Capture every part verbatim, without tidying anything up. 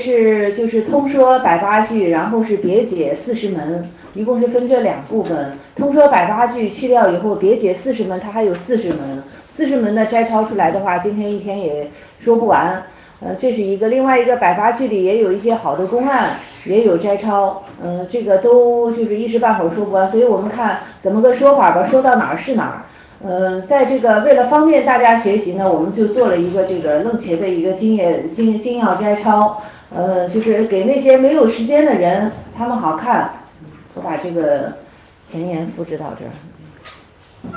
是就是通说百八句，然后是别解四十门，一共是分这两部分。通说百八句去掉以后，别解四十门，它还有四十门。四十门的摘抄出来的话，今天一天也说不完。呃，这是一个，另外一个百八句里也有一些好的公案，也有摘抄，嗯、呃，这个都就是一时半会儿说不完，所以我们看怎么个说法吧，说到哪儿是哪儿。呃，在这个为了方便大家学习呢，我们就做了一个这个楞茄的一个经验经经要摘抄，呃，就是给那些没有时间的人，他们好看。我把这个前言复制到这儿。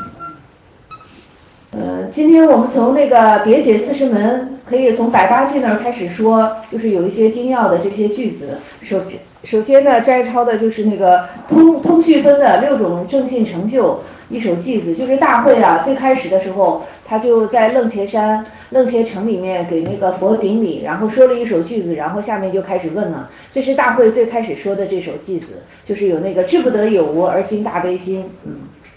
呃，今天我们从那个别解四十门，可以从百八句那儿开始说，就是有一些精要的这些句子。首先，首先呢，摘抄的就是那个通通序分的六种正信成就一首偈子，就是大会啊，最开始的时候，他就在楞茄山、楞茄城里面给那个佛顶礼，然后说了一首句子，然后下面就开始问了。这是大会最开始说的这首偈子，就是有那个志不得有无而心大悲心，嗯。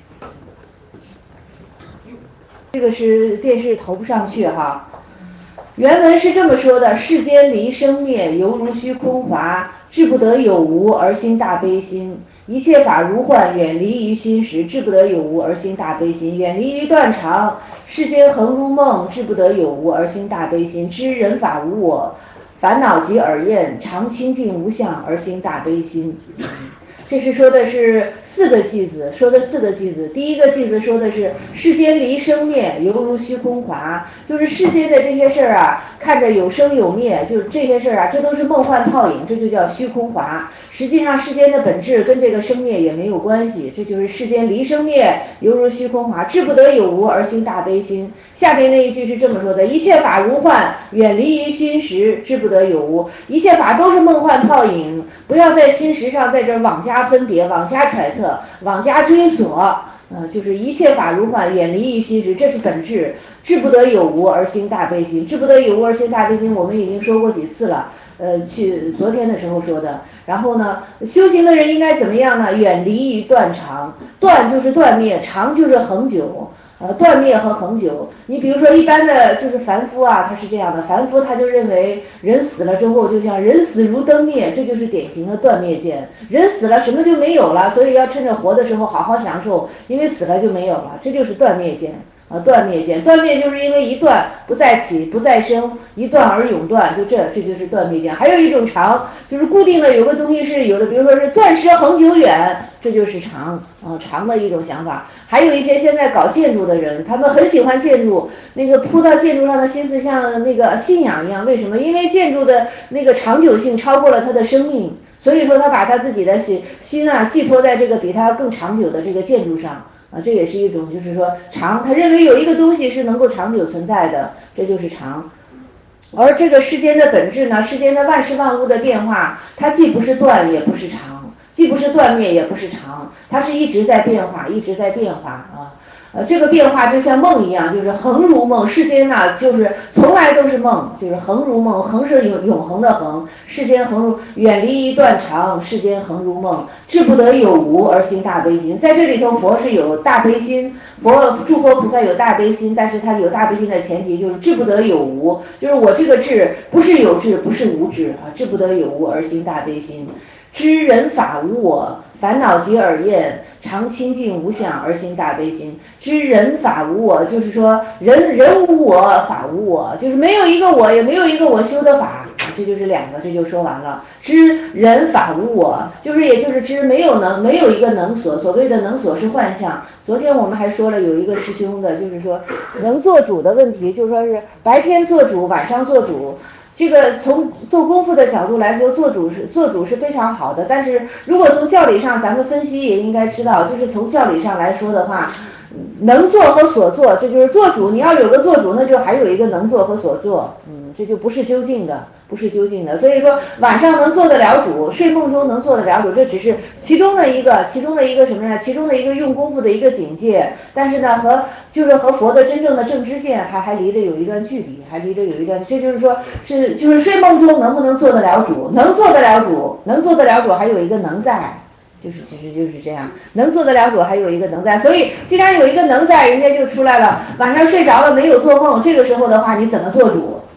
这个是电视投不上去哈。原文是这么说的：世间离生灭，犹如虚空华，志不得有无而心大悲心。一切法如幻，远离于心时，志不得有无而心大悲心。远离于断肠，世间恒如梦，志不得有无而心大悲心。知人法无我，烦恼即耳厌，常清净无相而心大悲心。这是说的是四个句子，说的四个句子。第一个句子说的是世间离生灭，犹如虚空华，就是世间的这些事儿啊，看着有生有灭，就是这些事儿啊，这都是梦幻泡影，这就叫虚空华。实际上世间的本质跟这个生灭也没有关系，这就是世间离生灭，犹如虚空华，志不得有无而心大悲心。下面那一句是这么说的：一切法如幻，远离于心识，志不得有无。一切法都是梦幻泡影，不要在心识上在这往加分别，往加揣测，往加追索。呃，就是一切法如幻，远离于心识，这是本质。志不得有无而心大悲心，志不得有无而心大悲心，我们已经说过几次了。呃，去昨天的时候说的。然后呢，修行的人应该怎么样呢？远离于断常，断就是断灭，常就是恒久。呃，断灭和恒久，你比如说一般的就是凡夫啊，他是这样的，凡夫他就认为人死了之后就像人死如灯灭，这就是典型的断灭见。人死了什么就没有了，所以要趁着活的时候好好享受，因为死了就没有了，这就是断灭见。啊，断灭见，断灭就是因为一断不再起不再生，一断而永断，就这这就是断灭见。还有一种常，就是固定的有个东西是有的，比如说是钻石恒久远，这就是常啊常的一种想法。还有一些现在搞建筑的人，他们很喜欢建筑，那个扑到建筑上的心思像那个信仰一样。为什么？因为建筑的那个长久性超过了他的生命，所以说他把他自己的心心啊寄托在这个比他更长久的这个建筑上。啊，这也是一种，就是说常，他认为有一个东西是能够长久存在的，这就是常。而这个世间的本质呢，世间的万事万物的变化，它既不是断，也不是常，既不是断灭，也不是常，它是一直在变化，一直在变化啊。呃，这个变化就像梦一样，就是恒如梦。世间呢，就是从来都是梦，就是恒如梦。恒是永永恒的恒，世间恒如远离一断常，世间恒如梦。志不得有无而心大悲心。在这里头，佛是有大悲心，佛诸佛菩萨有大悲心，但是他有大悲心的前提就是志不得有无，就是我这个志不是有志，不是无志啊，志不得有无而心大悲心。知人法无我，烦恼即耳厌，常清净无相而心大悲心。知人法无我，就是说人人无我，法无我，就是没有一个我，也没有一个我修的法，这就是两个，这就说完了。知人法无我，就是也就是知没有能，没有一个能所，所谓的能所是幻象。昨天我们还说了有一个师兄的，就是说能做主的问题，就是说是白天做主，晚上做主。这个从做功夫的角度来说，做主是做主是非常好的，但是如果从教理上咱们分析也应该知道，就是从教理上来说的话，能做和所做，这就是做主，你要有个做主，那就还有一个能做和所做，嗯，这就不是究竟的，不是究竟的。所以说晚上能做得了主，睡梦中能做得了主，这只是其中的一个，其中的一个什么呀？其中的一个用功夫的一个境界，但是呢，和就是和佛的真正的正知见还还离着有一段距离，还离着有一段，这就是说是就是睡梦中能不能做得了主，能做得了主，能做得了主，还有一个能在。就是其实就是这样，能做得了主，还有一个能在，所以既然有一个能在，人家就出来了。晚上睡着了没有做梦，这个时候的话，你怎么做主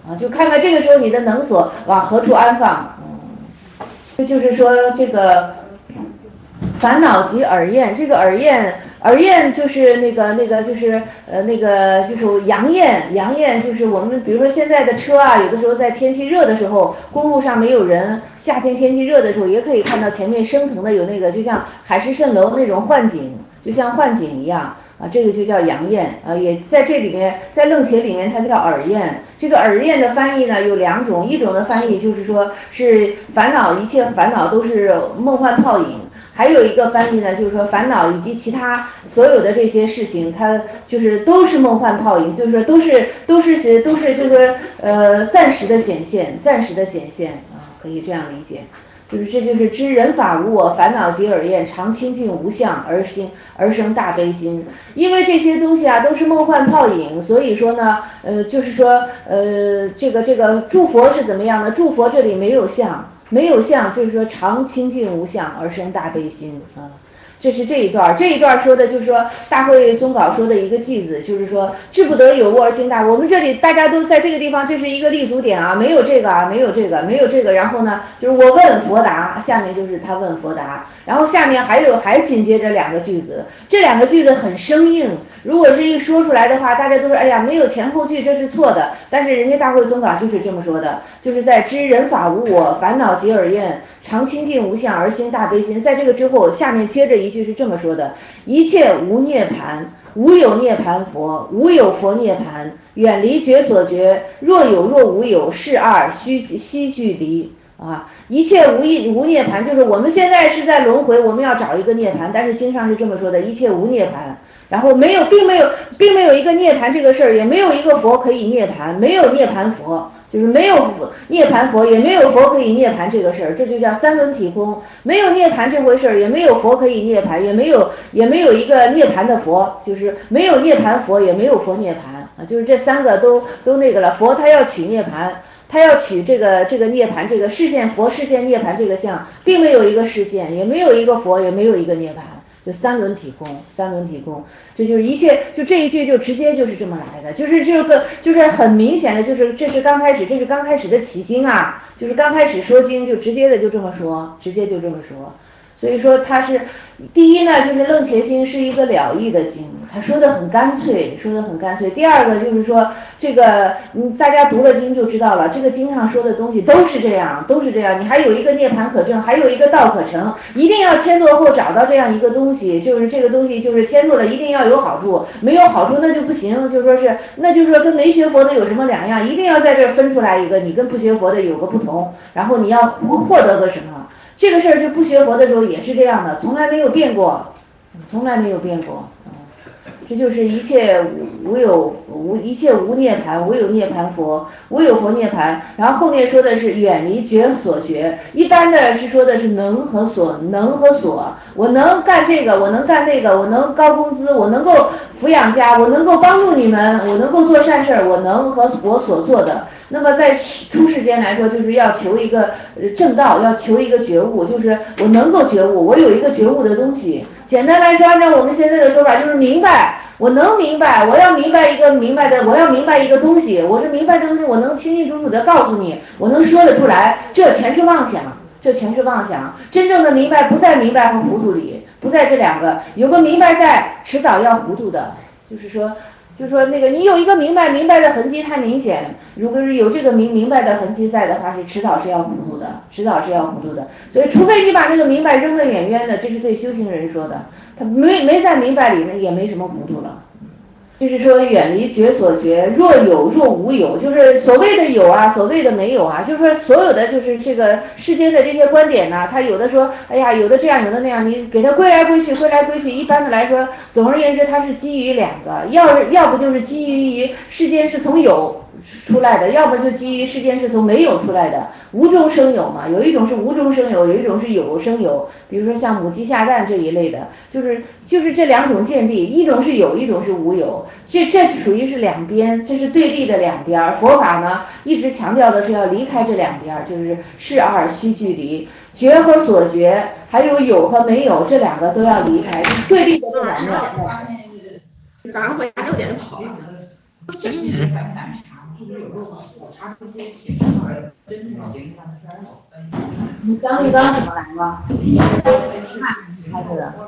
啊，就看看这个时候你的能所往何处安放。嗯，这就是说这个烦恼即耳焰，这个耳焰，耳焰就是那个那个就是呃那个就是阳焰，阳焰就是我们比如说现在的车啊，有的时候在天气热的时候，公路上没有人，夏天天气热的时候，也可以看到前面升腾的有那个就像海市蜃楼那种幻景，就像幻景一样。啊，这个就叫阳焰啊，也在这里面，在楞伽里面它叫耳焰。这个耳焰的翻译呢有两种，一种的翻译就是说是烦恼，一切烦恼都是梦幻泡影。还有一个翻译呢，就是说烦恼以及其他所有的这些事情，它就是都是梦幻泡影，就是说都是都是都是就是呃暂时的显现，暂时的显现啊，可以这样理解。就是这就是知人法无我，烦恼即耳焰，常清净无相，而心而生大悲心。因为这些东西啊都是梦幻泡影，所以说呢，呃，就是说，呃，这个这个诸佛是怎么样呢？诸佛这里没有相，没有相，就是说常清净无相而生大悲心啊。这是这一段，这一段说的就是说大会宗稿说的一个句子，就是说志不得有物而心大。我们这里大家都在这个地方，这是一个立足点啊，没有这个啊，没有这个，没有这个。然后呢，就是我问佛答，下面就是他问佛答，然后下面还有还紧接着两个句子，这两个句子很生硬，如果是一说出来的话，大家都说哎呀没有前后句，这是错的。但是人家大会宗稿就是这么说的，就是在知人法无我，烦恼即耳焰，常清净无相而心大悲心。在这个之后，下面接着一句是这么说的：一切无涅槃，无有涅槃佛，无有佛涅槃，远离觉所觉，若有若无有，是二须悉俱离。啊，一切无一无涅槃，就是我们现在是在轮回，我们要找一个涅槃，但是经上是这么说的：一切无涅槃，然后没有，并没有，并没有一个涅槃这个事儿，也没有一个佛可以涅槃，没有涅槃佛。就是没有涅槃佛，也没有佛可以涅槃这个事儿，这就叫三轮体空。没有涅槃这回事儿，也没有佛可以涅槃，也没有也没有一个涅槃的佛，就是没有涅槃佛，也没有佛涅槃啊，就是这三个都都那个了。佛他要取涅槃，他要取这个这个涅槃，这个视现佛视现涅槃这个相，并没有一个视现，也没有一个佛，也没有一个涅槃。就三轮体空，三轮体空，这就是一切，就这一句就直接就是这么来的，就是这个就是很明显的，就是这是刚开始，这是刚开始的起经啊，就是刚开始说经就直接的就这么说，直接就这么说。所以说它是第一呢，就是楞伽经是一个了义的经，他说的很干脆，说的很干脆。第二个就是说这个嗯，大家读了经就知道了，这个经上说的东西都是这样，都是这样。你还有一个涅槃可证，还有一个道可成，一定要迁坐后找到这样一个东西，就是这个东西就是迁坐了一定要有好处，没有好处那就不行，就说是那就是说跟没学佛的有什么两样，一定要在这分出来一个你跟不学佛的有个不同，然后你要获得个什么。这个事儿就不学佛的时候也是这样的，从来没有变过，从来没有变过。这就是一切无有无一切无涅槃，无有涅槃佛，无有佛涅槃。然后后面说的是远离觉所觉，一般的是说的是能和所，能和所。我能干这个，我能干那个，我能高工资，我能够抚养家，我能够帮助你们，我能够做善事，我能和我所做的。那么在出世间来说，就是要求一个正道，要求一个觉悟，就是我能够觉悟，我有一个觉悟的东西。简单来说，按照我们现在的说法，就是明白，我能明白，我要明白一个明白的，我要明白一个东西，我是明白这东西，我能清清楚楚的告诉你，我能说得出来，这全是妄想，这全是妄想。真正的明白不在明白和糊涂里，不在这两个，有个明白在，迟早要糊涂的，就是说。就是说那个你有一个明白明白的痕迹太明显，如果是有这个明明白的痕迹在的话，是迟早是要糊涂的，迟早是要糊涂的。所以除非你把这个明白扔得远远的，这是对修行人说的，他没没在明白里呢，也没什么糊涂了。就是说远离觉所觉，若有若无有，就是所谓的有啊，所谓的没有啊，就是说所有的就是这个世间的这些观点呢，他有的说，哎呀，有的这样，有的那样，你给他归来归去，归来归去，一般的来说，总而言之，它是基于两个，要是要不就是基于世间是从有出来的，要不就基于世间是从没有出来的，无中生有嘛，有一种是无中生有，有一种是有生有，比如说像母鸡下蛋这一类的，就是就是这两种见地，一种是有，一种是无有。这这属于是两边，这是对立的两边。佛法呢一直强调的是要离开这两边，就是是二须距离，觉和所觉，还有有和没有，这两个都要离开，对立的这两面。 早上回家六点就跑了。 他这些写出来真的是形象是很好分析。 你张立刚怎么来吗？开着的。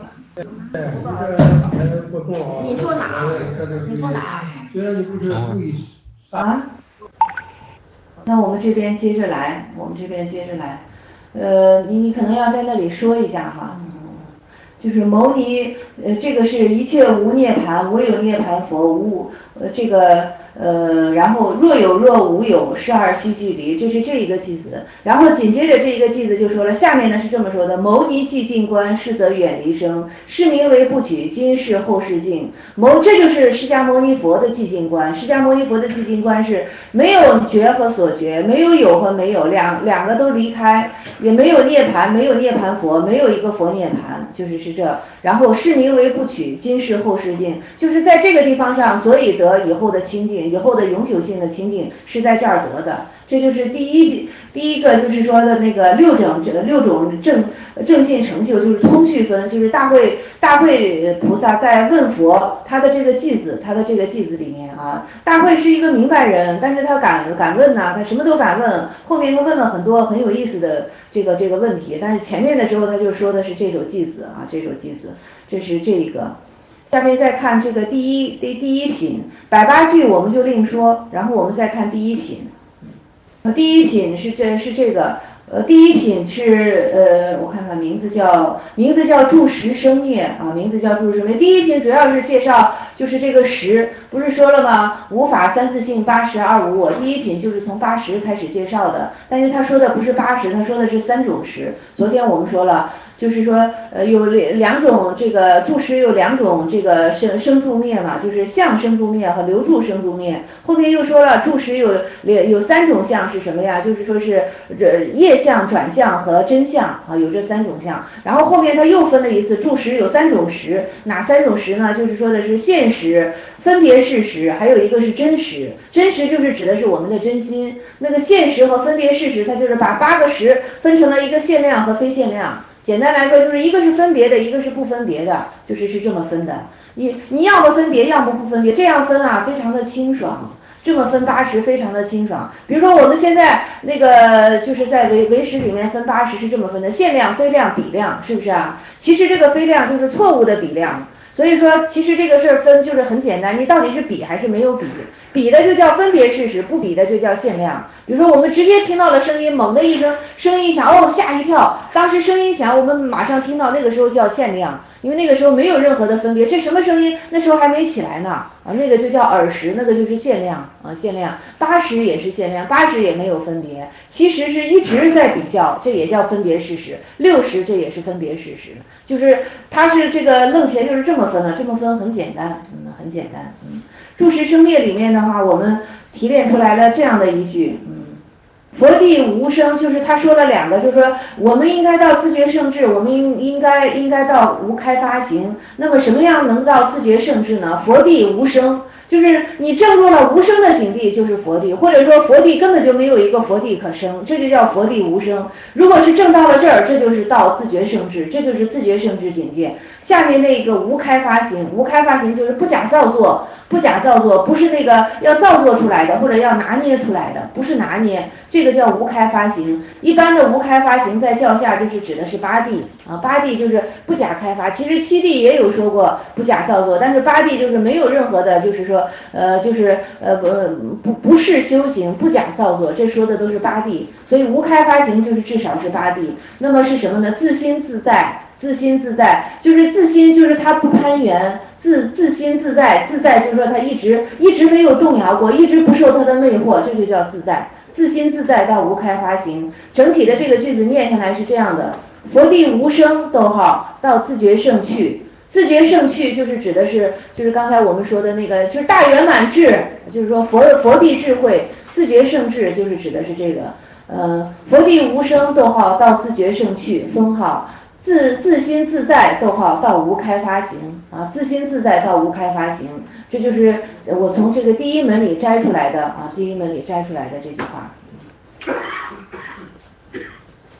你说哪？你说哪？ 虽然你不是故意啊？那我们这边接着来，我们这边接着来。呃，你你可能要在那里说一下哈。就是牟尼，呃，这个是一切无涅盘，唯有涅盘佛，无呃这个呃，然后若有若无有，是二须距离，这是这一个句子。然后紧接着这一个句子就说了，下面呢是这么说的：牟尼寂静观，是则远离生，是名为不取，今世后世境。牟，这就是释迦牟尼佛的寂静观。释迦牟尼佛的寂静观是没有觉和所觉，没有有和没有，两两个都离开，也没有涅盘，没有涅盘佛，没有一个佛涅盘，就是是这。然后是名为不取，今世后世境，就是在这个地方上，所以得以后的清净，以后的永久性的清净是在这儿得的。这就是第一第一个，就是说的那个六种六种正正信成就，就是通序分，就是大会大会菩萨在问佛他的这个偈子，他的这个偈子里面啊，大会是一个明白人，但是他敢敢问呐、啊，他什么都敢问，后面他问了很多很有意思的这个这个问题，但是前面的时候他就说的是这首偈子啊，这首偈子，这是这个。下面再看这个第一第第一品百八句我们就另说，然后我们再看第一品。第一品是这是这个，呃，第一品是呃，我看看名字叫名字叫住识生灭啊，名字叫住识生灭。第一品主要是介绍就是这个识，不是说了吗？无法三自性八识二无我。第一品就是从八识开始介绍的，但是他说的不是八识，他说的是三种识。昨天我们说了。就是说，呃，有两种这个住识有两种这个生生住灭嘛，就是相生住灭和流住生住灭。后面又说了，住识有有三种相是什么呀？就是说是这业相、转相和真相啊，有这三种相。然后后面他又分了一次，住识有三种识，哪三种识呢？就是说的是现实、分别事实，还有一个是真实。真实就是指的是我们的真心，那个现实和分别事实，它就是把八个识分成了一个限量和非限量。简单来说，就是一个是分别的，一个是不分别的，就是是这么分的。你你要么分别，要么不分别，这样分啊，非常的清爽。这么分八识非常的清爽。比如说我们现在那个就是在唯唯识里面分八识是这么分的：限量、非量、比量，是不是啊？其实这个非量就是错误的比量。所以说，其实这个事儿分就是很简单，你到底是比还是没有比？比的就叫分别事实，不比的就叫限量。比如说，我们直接听到了声音，猛的一声，声音响，哦，吓一跳。当时声音响，我们马上听到，那个时候叫限量，因为那个时候没有任何的分别。这什么声音？那时候还没起来呢，啊，那个就叫耳识，那个就是限量啊，限量。八识也是限量，八识也没有分别，其实是一直在比较，这也叫分别事实。六识这也是分别事实，就是它是这个楞前就是这么分了，这么分很简单，嗯，很简单，嗯。住识生灭里面的话，我们提炼出来了这样的一句，嗯，佛地无生，就是他说了两个，就是说我们应该到自觉圣智，我们应应该应该到无开发行。那么什么样能到自觉圣智呢？佛地无生。就是你证入了无生的境地，就是佛地，或者说佛地根本就没有一个佛地可生，这就叫佛地无生。如果是证到了这儿，这就是到自觉圣智，这就是自觉圣智境界。下面那个无开发行，无开发行就是不假造作，不假造作，不是那个要造作出来的，或者要拿捏出来的，不是拿捏，这个叫无开发行。一般的无开发行在教下就是指的是八地啊，八地就是不假开发。其实七地也有说过不假造作，但是八地就是没有任何的，就是说呃就是呃不不不是修行，不假造作，这说的都是八地。所以无开发行就是至少是八地。那么是什么呢？自心自在。自心自在就是自心，就是他不攀缘，自自心自在，自在就是说他一直一直没有动摇过，一直不受他的魅惑，这就叫自在。自心自在到无开发行，整体的这个句子念下来是这样的：佛地无生，逗号到自觉圣趣。自觉圣趣就是指的是，就是刚才我们说的那个，就是大圆满智，就是说佛佛地智慧，自觉圣智就是指的是这个，呃，佛地无生，逗号到自觉圣趣，分号。自自心自在，逗号到无开发行啊，自心自在到无开发行，这就是我从这个第一门里摘出来的啊，第一门里摘出来的这句话。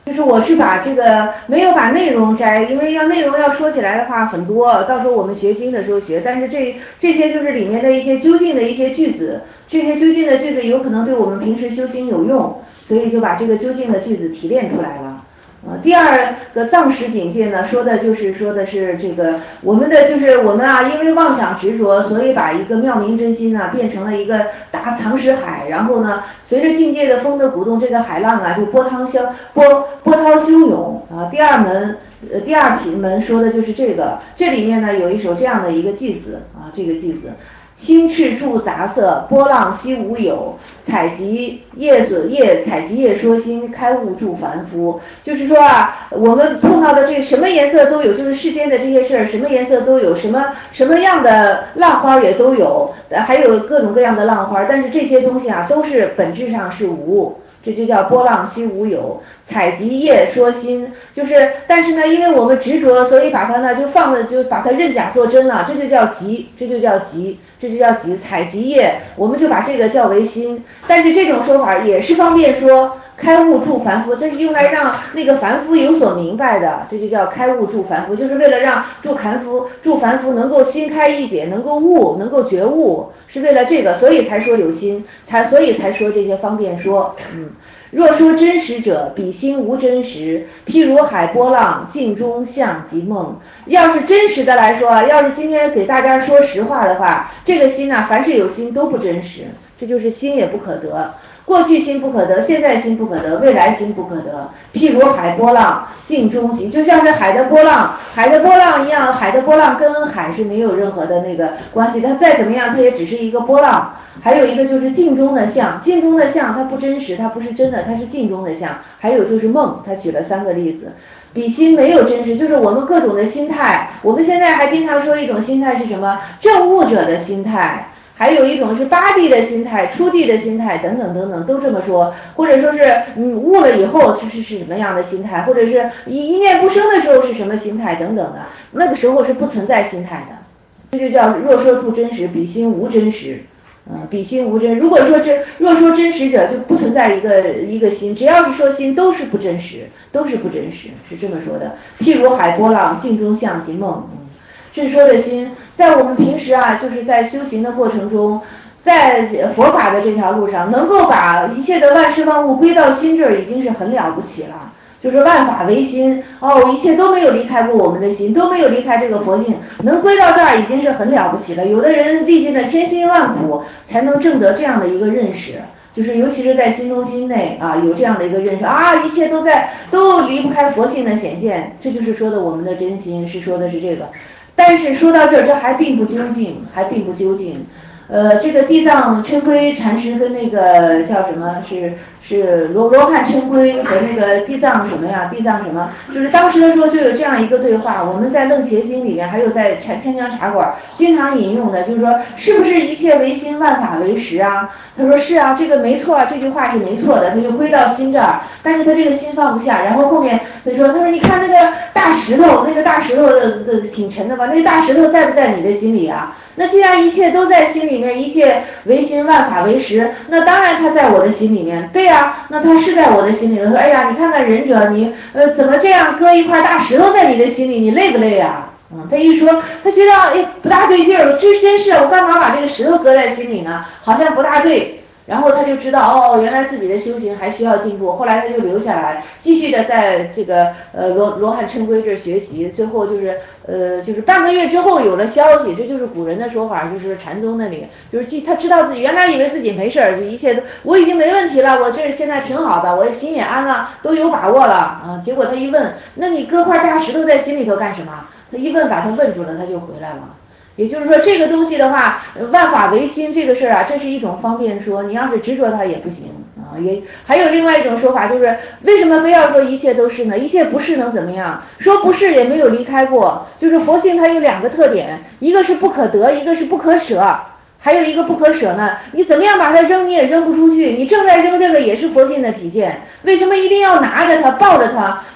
就是我是把这个没有把内容摘，因为要内容要说起来的话很多，到时候我们学经的时候学，但是这这些就是里面的一些究竟的一些句子，这些究竟的句子有可能对我们平时修行有用，所以就把这个究竟的句子提炼出来了。呃，第二个藏识境界呢，说的就是说的是这个我们的就是我们啊，因为妄想执着，所以把一个妙明真心呢变成了一个大藏识海，然后呢，随着境界的风的鼓动，这个海浪啊就波涛汹波波涛汹涌啊。第二门呃第二品门说的就是这个，这里面呢有一首这样的一个偈子啊，这个偈子。青赤著杂色，波浪悉无有。采集业所业，采集业说心，开悟助凡夫。就是说啊，我们碰到的这什么颜色都有，就是世间的这些事儿，什么颜色都有，什么什么样的浪花也都有，还有各种各样的浪花。但是这些东西啊，都是本质上是无。这就叫波浪悉无有，采集业说心，就是但是呢，因为我们执着，所以把它呢就放的就把它认假做真了，这就叫集，这就叫集，这就叫集。采集业，我们就把这个叫为心，但是这种说法也是方便说开悟助凡夫，这是用来让那个凡夫有所明白的，这就叫开悟助凡夫，就是为了让助凡夫助凡夫能够心开意解，能够悟，能够觉悟。是为了这个，所以才说有心，才所以才说这些方便说。嗯，若说真实者，彼心无真实，譬如海波浪，镜中像即梦。要是真实的来说啊，要是今天给大家说实话的话，这个心呢、啊，凡是有心都不真实，这就是心也不可得。过去心不可得，现在心不可得，未来心不可得。譬如海波浪，镜中即，就像是海的波浪，海的波浪一样，海的波浪跟海是没有任何的那个关系，它再怎么样，它也只是一个波浪。还有一个就是镜中的像，镜中的像它不真实，它不是真的，它是镜中的像。还有就是梦，他举了三个例子。比心没有真实，就是我们各种的心态，我们现在还经常说一种心态是什么？证悟者的心态。还有一种是八地的心态、初地的心态等等等等，都这么说，或者说是嗯悟了以后是是是什么样的心态，或者是一一念不生的时候是什么心态等等的，那个时候是不存在心态的，这就叫若说出真实，彼心无真实，嗯，彼心无真。如果说真若说真实者，就不存在一个一个心，只要是说心都是不真实，都是不真实，是这么说的。譬如海波浪，镜中像即梦。嗯，这说的心，在我们平时啊，就是在修行的过程中，在佛法的这条路上，能够把一切的万事万物归到心这儿，已经是很了不起了。就是万法唯心，哦，一切都没有离开过我们的心，都没有离开这个佛性，能归到这儿已经是很了不起了。有的人历尽了千辛万苦，才能证得这样的一个认识。就是尤其是在心中心内啊，有这样的一个认识啊，一切都在都离不开佛性的显现，这就是说的我们的真心，是说的是这个。但是说到这儿，这还并不究竟，还并不究竟。呃，这个地藏琛归禅师跟那个叫什么是是罗罗汉琛归和那个地藏什么呀？地藏什么？就是当时的时候就有这样一个对话，我们在楞伽经里面，还有在千千江茶馆经常引用的，就是说是不是一切唯心，万法唯识啊？他说是啊，这个没错，这句话是没错的，他就归到心这儿，但是他这个心放不下，然后后面他说，他说你看那个大石头，那个大石头的的挺沉的吧？那个大石头在不在你的心里啊？那既然一切都在心里面，一切唯心，万法唯识，那当然他在我的心里面。对呀、啊，那他是在我的心里头。说，哎呀，你看看忍者，你呃怎么这样搁一块大石头在你的心里，你累不累呀、啊？嗯，他一说，他觉得哎不大对劲儿，这真是我干嘛把这个石头搁在心里呢？好像不大对。然后他就知道哦，原来自己的修行还需要进步。后来他就留下来，继续的在这个呃罗罗汉琛归这学习。最后就是呃就是半个月之后有了消息，这就是古人的说法，就是禅宗那里就是记他知道自己原来以为自己没事儿，一切都我已经没问题了，我这现在挺好的，我心也安了，都有把握了啊。结果他一问，那你搁块大石头在心里头干什么？他一问把他问住了，他就回来了。也就是说，这个东西的话，万法唯心这个事儿啊，这是一种方便说，你要是执着它也不行啊。也还有另外一种说法，就是为什么非要说一切都是呢？一切不是能怎么样？说不是也没有离开过。就是佛性它有两个特点，一个是不可得，一个是不可舍。还有一个不可舍呢，你怎么样把它扔你也扔不出去，你正在扔这个也是佛性的体现。为什么一定要拿着它抱着它？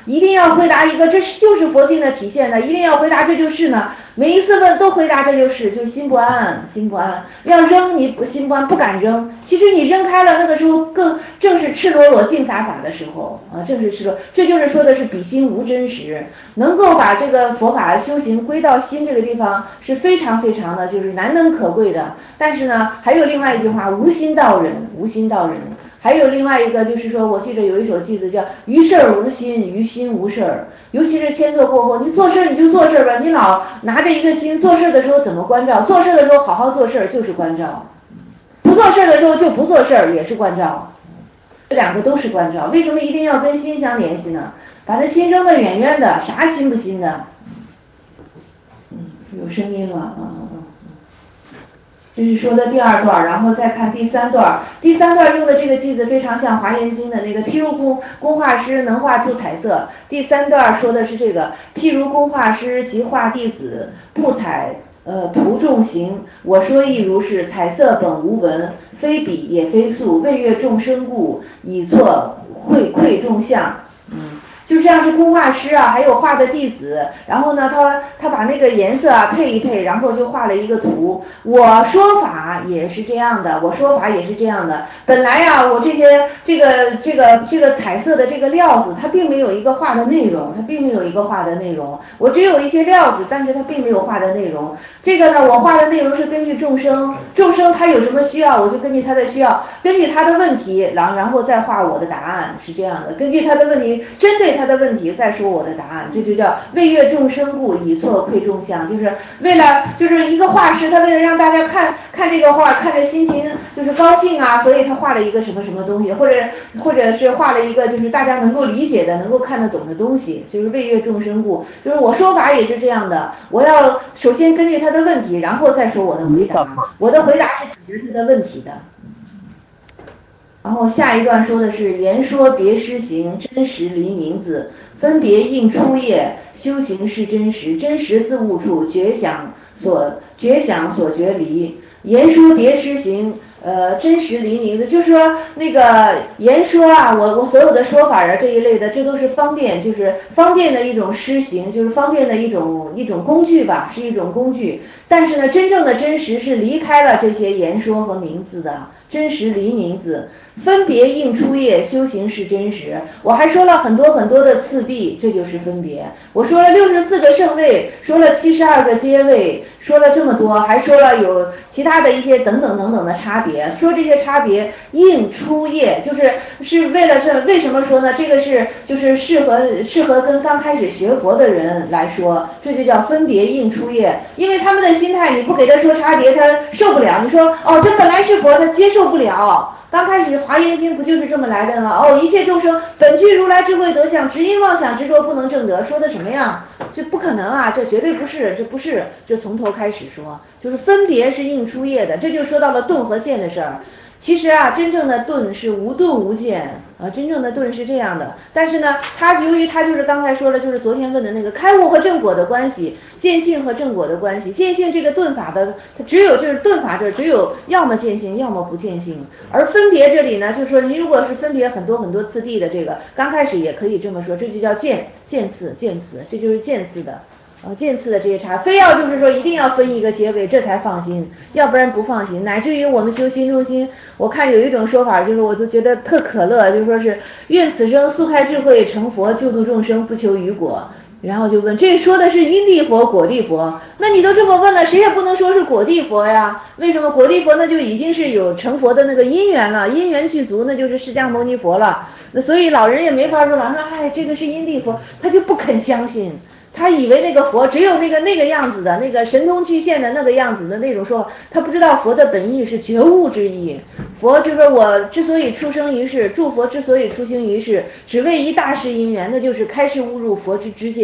一定要回答一个这是就是佛性的体现的，一定要回答这就是呢？每一次问都回答这就是，就是心不安，心不安。要扔你心不安，不敢扔。其实你扔开了，那个时候更正是赤裸裸、净洒洒的时候啊，正是赤裸。这就是说的是比心无真实，能够把这个佛法修行归到心这个地方是非常非常的，就是难能可贵的。但是呢，还有另外一句话，无心道人，无心道人。还有另外一个就是说，我记得有一首句子叫于事儿无心，于心无事儿。尤其是迁做过后，你做事你就做事吧，你老拿着一个心，做事的时候怎么关照？做事的时候好好做事就是关照，不做事的时候就不做事也是关照，这两个都是关照。为什么一定要跟心相联系呢？把它心扔得远远的，啥心不心的？嗯，有声音了，嗯嗯嗯。这是说的第二段，然后再看第三段。第三段用的这个句子非常像《华严经》的那个，譬如工工画师能画出彩色。第三段说的是这个，譬如工画师即画弟子，不彩呃图众形。我说亦如是，彩色本无文，非笔也非素，为悦众生故，以作绘绘众相。嗯。就像是工画师啊，还有画的弟子，然后呢，他他把那个颜色啊配一配，然后就画了一个图。我说法也是这样的，我说法也是这样的。本来呀、啊，我这些这个这个这个彩色的这个料子，它并没有一个画的内容，它并没有一个画的内容。我只有一些料子，但是它并没有画的内容。这个呢，我画的内容是根据众生，众生他有什么需要，我就根据他的需要，根据他的问题，然然后再画我的答案，是这样的。根据他的问题，针对他的问题再说我的答案，这就叫为悦众生故，以错窥众相，就是为了就是一个画师，他为了让大家看看这个画，看着心情就是高兴啊，所以他画了一个什么什么东西，或者或者是画了一个就是大家能够理解的、能够看得懂的东西，就是为悦众生故。就是我说法也是这样的，我要首先根据他的问题，然后再说我的回答，我的回答是解决他的问题的。然后下一段说的是言说别施行，真实离名字，分别应出业，修行是真实，真实自悟处，觉想所觉想所觉离。言说别施行，呃，真实离名字，就是说那个言说啊，我我所有的说法啊这一类的，这都是方便，就是方便的一种施行，就是方便的一种一种工具吧，是一种工具。但是呢，真正的真实是离开了这些言说和名字的，真实离名字。分别应出业，修行是真实。我还说了很多很多的次第，这就是分别。我说了六十四个圣位，说了七十二个阶位，说了这么多，还说了有其他的一些等等等等的差别。说这些差别应出业，就是是为了这，为什么说呢？这个是就是适合适合跟刚开始学佛的人来说，这就叫分别应出业。因为他们的心态，你不给他说差别，他受不了。你说哦，这本来是佛，他接受不了。刚开始华严经不就是这么来的吗？哦，一切众生本具如来智慧德相，只因妄想执着不能证得。说的什么呀？这不可能啊，这绝对不是，这不是，这从头开始说，就是分别是应出业的，这就说到了顿和现的事儿。其实啊，真正的顿是无顿无见啊，真正的顿是这样的。但是呢，它由于它就是刚才说了，就是昨天问的那个开悟和正果的关系，见性和正果的关系。见性这个顿法的，它只有就是顿法这只有要么见性，要么不见性。而分别这里呢，就是说你如果是分别很多很多次第的这个，刚开始也可以这么说，这就叫见见次见次，这就是见次的。啊，渐次的这些差，非要就是说一定要分一个结尾，这才放心，要不然不放心。乃至于我们修心中心，我看有一种说法，就是我就觉得特可乐，就是说是愿此生速开智慧成佛，救度众生不求余果。然后就问，这说的是因地佛果地佛，那你都这么问了，谁也不能说是果地佛呀？为什么果地佛那就已经是有成佛的那个因缘了，因缘具足，那就是释迦牟尼佛了。那所以老人也没法说，老人说哎这个是因地佛，他就不肯相信。他以为那个佛只有那个那个样子的，那个神通具现的那个样子的那种说法，他不知道佛的本意是觉悟之意。佛就说我之所以出生于世，诸佛之所以出行于世，只为一大事因缘，那就是开示悟入佛之知见，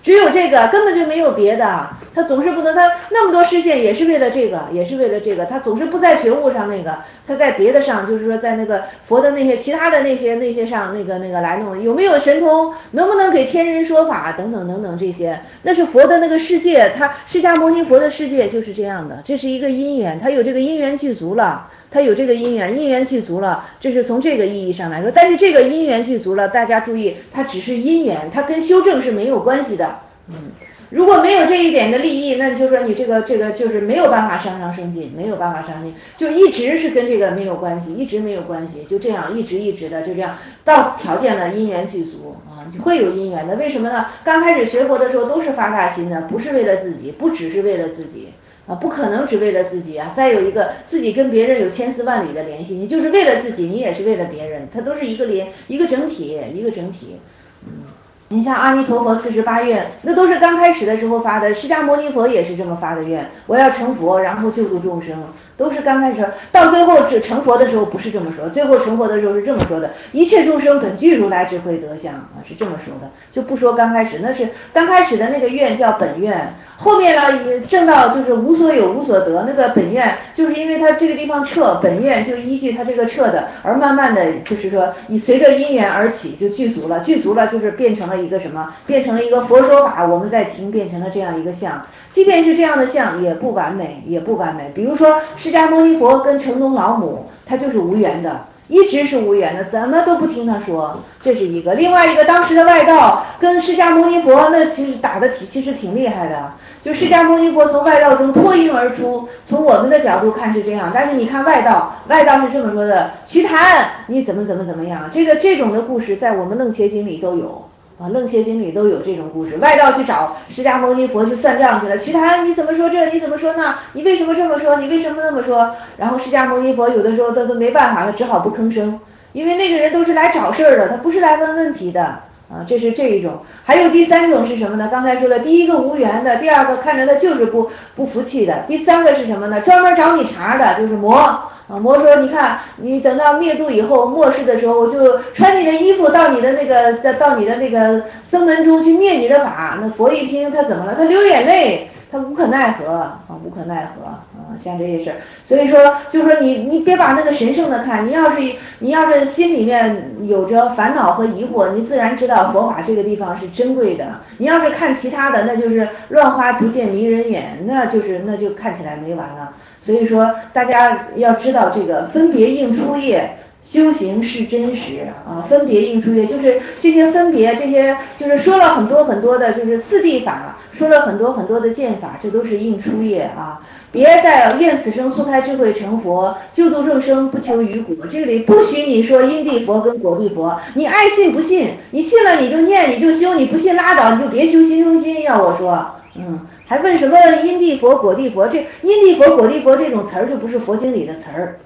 只有这个，根本就没有别的。他总是不能，他那么多视线也是为了这个，也是为了这个，他总是不在觉悟上那个，他在别的上，就是说在那个佛的那些其他的那些那些上那个那个来弄，有没有神通，能不能给天人说法等等等等这些，那是佛的那个世界，他释迦牟尼佛的世界就是这样的，这是一个因缘，他有这个因缘具足了。他有这个因缘，因缘具足了，这是从这个意义上来说。但是这个因缘具足了，大家注意，它只是因缘，它跟修正是没有关系的。嗯，如果没有这一点的利益，那你就说你这个这个就是没有办法上上升进，没有办法上进，就一直是跟这个没有关系，一直没有关系，就这样一直一直的就这样，到条件了因缘具足啊，会有因缘的。为什么呢？刚开始学佛的时候都是发大心的，不是为了自己，不只是为了自己。啊，不可能只为了自己啊！再有一个，自己跟别人有千丝万缕的联系，你就是为了自己，你也是为了别人，它都是一个联，一个整体，一个整体。嗯，你像阿弥陀佛四十八愿，那都是刚开始的时候发的，释迦牟尼佛也是这么发的愿，我要成佛，然后救度众生，都是刚开始，到最后只成佛的时候不是这么说，最后成佛的时候是这么说的：一切众生本具如来智慧德相啊，是这么说的，就不说刚开始，那是刚开始的那个愿叫本愿。后面呢，也证到就是无所有无所得，那个本愿就是因为它这个地方撤，本愿就依据它这个撤的，而慢慢的就是说你随着因缘而起就具足了，具足了就是变成了一个什么，变成了一个佛说法，我们在听变成了这样一个相，即便是这样的相也不完美，也不完美。比如说释迦牟尼佛跟成龙老母，他就是无缘的。一直是无缘的，怎么都不听他说，这是一个。另外一个，当时的外道跟释迦牟尼佛那其实打的体其实挺厉害的，就释迦牟尼佛从外道中脱颖而出，从我们的角度看是这样，但是你看外道，外道是这么说的：瞿昙你怎么怎么怎么样，这个这种的故事在我们楞伽经里都有。啊，楞伽经里都有这种故事，外道去找释迦牟尼佛去算账去了，瞿昙你怎么说这，你怎么说那，你为什么这么说，你为什么那么说，然后释迦牟尼佛有的时候他都没办法，他只好不吭声，因为那个人都是来找事儿的，他不是来问问题的啊，这是这一种。还有第三种是什么呢？刚才说了，第一个无缘的，第二个看着他就是不不服气的，第三个是什么呢？专门找你茬的，就是魔。啊，魔说，你看，你等到灭度以后，末世的时候，我就穿你的衣服到你的那个，到你的那个僧门中去灭你的法。那佛一听，他怎么了？他流眼泪，他无可奈何啊，无可奈何啊，像这些事儿。所以说，就是说你你别把那个神圣的看，你要是你要是心里面有着烦恼和疑惑，你自然知道佛法这个地方是珍贵的。你要是看其他的，那就是乱花逐渐迷人眼，那就是那就看起来没完了。所以说，大家要知道这个分别应出业，修行是真实啊。分别应出业就是这些分别，这些就是说了很多很多的，就是四谛法，说了很多很多的见法，这都是应出业啊。别再愿此生速开智慧成佛，救度众生不求于果。这里不许你说因地佛跟果地佛，你爱信不信，你信了你就念你就修，你不信拉倒，你就别修心中心。要我说，嗯。还问什么因地佛果地佛，这因地佛果地佛这种词儿就不是佛经里的词儿。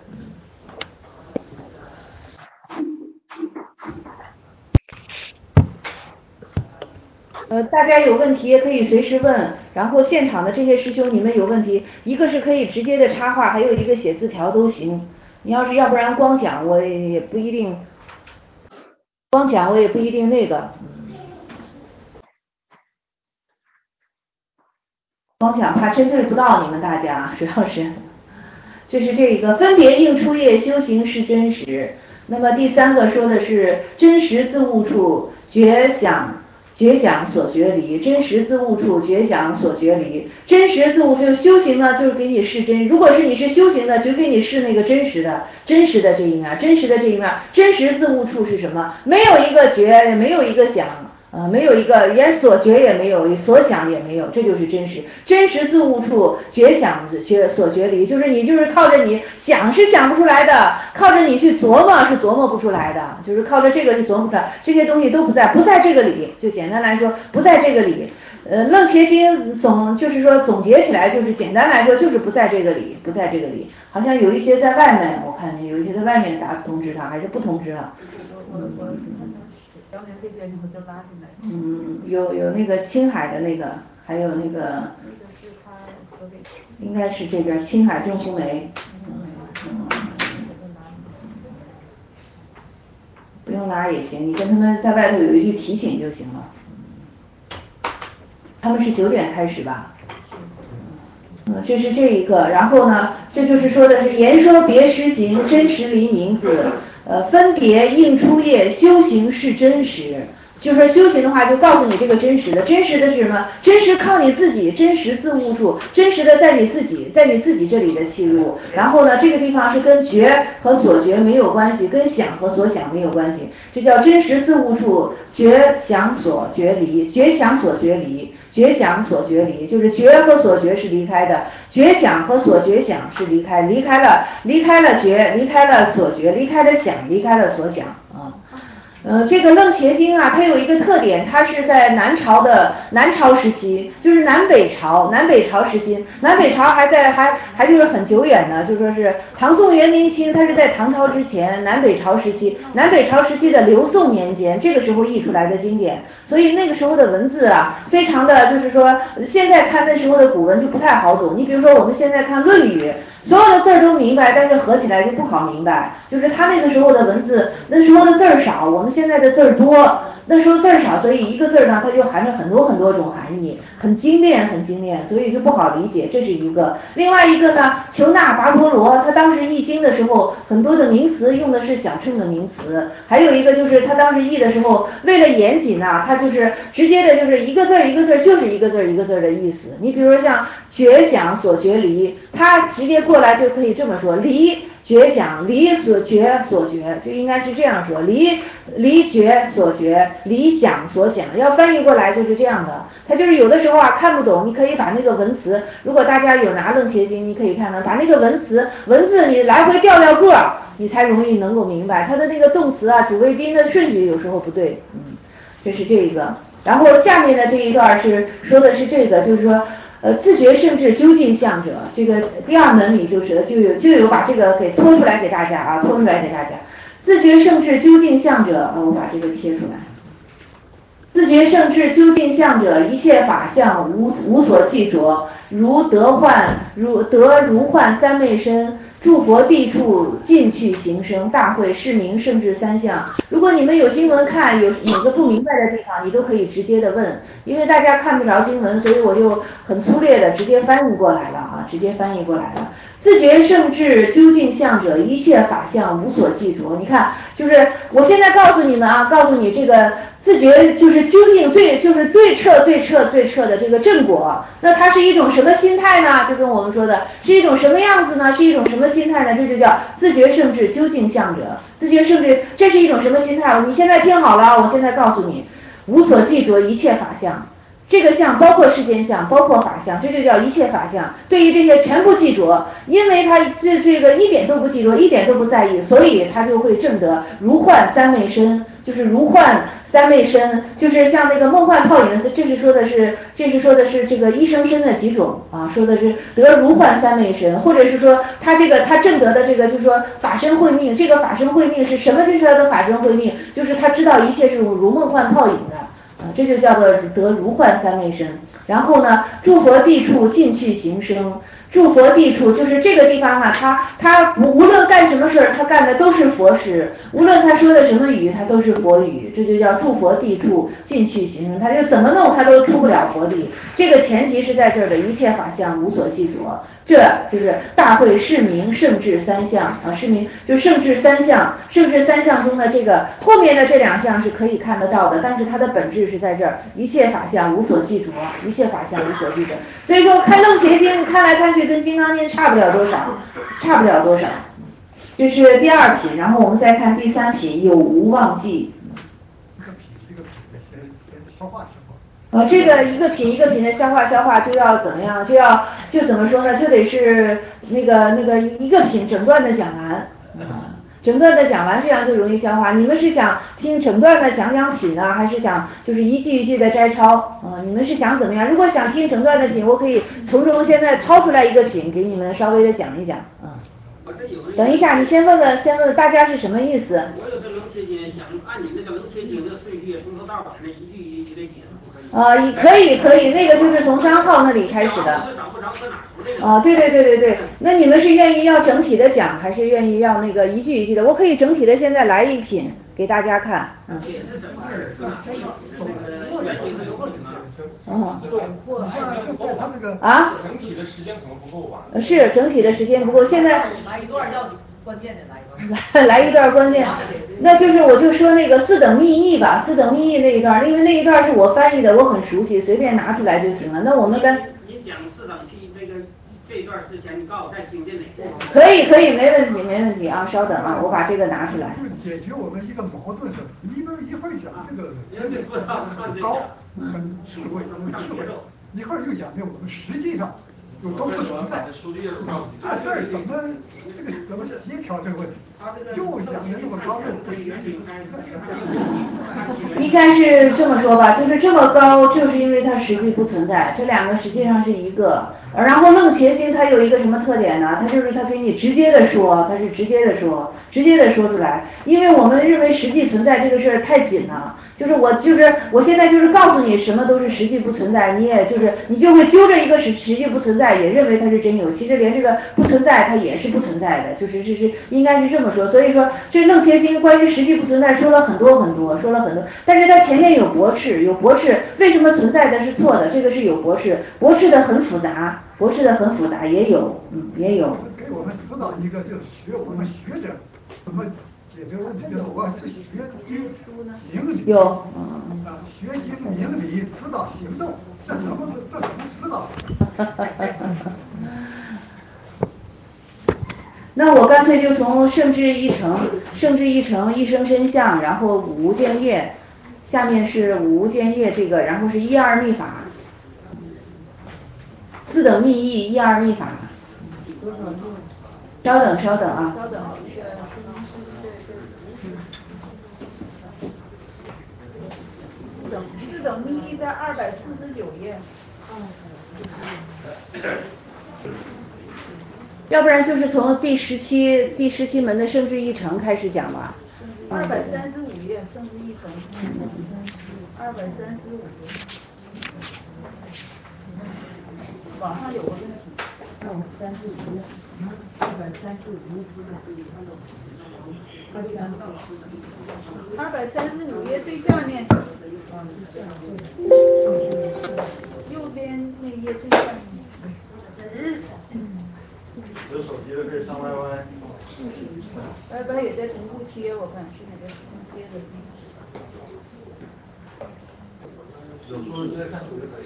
呃，大家有问题也可以随时问，然后现场的这些师兄你们有问题，一个是可以直接的插话，还有一个写字条都行。你要是要不然光讲我也不一定，光讲我也不一定那个。光讲怕针对不到你们大家，主要是，这是这个分别应出业，修行是真实。那么第三个说的是真实自悟处，觉想觉想所觉离，真实自悟处，觉想所觉离。真实自悟处修行呢，就是给你示真。如果是你是修行的，就给你示那个真实的，真实的这一面，真实的这一面。真实自悟处是什么？没有一个觉，也没有一个想。啊、呃，没有一个连所觉也没有，所想也没有，这就是真实。真实自悟处，觉想觉所觉离，就是你就是靠着你想是想不出来的，靠着你去琢磨是琢磨不出来的，就是靠着这个是琢磨不出来，这些东西都不在，不在这个里。就简单来说，不在这个里。呃，楞伽经总就是说总结起来，就是简单来说就是不在这个里，不在这个里。好像有一些在外面，我看见有一些在外面咋通知他，还是不通知了。嗯辽宁这边就拉进来。 嗯，有有那个青海的那个，还有那个。 那个是他河北。 应该是这边青海郑福梅。嗯嗯。不用拉也行，你跟他们在外头有一句提醒就行了。 他们是九点开始吧？嗯，这是这一个，然后呢，这就是说的是言说别实行，真实离名字，呃，分别应出业，修行是真实。就是说修行的话，就告诉你这个真实的，真实的是什么？真实靠你自己，真实自悟处，真实的在你自己，在你自己这里的契入。然后呢，这个地方是跟觉和所觉没有关系，跟想和所想没有关系，这叫真实自悟处，觉想所觉离，觉想所觉离，觉想所觉离，就是觉和所觉是离开的，觉想和所觉想是离开，离开了，离开了觉，离开了所觉，离开了想，离开了所想啊。呃，这个楞伽经啊，它有一个特点，它是在南朝的南朝时期，就是南北朝，南北朝时期，南北朝还在还还就是很久远呢，就说是唐宋元明清，它是在唐朝之前，南北朝时期，南北朝时期的刘宋年间，这个时候译出来的经典，所以那个时候的文字啊，非常的就是说，现在看那时候的古文就不太好懂。你比如说我们现在看《论语》。所有的字儿都明白，但是合起来就不好明白。就是他那个时候的文字，那时候的字儿少，我们现在的字儿多。那时候字儿少，所以一个字儿呢，它就含着很多很多种含义，很精炼，很精炼，所以就不好理解。这是一个。另外一个呢，求那跋陀罗，他当时译经的时候，很多的名词用的是小乘的名词。还有一个就是他当时译的时候，为了严谨呢，他就是直接的，就是一个字儿一个字儿，就是一个字儿一个字儿的意思。你比如说像觉想所觉离，他直接过来就可以这么说：离觉想，离所觉所觉，就应该是这样说：离离觉所觉，离想所想。要翻译过来就是这样的。他就是有的时候啊看不懂，你可以把那个文词，如果大家有拿楞伽经，你可以看到，把那个文词文字你来回调调个，你才容易能够明白。他的那个动词啊，主谓宾的顺序有时候不对，嗯，这是这个。然后下面的这一段是说的是这个，就是说。呃，自觉圣智究竟相者，这个第二门里就是就有就有把这个给拖出来给大家啊，拖出来给大家。自觉圣智究竟相者，呃，我把这个贴出来。自觉圣智究竟相者，一切法相无无所记着，如得幻如得如幻三昧身。诸佛地处尽去行生，大会是名圣智三相。如果你们有经文看，有哪个不明白的地方，你都可以直接的问，因为大家看不着经文，所以我就很粗略的直接翻译过来了啊，直接翻译过来了。自觉圣智究竟相者，一切法相无所记着。你看，就是我现在告诉你们啊，告诉你这个。自觉就是究竟最就是最彻最彻最彻的这个正果，那它是一种什么心态呢？就跟我们说的是一种什么样子呢？是一种什么心态呢？这就叫自觉圣智究竟相者。自觉圣智，这是一种什么心态？你现在听好了，我现在告诉你，无所记着一切法相。这个相包括世间相，包括法相，这就叫一切法相。对于这些全部记着，因为他这这个一点都不记着，一点都不在意，所以他就会证得如幻三昧身，就是如幻三昧身，就是像那个梦幻泡影，这是说的是这是说的是这个一生身的几种啊，说的是得如幻三昧身，或者是说他这个他证得的这个就是说法身慧命，这个法身慧命是什么？就是他的法身慧命，就是他知道一切是如梦幻泡影的。啊，这就叫做得如幻三昧身。然后呢，诸佛地处尽去行生，诸佛地处就是这个地方啊，他他无论干什么事儿，他干的都是佛事，无论他说的什么语，他都是佛语，这就叫诸佛地处尽去行生。他就怎么弄他都出不了佛地，这个前提是在这儿的，一切法相无所记着。这就是大会是名圣智三相啊，是名就圣智三相，圣智三相中的这个后面的这两项是可以看得到的，但是它的本质是在这儿，一切法相无所记着，一切法相无所记着。所以说看楞伽经看来看去跟金刚经差不了多少，差不了多少。这是第二品，然后我们再看第三品，有无忘记。 这个品这个品先先消化消化。 呃，这个一个品一个品的消化消化就要怎么样？就要就怎么说呢？就得是那个那个一个品整段的讲完，整段的讲完，这样就容易消化。你们是想听整段的讲讲品呢，还是想就是一句一句的摘抄？啊、呃，你们是想怎么样？如果想听整段的品，我可以从中现在掏出来一个品给你们稍微的讲一讲。啊、嗯，等一下，你先问问，先问问大家是什么意思？ 我有个楞伽经，想按你那个楞伽经的顺序，从头到尾那一句一句的解。 啊，可以可以，那个就是从张浩那里开始的。啊，对对对对对，那你们是愿意要整体的讲，还是愿意要那个一句一句的？我可以整体的现在来一品给大家看，嗯。 嗯， 总括现在他这个啊， 整体的时间可能不够吧？ 是整体的时间不够，现在来一段要关键的来一段， 来一段关键，那就是我就说那个四等密意吧，四等密意那一段，因为那一段是我翻译的，我很熟悉，随便拿出来就行了。那我们跟你讲四等批这个这一段之前，你告诉我在经典哪处？ 可以可以，没问题没问题啊，稍等啊，我把这个拿出来。 就解决我们一个矛盾是，你们一会儿讲这个真理很高，很智慧，很智慧，一会儿又讲的我们实际上有多不存在。这事儿怎么这个怎么协调这个问题？就讲的那么高，又不实际。 应该是这么说吧，就是这么高，就是因为它实际不存在，这两个实际上是一个。然后楞伽经它有一个什么特点呢？它就是它给你直接的说，它是直接的说，直接的说出来。因为我们认为实际存在这个事儿太紧了，就是我就是我现在就是告诉你什么都是实际不存在，你也就是你就会揪着一个实实际不存在，也认为它是真有，其实连这个不存在它也是不存在的，就是是是应该是这么说。所以说这楞伽经关于实际不存在说了很多很多，说了很多，但是它前面有驳斥，有驳斥，为什么存在的是错的？这个是有驳斥，驳斥的很复杂。驳斥的很复杂，也有，嗯，也有。 给我们指导一个，就是学我们学者怎么解决问题，就是我是学经明理， 有，嗯， 啊，学经明理，指导行动，这怎么这怎么指导？ 那我干脆就从圣智一成，圣智一成，一生身相，然后五无间业，下面是五无间业这个，然后是一二密法。四等密意，一二密法。稍等，稍等啊。 稍等，那个四等四等密意在二百四十九页。 要不然就是从第十七第十七门的圣智一成开始讲吧。 二百三十五页，圣智一成。二百三十五页。网上有个问题。 哦，三十五页，二百三十五页。 二百三十五页最下面。右边那页最下面。 有手机的可以上 Y Y。 Y Y 也在同步贴，我看是哪个同步贴的。 有书直接看图就可以。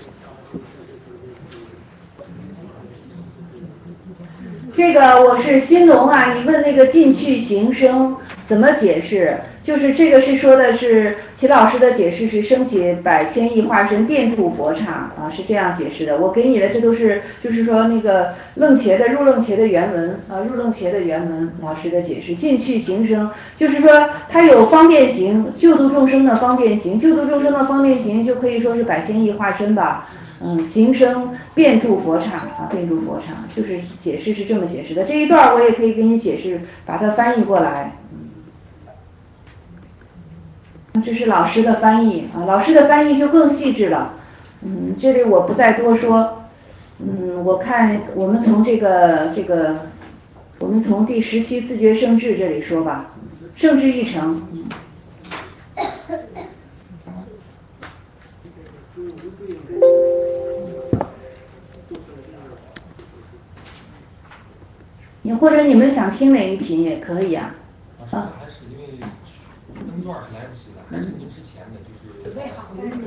这个我是新龙啊，你问那个进去行生怎么解释？就是这个是说的是齐老师的解释是升起百千亿化身遍度佛刹啊，是这样解释的。我给你的这都是就是说那个楞伽的入楞伽的原文啊，入楞伽的原文老师的解释。进去行生就是说它有方便行，救度众生的方便行，救度众生的方便行就可以说是百千亿化身吧。嗯，行生遍住佛刹啊，遍住佛刹，就是解释是这么解释的。这一段我也可以给你解释，把它翻译过来。嗯，这是老师的翻译啊，老师的翻译就更细致了。嗯，这里我不再多说。嗯，我看我们从这个这个，我们从第十七自觉圣智这里说吧，圣智一成。嗯你或者你们想听哪一品也可以啊。 啊，还是因为分段是来不及的，还是您之前的就是准备好对，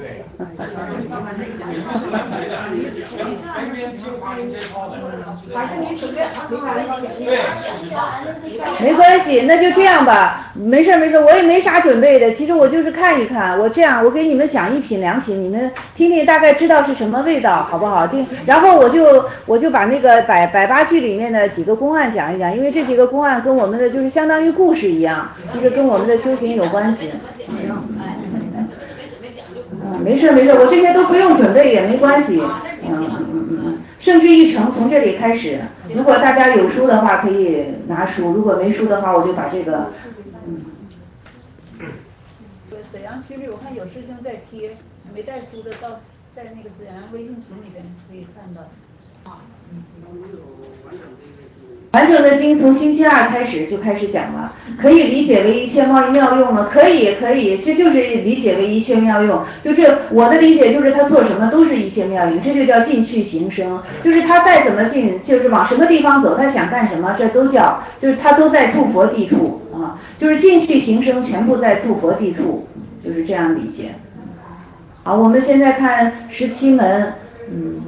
因为精华您先抄的， 还是您准备好你把它讲对， 没关系，那就这样吧，没事没事，我也没啥准备的，其实我就是看一看，我这样我给你们讲一品两品，你们听听大概知道是什么味道，好不好？听，然后我就我就把那个百百八句里面的几个公案讲一讲，因为这几个公案跟我们的就是相当于故事一样，就是跟我们的修行有关系。嗯，没事没事，我这些都不用准备也没关系。嗯嗯嗯嗯，圣智一成从这里开始，如果大家有书的话可以拿书，如果没书的话我就把这个。嗯。 沈阳区里我看有师兄在贴，没带书的到在那个沈阳微信群里边可以看到。 完整的经从星期二开始就开始讲了，可以理解为一切妙妙用吗？可以，可以，这就是理解为一切妙用。就这我的理解就是他做什么都是一切妙用，这就叫进去行生。就是他再怎么进，就是往什么地方走，他想干什么，这都叫就是他都在诸佛地处啊，就是进去行生全部在诸佛地处，就是这样理解。好，我们现在看十七门，嗯。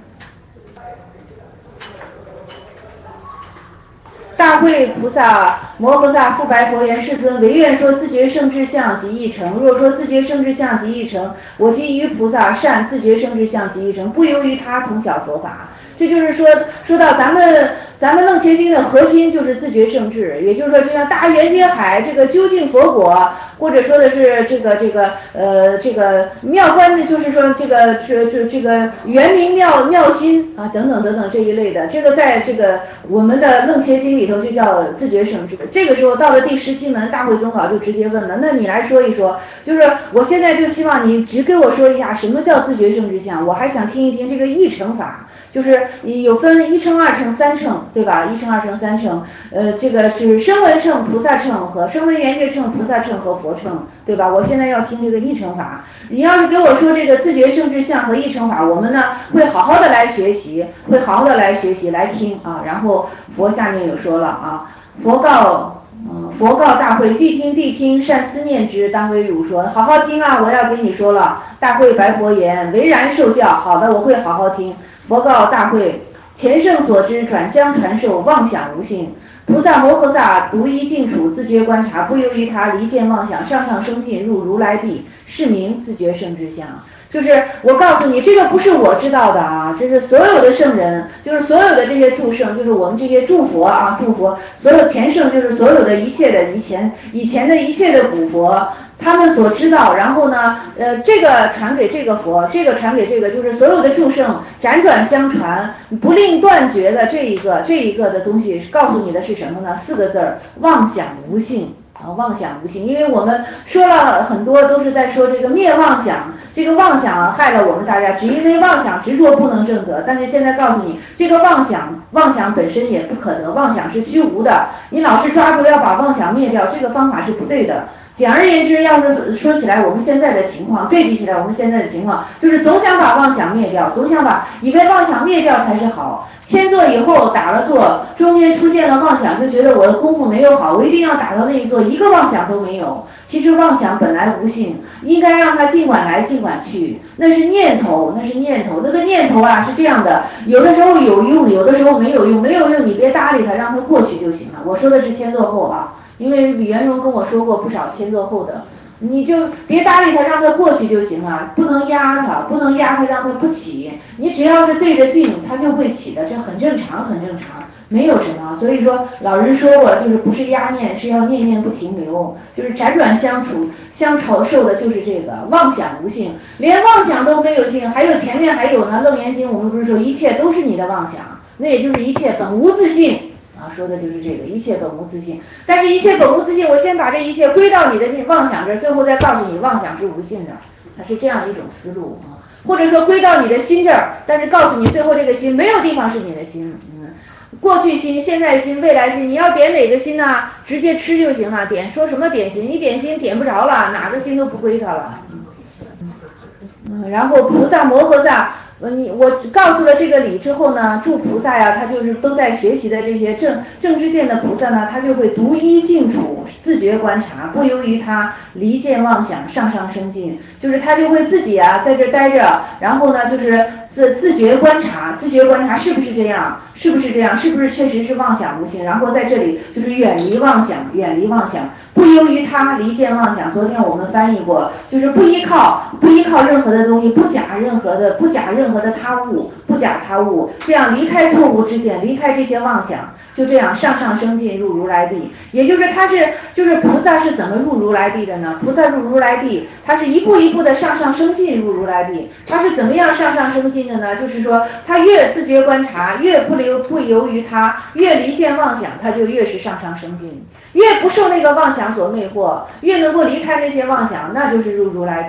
大会菩萨摩诃萨复白佛言：世尊，唯愿说自觉圣智相即义成。若说自觉圣智相即义成，我即于菩萨善自觉圣智相即义成，不由于他通晓佛法。这就是说，说到咱们咱们楞伽经的核心就是自觉圣智，也就是说，就像大圆接海这个究竟佛果，或者说的是这个这个呃这个妙观的，就是说这个这这这个圆明妙妙心啊等等等等这一类的，这个在这个我们的楞伽经里头就叫自觉圣智。这个时候到了第十七门，大会总稿就直接问了，那你来说一说，就是我现在就希望你只给我说一下什么叫自觉圣智相，我还想听一听这个义成法。就是有分一乘、二乘、三乘，对吧？一乘、二乘、三乘，呃，这个是声闻乘、菩萨乘和声闻缘觉乘、菩萨乘和佛乘，对吧？我现在要听这个义乘法。你要是给我说这个自觉圣智相和义乘法，我们呢会好好的来学习，会好好的来学习来听啊。然后佛下面有说了啊，佛告。嗯，佛告大会：谛听，谛听，善思念之，当为汝说。好好听啊，我要给你说了。大会白佛言：唯然受教。好的，我会好好听。佛告大会：前圣所知，转相传授，妄想无性。菩萨摩诃萨独一静处，自觉观察，不由于他，离见妄想，上上升进入如来地，是名自觉圣智相。就是我告诉你，这个不是我知道的啊，这是所有的圣人，就是所有的这些诸圣，就是我们这些诸佛啊，诸佛，所有前圣，就是所有的一切的以前以前的一切的古佛，他们所知道，然后呢，呃，这个传给这个佛，这个传给这个，就是所有的诸圣辗转相传，不令断绝的这一个这一个的东西，告诉你的是什么呢？四个字儿：妄想无性。啊，妄想无性，因为我们说了很多，都是在说这个灭妄想，这个妄想害了我们大家，只因为妄想执着不能证得。但是现在告诉你，这个妄想，妄想本身也不可得，妄想是虚无的，你老是抓住要把妄想灭掉，这个方法是不对的。简而言之，要是说起来我们现在的情况，对比起来我们现在的情况，就是总想把妄想灭掉，总想把以为妄想灭掉才是好。先做以后打了坐，中间出现了妄想，就觉得我的功夫没有好，我一定要打到那一坐，一个妄想都没有。其实妄想本来无性，应该让它尽管来尽管去，那是念头，那是念头。那个念头啊是这样的，有的时候有用，有的时候没有用，没有用你别搭理它，让它过去就行了。我说的是先坐后啊，因为李元荣跟我说过不少先坐后的。你就别搭理它，让它过去就行了，不能压它，不能压它让它不起。你只要是对着镜，它就会起的，这很正常，很正常，没有什么。所以说老人说过，就是不是压念，是要念念不停留，就是辗转相处相承受的就是这个妄想无性，连妄想都没有性，还有前面还有呢，《楞严经》我们不是说一切都是你的妄想，那也就是一切本无自性。啊，说的就是这个一切本无自性，但是一切本无自性，我先把这一切归到你的妄想这儿，最后再告诉你妄想是无性的，它是这样一种思路啊。或者说归到你的心这儿，但是告诉你最后这个心没有地方是你的心，嗯，过去心、现在心、未来心，你要点哪个心呢？直接吃就行了，点说什么点心？你点心点不着了，哪个心都不归他了。嗯，然后菩萨摩诃萨。呃，你我告诉了这个理之后呢，诸菩萨呀，他就是都在学习的这些正正知见的菩萨呢，他就会独一静处，自觉观察，不由于他，离见妄想，上上升进，就是他就会自己啊在这待着，然后呢就是自自觉观察，自觉观察是不是这样，是不是这样，是不是确实是妄想无性，然后在这里就是远离妄想，远离妄想。不由于他，离间妄想。昨天我们翻译过，就是不依靠，不依靠任何的东西，不假任何的，不假任何的他物，不假他物，这样离开错误之见，离开这些妄想，就这样上上升进入如来地。也就是他是，就是菩萨是怎么入如来地的呢？菩萨入如来地，他是一步一步的上上升进入如来地。他是怎么样上上升进的呢？就是说，他越自觉观察，越不留不由于他，越离间妄想，他就越是上上升进。越不受那个妄想所魅惑，越能够离开那些妄想，那就是入如来地。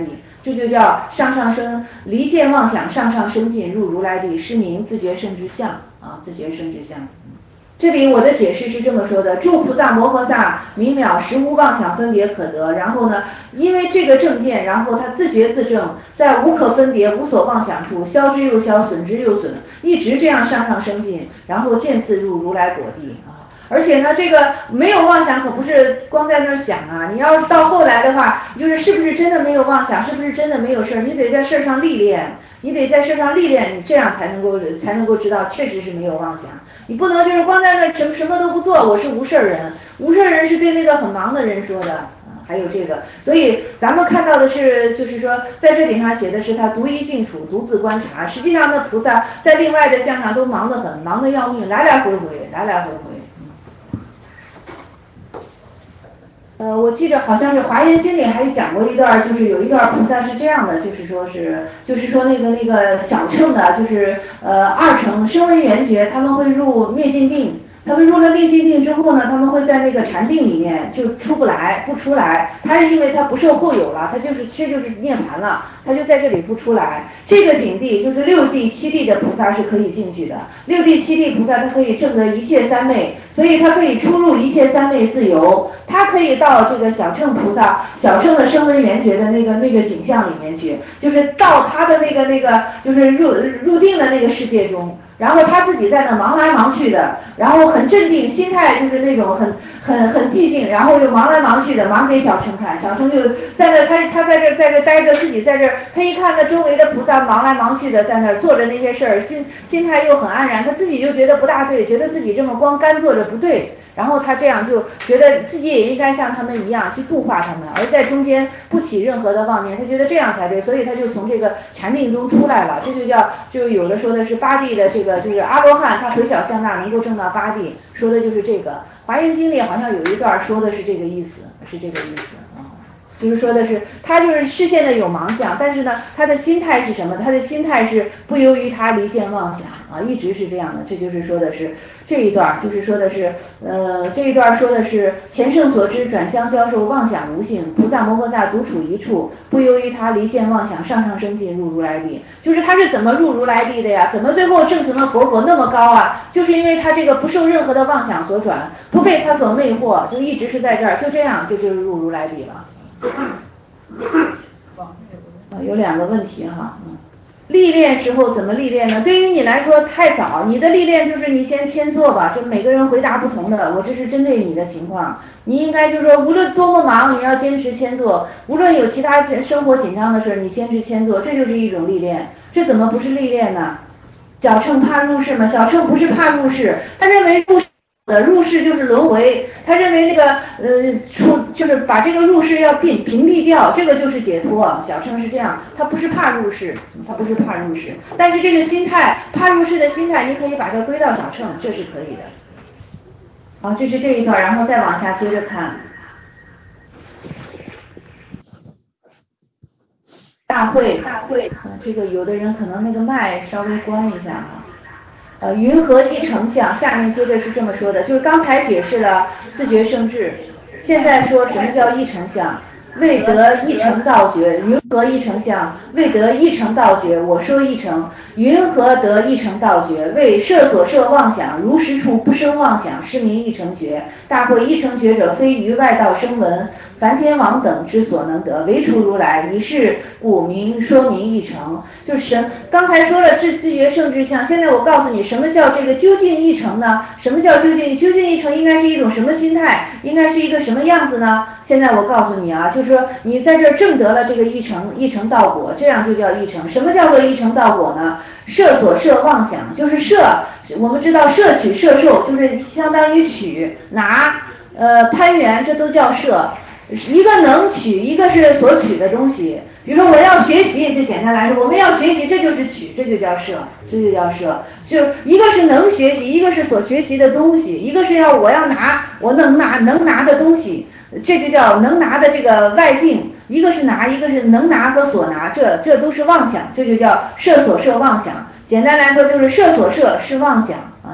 这就叫上上升，离见妄想，上上升进入如来地，是名自觉圣之相啊，自觉圣之相。这里我的解释是这么说的：诸菩萨摩诃萨明了实无妄想分别可得，然后呢，因为这个正见，然后他自觉自证，在无可分别、无所妄想处，消之又消，损之又损，一直这样上上升进，然后渐次入如来果地啊。而且呢，这个没有妄想可不是光在那儿想啊，你要是到后来的话，就是是不是真的没有妄想，是不是真的没有事儿，你得在事儿上历练。你得在事上历练，你这样才能够才能够知道确实是没有妄想。你不能就是光在那什么什么都不做，我是无事人。无事人是对那个很忙的人说的啊，还有这个，所以咱们看到的是，就是说在这顶上写的是他独一静处，独自观察。实际上呢，菩萨在另外的相上都忙得很，忙得要命，来来回回，来来回回。呃，我记得好像是《华严经》里还讲过一段，就是有一段菩萨是这样的，就是说是，就是说那个那个小乘的，就是呃二乘声闻缘觉，他们会入灭尽定。他们入了灭尽定之后呢，他们会在那个禅定里面就出不来，不出来。他是因为他不受后有了，他就是这就是涅槃了，他就在这里不出来。这个境地就是六地七地的菩萨是可以进去的，六地七地菩萨他可以证得一切三昧，所以他可以出入一切三昧自由，他可以到这个小乘菩萨小乘的声闻缘觉的那个那个景象里面去，就是到他的那个那个就是入入定的那个世界中。然后他自己在那忙来忙去的，然后很镇定，心态就是那种很很很寂静，然后又忙来忙去的，忙给小乘看，小乘就在那他他在这在这待着，自己在这，他一看那周围的菩萨忙来忙去的在那做着那些事儿，心心态又很安然，他自己就觉得不大对，觉得自己这么光干坐着不对。然后他这样就觉得自己也应该像他们一样去度化他们，而在中间不起任何的妄念，他觉得这样才对，所以他就从这个禅定中出来了。这就叫，就有的说的是八地的这个，就是阿罗汉他回小向那能够证到八地，说的就是这个。华严经里好像有一段说的是这个意思，是这个意思啊。就是说的是他就是视线的有盲相，但是呢他的心态是什么？他的心态是不由于他离见妄想啊，一直是这样的。这就是说的是这一段，就是说的是呃这一段说的是前圣所知转相教授妄想无性，菩萨摩诃萨独处一处，不由于他离见妄想，上上升进入如来地。就是他是怎么入如来地的呀？怎么最后证成了佛果那么高啊？就是因为他这个不受任何的妄想所转，不被他所魅惑，就一直是在这儿，就这样就就是入如来地了。啊，有两个问题哈，嗯，历练时候怎么历练呢？对于你来说太早，你的历练就是你先签做吧，这每个人回答不同的，我这是针对你的情况，你应该就是说无论多么忙，你要坚持签做，无论有其他生活紧张的事，你坚持签做，这就是一种历练，这怎么不是历练呢？小乘怕入世吗？小乘不是怕入世，他认为入世的入世就是轮回，他认为那个呃出就是把这个入世要屏屏蔽掉，这个就是解脱啊。小乘是这样，他不是怕入世，他不是怕入世，但是这个心态怕入世的心态，你可以把它归到小乘，这是可以的。好，这是这一段，然后再往下接着看。大会，大会，呃，这个有的人可能那个麦稍微关一下啊。呃，云何一成相？下面接着是这么说的，就是刚才解释了自觉圣智，现在说什么叫一成相？未得一成道觉，云何一成相？未得一成道觉，我说一成，云何得一成道觉？为摄所摄妄想，如实处不生妄想，是名一成觉。大会一成觉者，非于外道声闻、梵天王等之所能得，唯除如来，以是故名说明一成。就是神刚才说了自自觉圣智相，现在我告诉你什么叫这个究竟一成呢？什么叫究竟？究竟一成应该是一种什么心态？应该是一个什么样子呢？现在我告诉你啊，就是说你在这儿证得了这个一成一成道果，这样就叫一成。什么叫做一成道果呢？摄所摄妄想，就是摄，我们知道摄取摄受就是相当于取拿呃攀缘，这都叫摄。一个能取，一个是所取的东西。比如说我要学习，就简单来说，我们要学习，这就是取，这就叫摄，这就叫摄。就一个是能学习，一个是所学习的东西，一个是要我要拿我能拿能拿的东西，这就叫能拿的这个外境。一个是拿，一个是能拿和所拿，这这都是妄想，这就叫摄所摄妄想。简单来说就是摄所摄是妄想啊，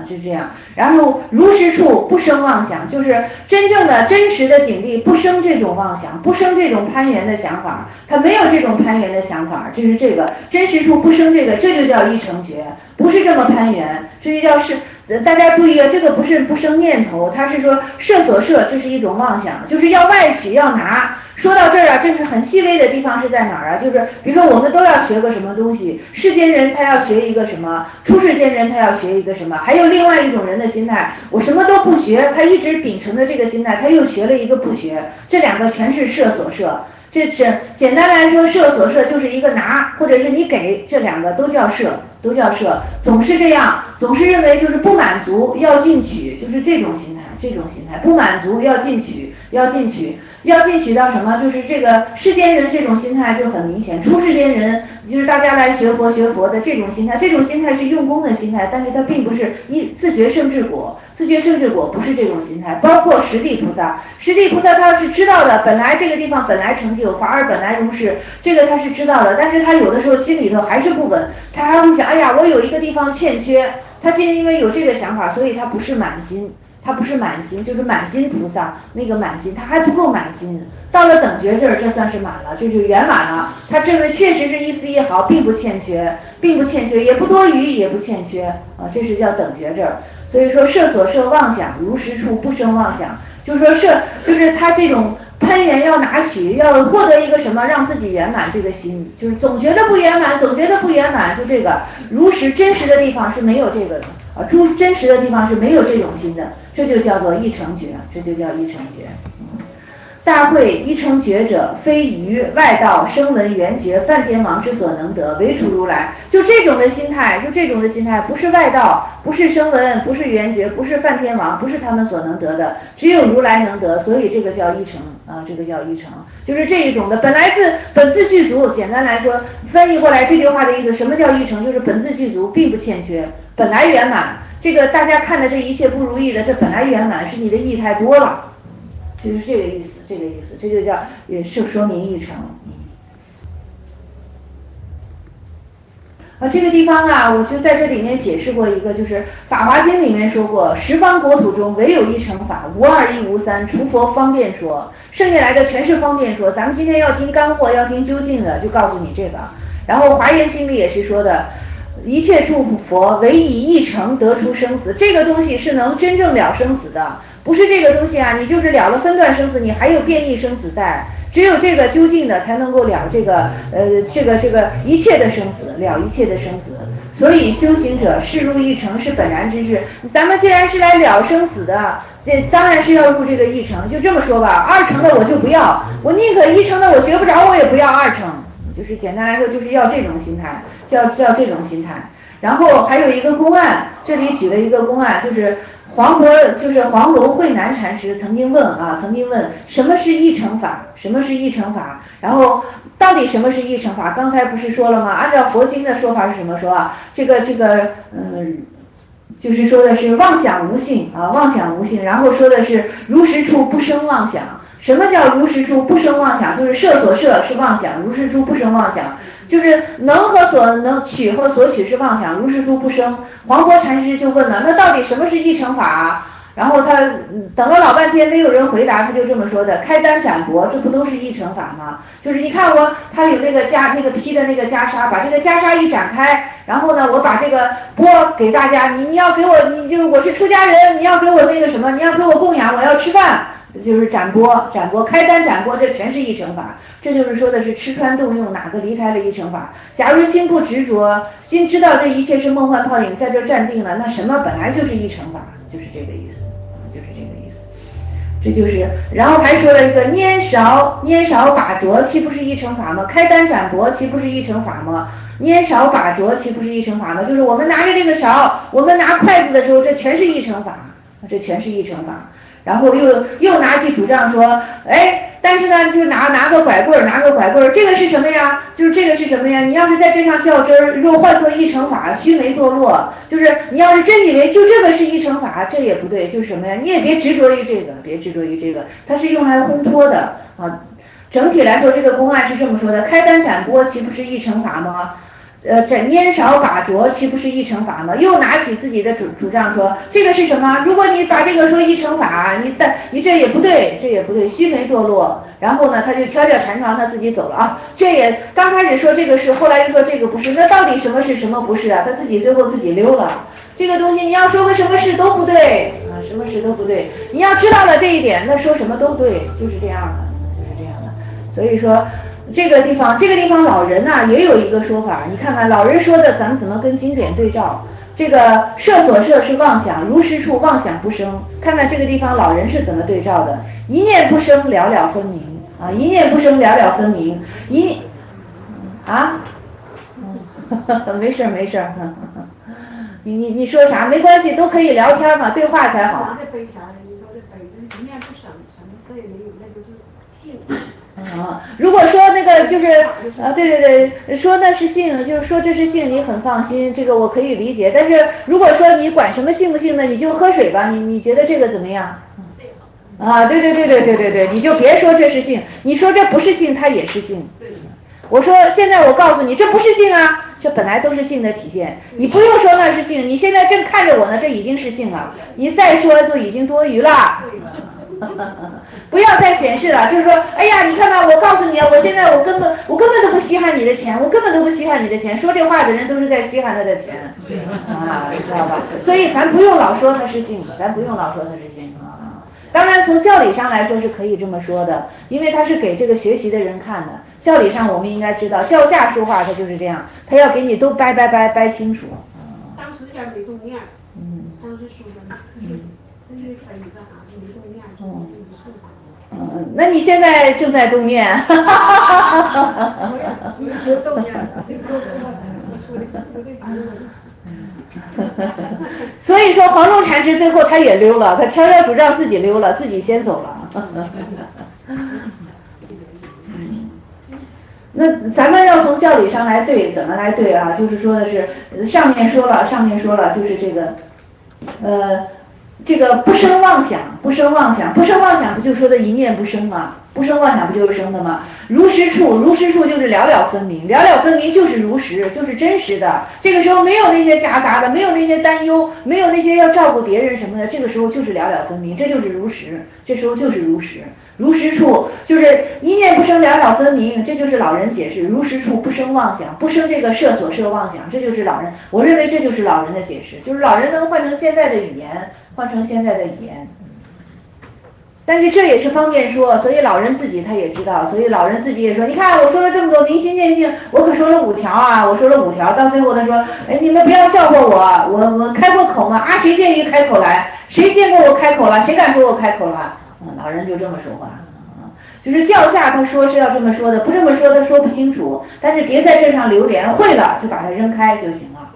啊，就这样。然后如实处不生妄想，就是真正的真实的境地不生这种妄想，不生这种攀缘的想法，他没有这种攀缘的想法，就是这个真实处不生这个，这就叫一成觉，不是这么攀缘，这就叫是。大家注意啊，这个不是不生念头，他是说摄所摄，这是一种妄想，就是要外取要拿。说到这儿啊，这是很细微的地方是在哪儿啊？就是比如说我们都要学个什么东西，世间人他要学一个什么，出世间人他要学一个什么，还有另外一种人的心态，我什么都不学，他一直秉承着这个心态，他又学了一个不学，这两个全是摄所摄。这是简单来说，摄所摄就是一个拿，或者是你给，这两个都叫摄，都叫摄，总是这样，总是认为就是不满足要进取，就是这种心态，这种心态不满足要进取，要进取，要进取到什么？就是这个世间人这种心态就很明显，出世间人就是大家来学佛学佛的这种心态，这种心态是用功的心态，但是它并不是一自觉圣智果，自觉圣智果不是这种心态，包括十地菩萨，十地菩萨他是知道的，本来这个地方本来成就，法尔本来如是，这个他是知道的，但是他有的时候心里头还是不稳，他还会想，哎呀，我有一个地方欠缺，他其实因为有这个想法，所以他不是满心。他不是满心，就是满心菩萨那个满心，他还不够满心。到了等觉这儿，这算是满了，这就圆满了。他这个确实是一丝一毫，并不欠缺，并不欠缺，也不多余，也不欠缺啊，这是叫等觉这儿。所以说摄所摄妄想，如实处不生妄想，就是说摄，就是他这种攀缘要拿取，要获得一个什么，让自己圆满这个心，就是总觉得不圆满，总觉得不圆满，就这个如实真实的地方是没有这个的。啊，诸真实的地方是没有这种心的，这就叫做一成觉，这就叫一成觉。嗯、大会一成觉者，非于外道声闻缘觉梵天王之所能得，唯除如来。就这种的心态，就这种的心态，不是外道，不是声闻，不是缘觉，不是梵天王，不是他们所能得的，只有如来能得，所以这个叫一成啊，这个叫一成，就是这一种的，本来自本自具足。简单来说，翻译过来这句话的意思，什么叫一成？就是本自具足，并不欠缺。本来圆满，这个大家看的这一切不如意的，这本来圆满，是你的意太多了，就是这个意思，这个意思，这就叫也是说明一成。啊，这个地方啊，我就在这里面解释过一个，就是《法华经》里面说过，十方国土中唯有一乘法，无二亦无三，除佛方便说，剩下来的全是方便说。咱们今天要听干货，要听究竟的，就告诉你这个。然后《华严经》里也是说的。一切诸佛唯以一乘得出生死，这个东西是能真正了生死的，不是这个东西啊，你就是了了分段生死，你还有变异生死在，只有这个究竟的才能够了这个呃这个这个一切的生死，了一切的生死。所以修行者视入一乘是本然之事，咱们既然是来了生死的，这当然是要入这个一乘，就这么说吧，二乘的我就不要，我宁可一乘的我学不着，我也不要二乘。就是简单来说，就是要这种心态，叫叫这种心态。然后还有一个公案，这里举了一个公案，就是黄伯，就是黄龙慧南禅师曾经问啊，曾经问什么是一乘法，什么是一乘法？然后到底什么是一乘法？刚才不是说了吗？按照佛经的说法是什么说啊？这个这个嗯。就是说的是妄想无性啊，妄想无性，然后说的是如实处不生妄想。什么叫如实处不生妄想？就是摄所摄是妄想，如实处不生妄想，就是能和所能取和所取是妄想，如实处不生。黄伯禅师就问了，那到底什么是一乘法啊？然后他等了老半天没有人回答，他就这么说的：开单斩帛，这不都是一乘法吗？就是你看我，他有那个袈那个披的那个袈裟，把这个袈裟一展开，然后呢，我把这个钵给大家，你你要给我，你就是我是出家人，你要给我那个什么，你要给我供养，我要吃饭。就是斩钵，斩钵，开单斩钵，这全是一乘法。这就是说的是吃穿动用哪个离开了一乘法。假如心不执着，心知道这一切是梦幻泡影，在这站定了，那什么本来就是一乘法，就是这个意思，就是这个意思。这就是，然后还说了一个拈勺，拈勺把着，岂不是一乘法吗？开单斩钵，岂不是一乘法吗？拈勺把着，岂不是一乘法吗？就是我们拿着这个勺，我们拿筷子的时候，这全是一乘法，这全是一乘法。然后又又拿起主张说，哎，但是呢，就拿拿个拐棍，拿个拐棍，这个是什么呀？就是这个是什么呀？你要是在这上较真儿，若换作一乘法，须眉堕落。就是你要是真以为就这个是一乘法，这也不对，就是什么呀？你也别执着于这个，别执着于这个，它是用来烘托的啊。整体来说，这个公案是这么说的：开单斩钵，岂不是一乘法吗？ 呃，枕烟少把浊，岂不是一乘法吗？又拿起自己的主主张说，这个是什么？如果你把这个说一乘法，你但你这也不对，这也不对，心没堕落。然后呢，他就敲敲禅床，他自己走了啊。这也刚开始说这个是，后来又说这个不是，那到底什么是什么不是啊？他自己最后自己溜了。这个东西你要说个什么事都不对啊，什么事都不对。你要知道了这一点，那说什么都对，就是这样的，就是这样的。所以说。这个地方，这个地方老人呐、啊、也有一个说法，你看看老人说的，咱们怎么跟经典对照？这个摄所摄是妄想，如实处妄想不生。看看这个地方老人是怎么对照的？一念不生，了了分明啊！一念不生，了了分明。一啊，没事没事，你你你说啥？没关系，都可以聊天嘛，对话才好。 这背前你说这背一念不生，什么这也没有，那就是性。 啊，如果说那个就是啊，对对对，说那是性，就是说这是性，你很放心，这个我可以理解。但是如果说你管什么性不性呢，你就喝水吧，你你觉得这个怎么样？啊，对对对对对对对，你就别说这是性，你说这不是性，它也是性。我说现在我告诉你，这不是性啊，这本来都是性的体现，你不用说那是性，你现在正看着我呢，这已经是性了，你再说就已经多余了。不要再显示了，就是说，哎呀，你看看，我告诉你啊，我现在我根本我根本都不稀罕你的钱，我根本都不稀罕你的钱，说这话的人都是在稀罕他的钱，啊，知道吧？所以咱不用老说他是性，咱不用老说他是性啊。当然，从教理上来说是可以这么说的，因为他是给这个学习的人看的。教理上我们应该知道，教下说话他就是这样，他要给你都掰掰掰掰清楚。 当时也没动念， 嗯， 当时说的就是这是可以干啥，没动念， 嗯。嗯，那你现在正在动念，哈哈哈哈哈哈！ 我也动念了， 所以说黄忠禅师最后他也溜了，他悄悄主张自己溜了，自己先走了。那咱们要从教理上来对，怎么来对啊？就是说的是上面说了，上面说了，就是这个，呃。这个不生妄想，不生妄想，不生妄想，不就说的一念不生吗？不生妄想不就是生的吗？如实处，如实处就是了了分明，了了分明就是如实，就是真实的。这个时候没有那些夹杂的，没有那些担忧，没有那些要照顾别人什么的，这个时候就是了了分明，这就是如实，这时候就是如实。如实处就是一念不生，了了分明，这就是老人解释。如实处不生妄想，不生这个摄所摄妄想，这就是老人，我认为这就是老人的解释，就是老人能换成现在的语言，换成现在的语言。但是这也是方便说，所以老人自己他也知道，所以老人自己也说，你看我说了这么多明心见性，我可说了五条啊，我说了五条，到最后他说，哎，你们不要笑话我，我我开过口吗？啊，谁见一开口来？谁见过我开口了？谁敢说我开口了？嗯，老人就这么说话，嗯，就是教下他说是要这么说的，不这么说他说不清楚，但是别在这上留连，会了就把它扔开就行了。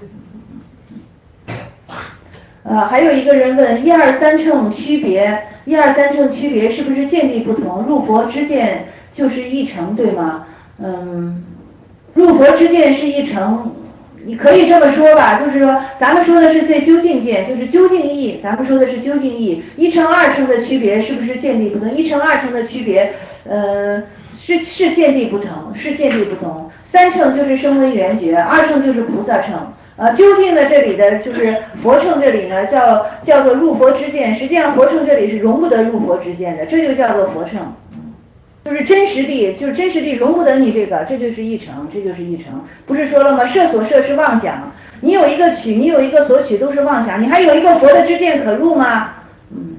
呃，还有一个人问一二三乘区别，一二三乘区别是不是见地不同？入佛之见就是一乘，对吗？嗯，入佛之见是一乘，你可以这么说吧，就是说咱们说的是最究竟见，就是究竟义，咱们说的是究竟义。一乘二乘的区别是不是见地不同？一乘二乘的区别，呃，是是见地不同，是见地不同。三乘就是声闻缘觉，二乘就是菩萨乘。呃，究竟的这里的就是佛乘这里呢，叫叫做入佛之见，实际上佛乘这里是容不得入佛之见的，这就叫做佛乘，就是真实地，就是真实地容不得你这个，这就是一乘，这就是一乘，不是说了吗？摄所摄是妄想，你有一个取，你有一个所取都是妄想，你还有一个佛的之见可入吗？嗯。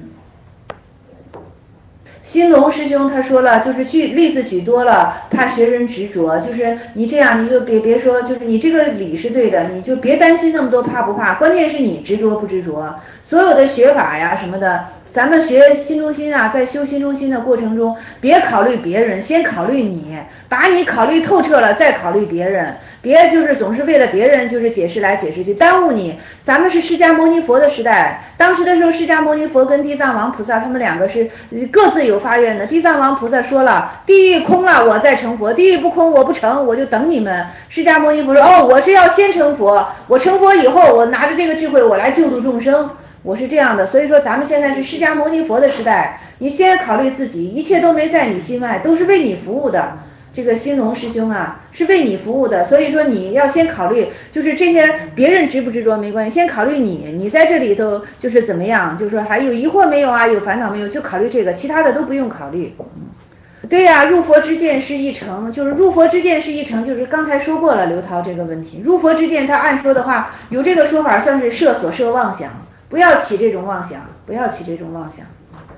新龙师兄他说了，就是举例子举多了，怕学人执着，就是你这样你就别别说，就是你这个理是对的，你就别担心那么多怕不怕，关键是你执着不执着。所有的学法呀什么的，咱们学心中心啊，在修心中心的过程中，别考虑别人，先考虑你，把你考虑透彻了，再考虑别人。别就是总是为了别人就是解释来解释去，耽误你。咱们是释迦牟尼佛的时代，当时的时候释迦牟尼佛跟地藏王菩萨他们两个是各自有发愿的。地藏王菩萨说了，地狱空了我再成佛，地狱不空我不成，我就等你们。释迦牟尼佛说，哦，我是要先成佛，我成佛以后我拿着这个智慧我来救度众生，我是这样的。所以说咱们现在是释迦牟尼佛的时代，你先考虑自己，一切都没在你心外，都是为你服务的。 这个兴隆师兄啊，是为你服务的，所以说你要先考虑，就是这些别人执不执着没关系，先考虑你，你在这里头就是怎么样，就是说还有疑惑没有啊，有烦恼没有，就考虑这个，其他的都不用考虑。对呀、啊，入佛之见是一成，就是入佛之见是一成，就是刚才说过了刘涛这个问题，入佛之见，他按说的话，有这个说法算是摄所摄妄想，不要起这种妄想，不要起这种妄想。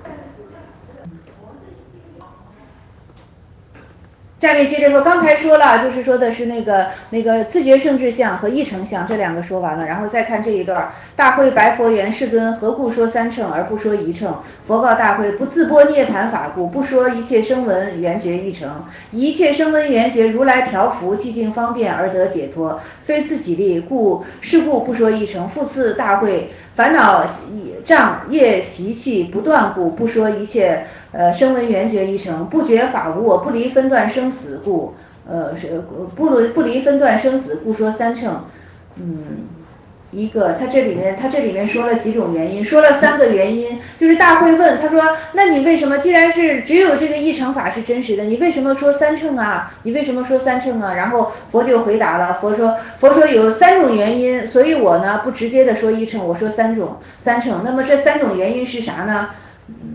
下面接着说，刚才说了，就是说的是那个那个自觉圣智相和一成相这两个说完了，然后再看这一段，大会白佛言：世尊，何故说三乘而不说一乘？佛告大会：不自播涅盘法故，不说一切声闻缘觉一成。一切声闻缘觉，如来调伏，寂静方便而得解脱，非自己力，故是故不说一成。复次大会，烦恼障业习气不断故，不说一切呃声闻缘觉一成。不觉法无我，不离分段生死故，呃是不离不离分段生死故说三乘。嗯，一个他这里面他这里面说了几种原因，说了三个原因，就是大会问他说，那你为什么既然是只有这个一乘法是真实的，你为什么说三乘啊？你为什么说三乘啊？然后佛就回答了，佛说佛说有三种原因，所以我呢不直接的说一乘，我说三种三乘。那么这三种原因是啥呢？嗯，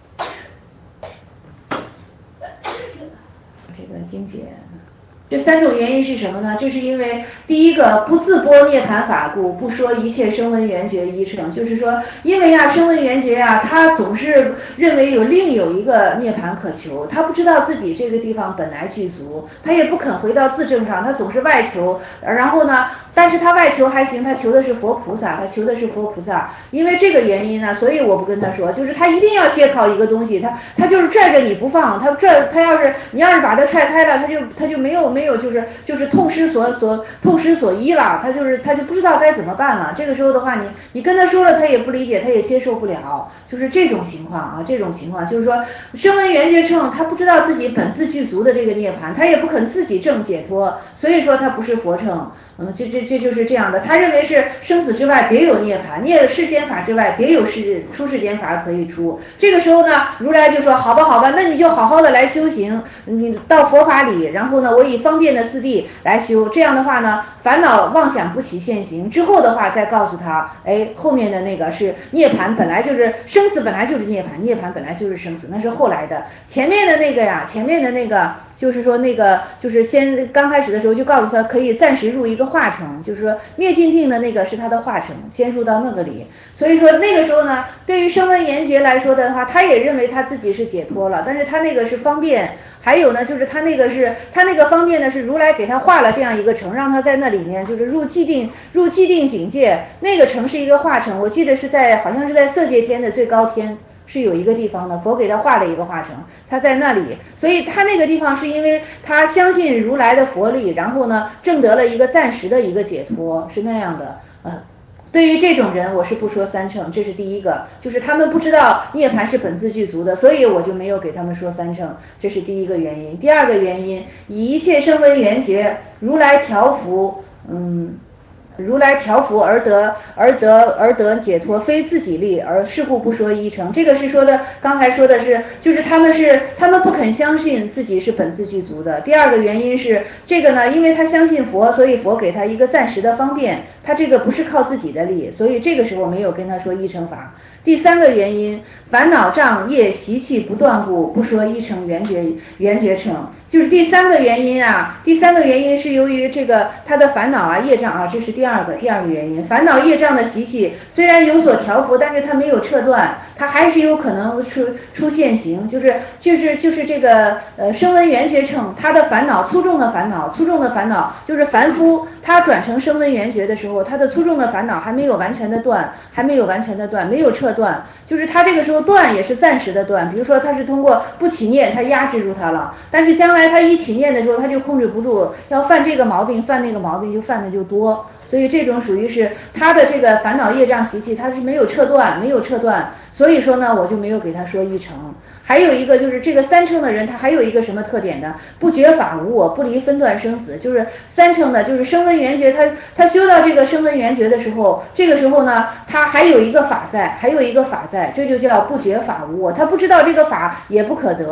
这个经解。这三种原因是什么呢？就是因为第一个不自播涅盘法故，不说一切声闻缘觉一乘，就是说因为啊声闻缘觉啊，他总是认为有另有一个涅盘可求，他不知道自己这个地方本来具足，他也不肯回到自证上，他总是外求，然后呢但是他外求还行，他求的是佛菩萨，他求的是佛菩萨，因为这个原因呢，所以我不跟他说，就是他一定要接靠一个东西，他他就是拽着你不放，他拽他要是你要是把他踹开了，他就他就没有没有就是就是痛失所所痛失所依了，他就是他就不知道该怎么办了。这个时候的话，你你跟他说了，他也不理解，他也接受不了，就是这种情况啊，这种情况就是说声闻缘觉乘，他不知道自己本自具足的这个涅槃，他也不肯自己证解脱，所以说他不是佛乘。嗯，这这这就是这样的，他认为是生死之外别有涅槃，涅世间法之外别有世出世间法可以出。这个时候呢，如来就说好吧好吧，那你就好好的来修行，你到佛法里，然后呢，我以方便的四谛来修，这样的话呢，烦恼妄想不起现行。之后的话再告诉他，哎，后面的那个是涅槃，本来就是生死本来就是涅槃，涅槃本来就是生死，那是后来的。前面的那个呀，前面的那个。就是说那个就是先刚开始的时候就告诉他可以暂时入一个化城，就是说灭尽定的那个是他的化城，先入到那个里。所以说那个时候呢，对于声闻缘觉来说的话，他也认为他自己是解脱了，但是他那个是方便，还有呢就是他那个是他那个方便呢是如来给他画了这样一个城，让他在那里面就是入寂定入寂定境界，那个城是一个化城，我记得是在好像是在色界天的最高天。是有一个地方的，佛给他画了一个化城，他在那里，所以他那个地方是因为他相信如来的佛力，然后呢证得了一个暂时的一个解脱，是那样的。呃，对于这种人我是不说三乘，这是第一个，就是他们不知道涅槃是本自具足的，所以我就没有给他们说三乘，这是第一个原因。第二个原因，以一切声闻缘觉，如来调伏，嗯。如来调伏而得而得而得解脱，非自己力，而是故不说一乘。这个是说的，刚才说的是，就是他们是他们不肯相信自己是本自具足的。第二个原因是这个呢，因为他相信佛，所以佛给他一个暂时的方便，他这个不是靠自己的力，所以这个时候没有跟他说一乘法。第三个原因，烦恼障业习气不断故，不说一乘缘觉缘觉乘。就是第三个原因啊，第三个原因是由于这个他的烦恼啊业障啊，这是第二个第二个原因。烦恼业障的习气虽然有所调伏，但是他没有撤断，他还是有可能出出现行，就是就是就是这个呃声闻缘觉乘，他的烦恼粗重的烦恼粗重的烦恼就是凡夫他转成声闻缘觉的时候，他的粗重的烦恼还没有完全的断，还没有完全的断，没有撤断，就是他这个时候断也是暂时的断，比如说他是通过不起念他压制住他了，但是将来他一起念的时候他就控制不住，要犯这个毛病犯那个毛病就犯的就多，所以这种属于是他的这个烦恼业障习气他是没有撤断没有撤断，所以说呢我就没有给他说一乘。还有一个就是这个三乘的人他还有一个什么特点呢？不觉法无我，不离分段生死，就是三乘的就是声闻缘觉，他他修到这个声闻缘觉的时候，这个时候呢他还有一个法在还有一个法在，这就叫不觉法无我，他不知道这个法也不可得，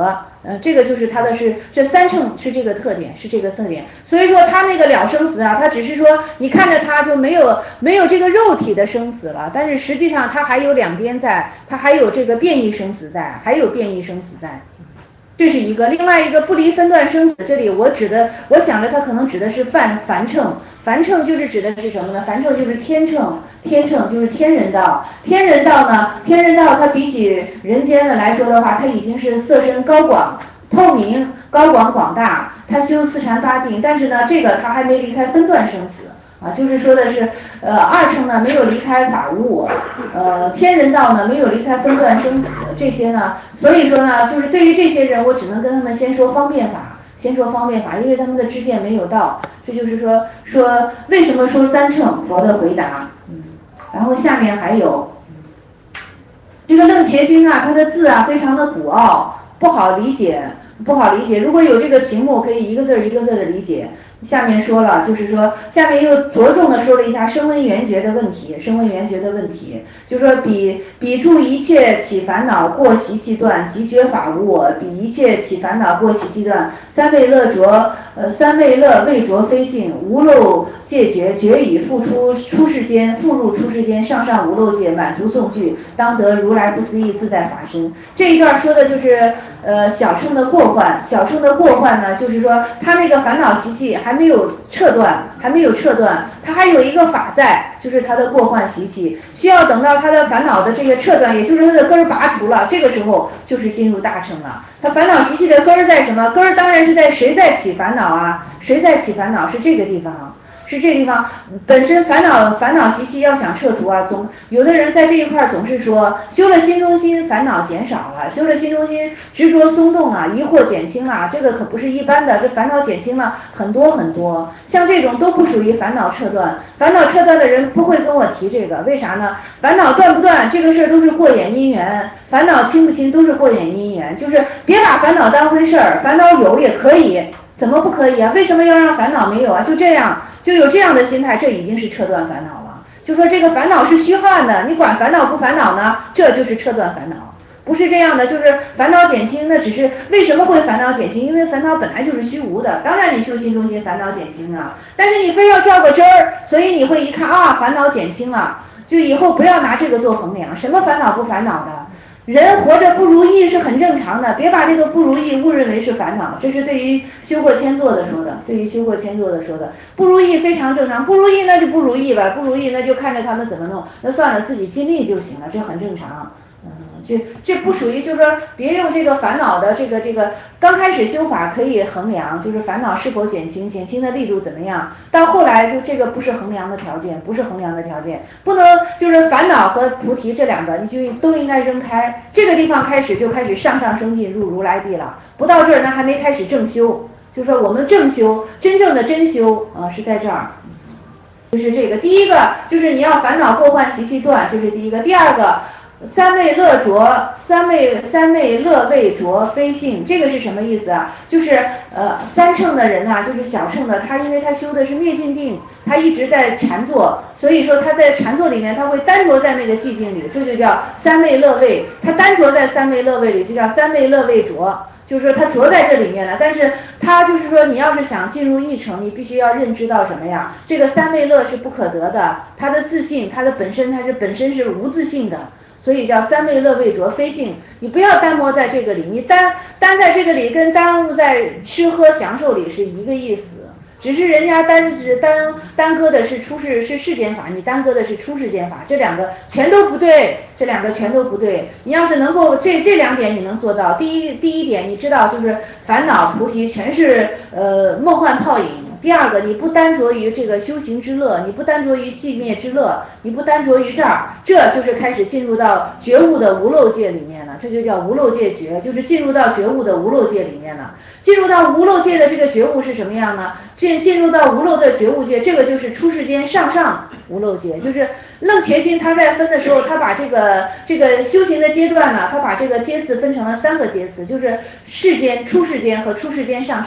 呃，这个就是他的是这三乘是这个特点，是这个特点。所以说他那个了生死啊，他只是说你看着他就没有没有这个肉体的生死了，但是实际上他还有两边在，他还有这个变异生死在，还有变异生死在。这是一个，另外一个不离分段生死，这里我指的，我想着它可能指的是凡凡乘，凡乘就是指的是什么呢？凡乘就是天乘，天乘就是天人道，天人道呢，天人道它比起人间的来说的话，它已经是色身高广、透明、高广广大，它修四禅八定，但是呢，这个它还没离开分段生死。啊，就是说的是，呃，二乘呢没有离开法无我，呃，天人道呢没有离开分段生死，这些呢，所以说呢，就是对于这些人，我只能跟他们先说方便法，先说方便法，因为他们的知见没有到，这就是说说为什么说三乘，佛的回答，嗯，然后下面还有这个楞伽经啊，它的字啊非常的古奥，不好理解，不好理解，如果有这个屏幕，可以一个字一个字的理解。下面说了，就是说，下面又着重的说了一下声闻缘觉的问题，声闻缘觉的问题，就是说比比诸一切起烦恼过习气断，即觉法无我，比一切起烦恼过习气断，三味乐着，呃，三味乐味着非性，无漏界觉，觉已复出出世间，复入出世间，上上无漏界，满足颂句，当得如来不思议自在法身。这一段说的就是呃小乘的过患，小乘的过患呢，就是说他那个烦恼习气还没有撤断，还没有撤断，他还有一个法在，就是他的过患习气，需要等到他的烦恼的这个撤断，也就是他的根儿拔除了，这个时候就是进入大乘了。他烦恼习气的根儿在什么？根儿当然是在谁在起烦恼啊？谁在起烦恼？是这个地方。是这地方本身烦恼烦恼习气要想撤除啊，总有的人在这一块总是说修了心中心烦恼减少了，修了心中心执着松动啊，疑惑减轻了，这个可不是一般的，这烦恼减轻了很多很多，像这种都不属于烦恼撤断，烦恼撤断的人不会跟我提这个，为啥呢？烦恼断不断这个事儿都是过眼因缘，烦恼轻不轻都是过眼因缘，就是别把烦恼当回事儿，烦恼有也可以，怎么不可以啊？为什么要让烦恼没有啊？就这样。就有这样的心态，这已经是撤断烦恼了。就说这个烦恼是虚幻的，你管烦恼不烦恼呢？这就是撤断烦恼，不是这样的。就是烦恼减轻，那只是为什么会烦恼减轻？因为烦恼本来就是虚无的，当然你修心中心烦恼减轻啊。但是你非要较个真儿，所以你会一看啊，烦恼减轻了，就以后不要拿这个做衡量，什么烦恼不烦恼的？人活着不如意是很正常的，别把这个不如意误认为是烦恼，这是对于修过千座的说的，对于修过千座的说的，不如意非常正常，不如意那就不如意吧，不如意那就看着他们怎么弄，那算了，自己尽力就行了，这很正常。嗯，这这不属于，就是说别用这个烦恼的这个这个，刚开始修法可以衡量，就是烦恼是否减轻，减轻的力度怎么样，到后来就这个不是衡量的条件，不是衡量的条件，不能就是烦恼和菩提这两个你就都应该扔开，这个地方开始就开始上上升进入如来地了，不到这儿那还没开始正修，就是说我们正修真正的真修啊、呃、是在这儿。就是这个第一个就是你要烦恼过患习气断，这是第一个，第二个三味乐着，三味三味乐味着非性，这个是什么意思啊？就是呃三乘的人啊，就是小乘的，他因为他修的是灭尽定，他一直在禅坐，所以说他在禅坐里面他会单着在那个寂静里，这就叫三味乐味，他单着在三味乐味里就叫三味乐味着。就是说他着在这里面了，但是他就是说你要是想进入一乘，你必须要认知到什么呀？这个三味乐是不可得的，他的自信，他的本身他是本身是无自信的，所以叫三味乐味着非性。你不要单摸在这个里，你单单在这个里跟耽误在吃喝享受里是一个意思。只是人家单只单耽搁的是出世是世间法，你耽搁的是出世间法，这两个全都不对，这两个全都不对。你要是能够这这两点你能做到，第一第一点你知道就是烦恼菩提全是呃梦幻泡影。第二个，你不单着于这个修行之乐，你不单着于寂灭之乐，你不单着于这儿，这就是开始进入到觉悟的无漏界里面了，这就叫无漏界觉，就是进入到觉悟的无漏界里面了。进入到无漏界的这个觉悟是什么样呢？进进入到无漏的觉悟界，这个就是出世间上上无漏界，就是楞伽经他在分的时候，他把这个这个修行的阶段呢，他把这个阶次分成了三个阶次，就是世间、出世间和出世间上上。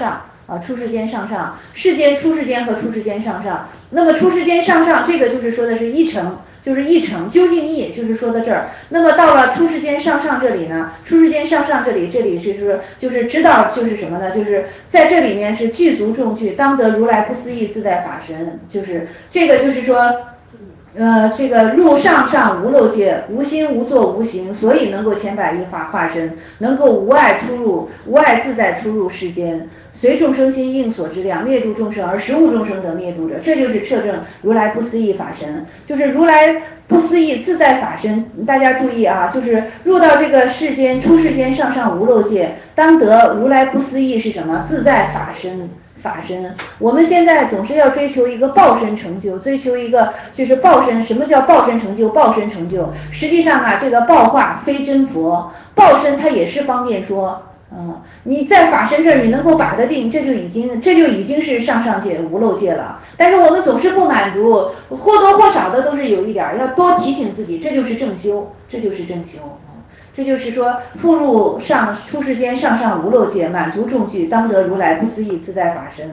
啊，出世间上上，世间出世间和出世间上上。那么出世间上上这个就是说的是一乘，就是一乘究竟义，就是说到这儿。那么到了出世间上上这里呢，出世间上上这里，这里是说就是知道就是什么呢？就是在这里面是具足众具，当得如来不思议自在法身，就是这个就是说。呃，这个入上上无漏界，无心无作无形，所以能够千百亿化化身，能够无碍出入，无碍自在出入世间，随众生心应所知量，灭度众生而实无众生得灭度者，这就是彻证如来不思议法身，就是如来不思议自在法身。大家注意啊，就是入到这个世间，出世间上上无漏界，当得如来不思议是什么？自在法身。法身，我们现在总是要追求一个报身成就，追求一个就是报身。什么叫报身成就？报身成就，实际上啊，这个报化非真佛，报身它也是方便说。嗯，你在法身这儿你能够把得定，这就已经这就已经是上上界无漏界了。但是我们总是不满足，或多或少的都是有一点，要多提醒自己，这就是正修，这就是正修。这就是说，复入上出世间上上无漏界，满足众具，当得如来不思议自在法身。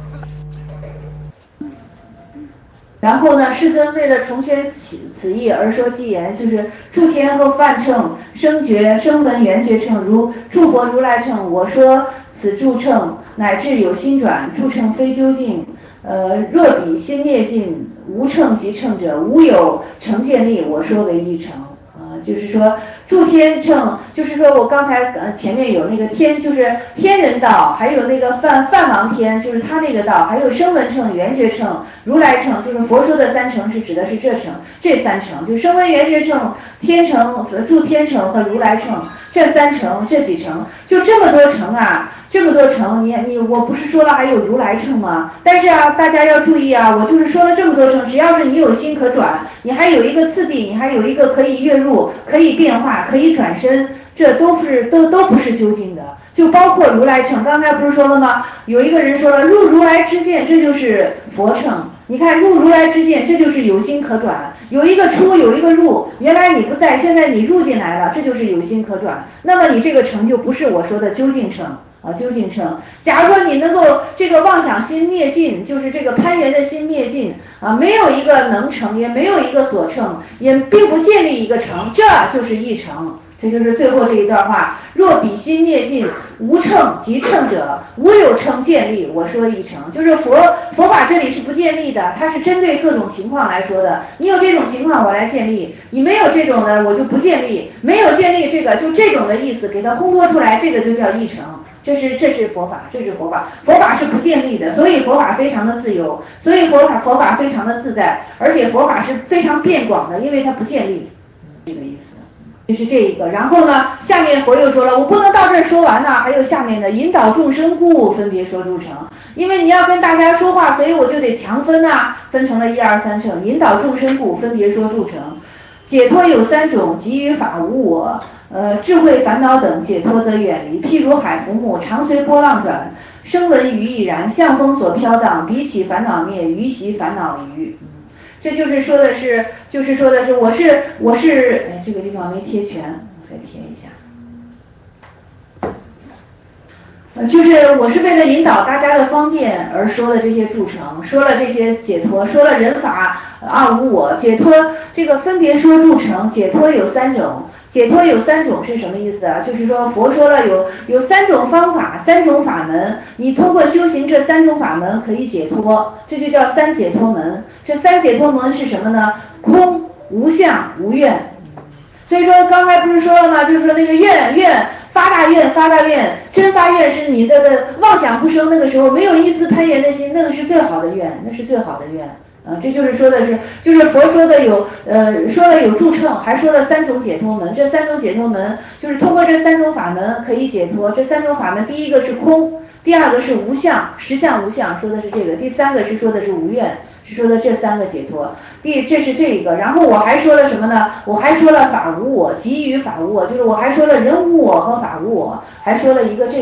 然后呢，世尊为了重宣此此意而说偈言，就是诸天和梵称、声觉、声闻缘觉称，如诸佛如来称，我说此诸称，乃至有心转，诸称非究竟。呃，若彼心灭尽，无称即称者，无有成见力，我说为一成。就是说诸天称，就是说我刚才呃前面有那个天，就是天人道，还有那个梵梵王天，就是他那个道，还有声闻称、缘觉称、如来称，就是佛说的三乘是指的是这乘，这三乘就声闻缘觉称、天乘、诸天乘和如来称，这三乘这几乘，就这么多乘啊，这么多乘，你你我不是说了还有如来乘吗？但是啊，大家要注意啊，我就是说了这么多乘，只要是你有心可转，你还有一个次第，你还有一个可以跃入。可以变化，可以转身，这都是都都不是究竟的，就包括如来乘。刚才不是说了吗？有一个人说了，入如来之见，这就是佛乘。你看入如来之见，这就是有心可转，有一个出，有一个入。原来你不在，现在你入进来了，这就是有心可转。那么你这个乘就不是我说的究竟乘。啊，究竟称。假如说你能够这个妄想心灭尽，就是这个攀缘的心灭尽啊，没有一个能成，也没有一个所称，也并不建立一个成，这就是一成。这就是最后这一段话：若彼心灭尽，无称即称者，无有称建立，我说一成。就是佛佛法这里是不建立的，它是针对各种情况来说的。你有这种情况，我来建立；你没有这种的，我就不建立。没有建立这个，就这种的意思，给它烘托出来，这个就叫一成。这是这是佛法，这是佛法，佛法是不建立的，所以佛法非常的自由，所以佛法佛法非常的自在，而且佛法是非常遍广的，因为它不建立，这个意思。就是这一个，然后呢，下面佛又说了，我不能到这儿说完呢，还有下面的引导众生故，分别说诸乘，因为你要跟大家说话，所以我就得强分啊，分成了一二三乘，引导众生故，分别说诸乘。解脱有三种，即于法无我。呃，智慧烦恼等解脱则远离，譬如海浮木，常随波浪转，声闻鱼亦然，向风所飘荡，彼起烦恼灭，鱼习烦恼余。嗯，这就是说的是，就是说的是，我是我是，哎，这个地方没贴全，我再贴一下。呃，就是我是为了引导大家的方便而说的这些著成，说了这些解脱，说了人法二无我，解脱这个分别说著成，解脱有三种。解脱有三种是什么意思啊？就是说佛说了有有三种方法，三种法门，你通过修行这三种法门可以解脱，这就叫三解脱门。这三解脱门是什么呢？空、无相、无愿。所以说刚才不是说了吗？就是说那个愿愿发大愿发大愿，真发愿是你的的妄想不生，那个时候没有一丝攀缘的心，那个是最好的愿，那是最好的愿。啊，这就是说的是，就是佛说的有，呃，说了有助乘，还说了三种解脱门。这三种解脱门就是通过这三种法门可以解脱。这三种法门，第一个是空，第二个是无相，实相无相，说的是这个；第三个是说的是无愿，是说的这三个解脱。第，这是这一个。然后我还说了什么呢？我还说了法无我，即于法无我，就是我还说了人无我和法无我，还说了一个这个。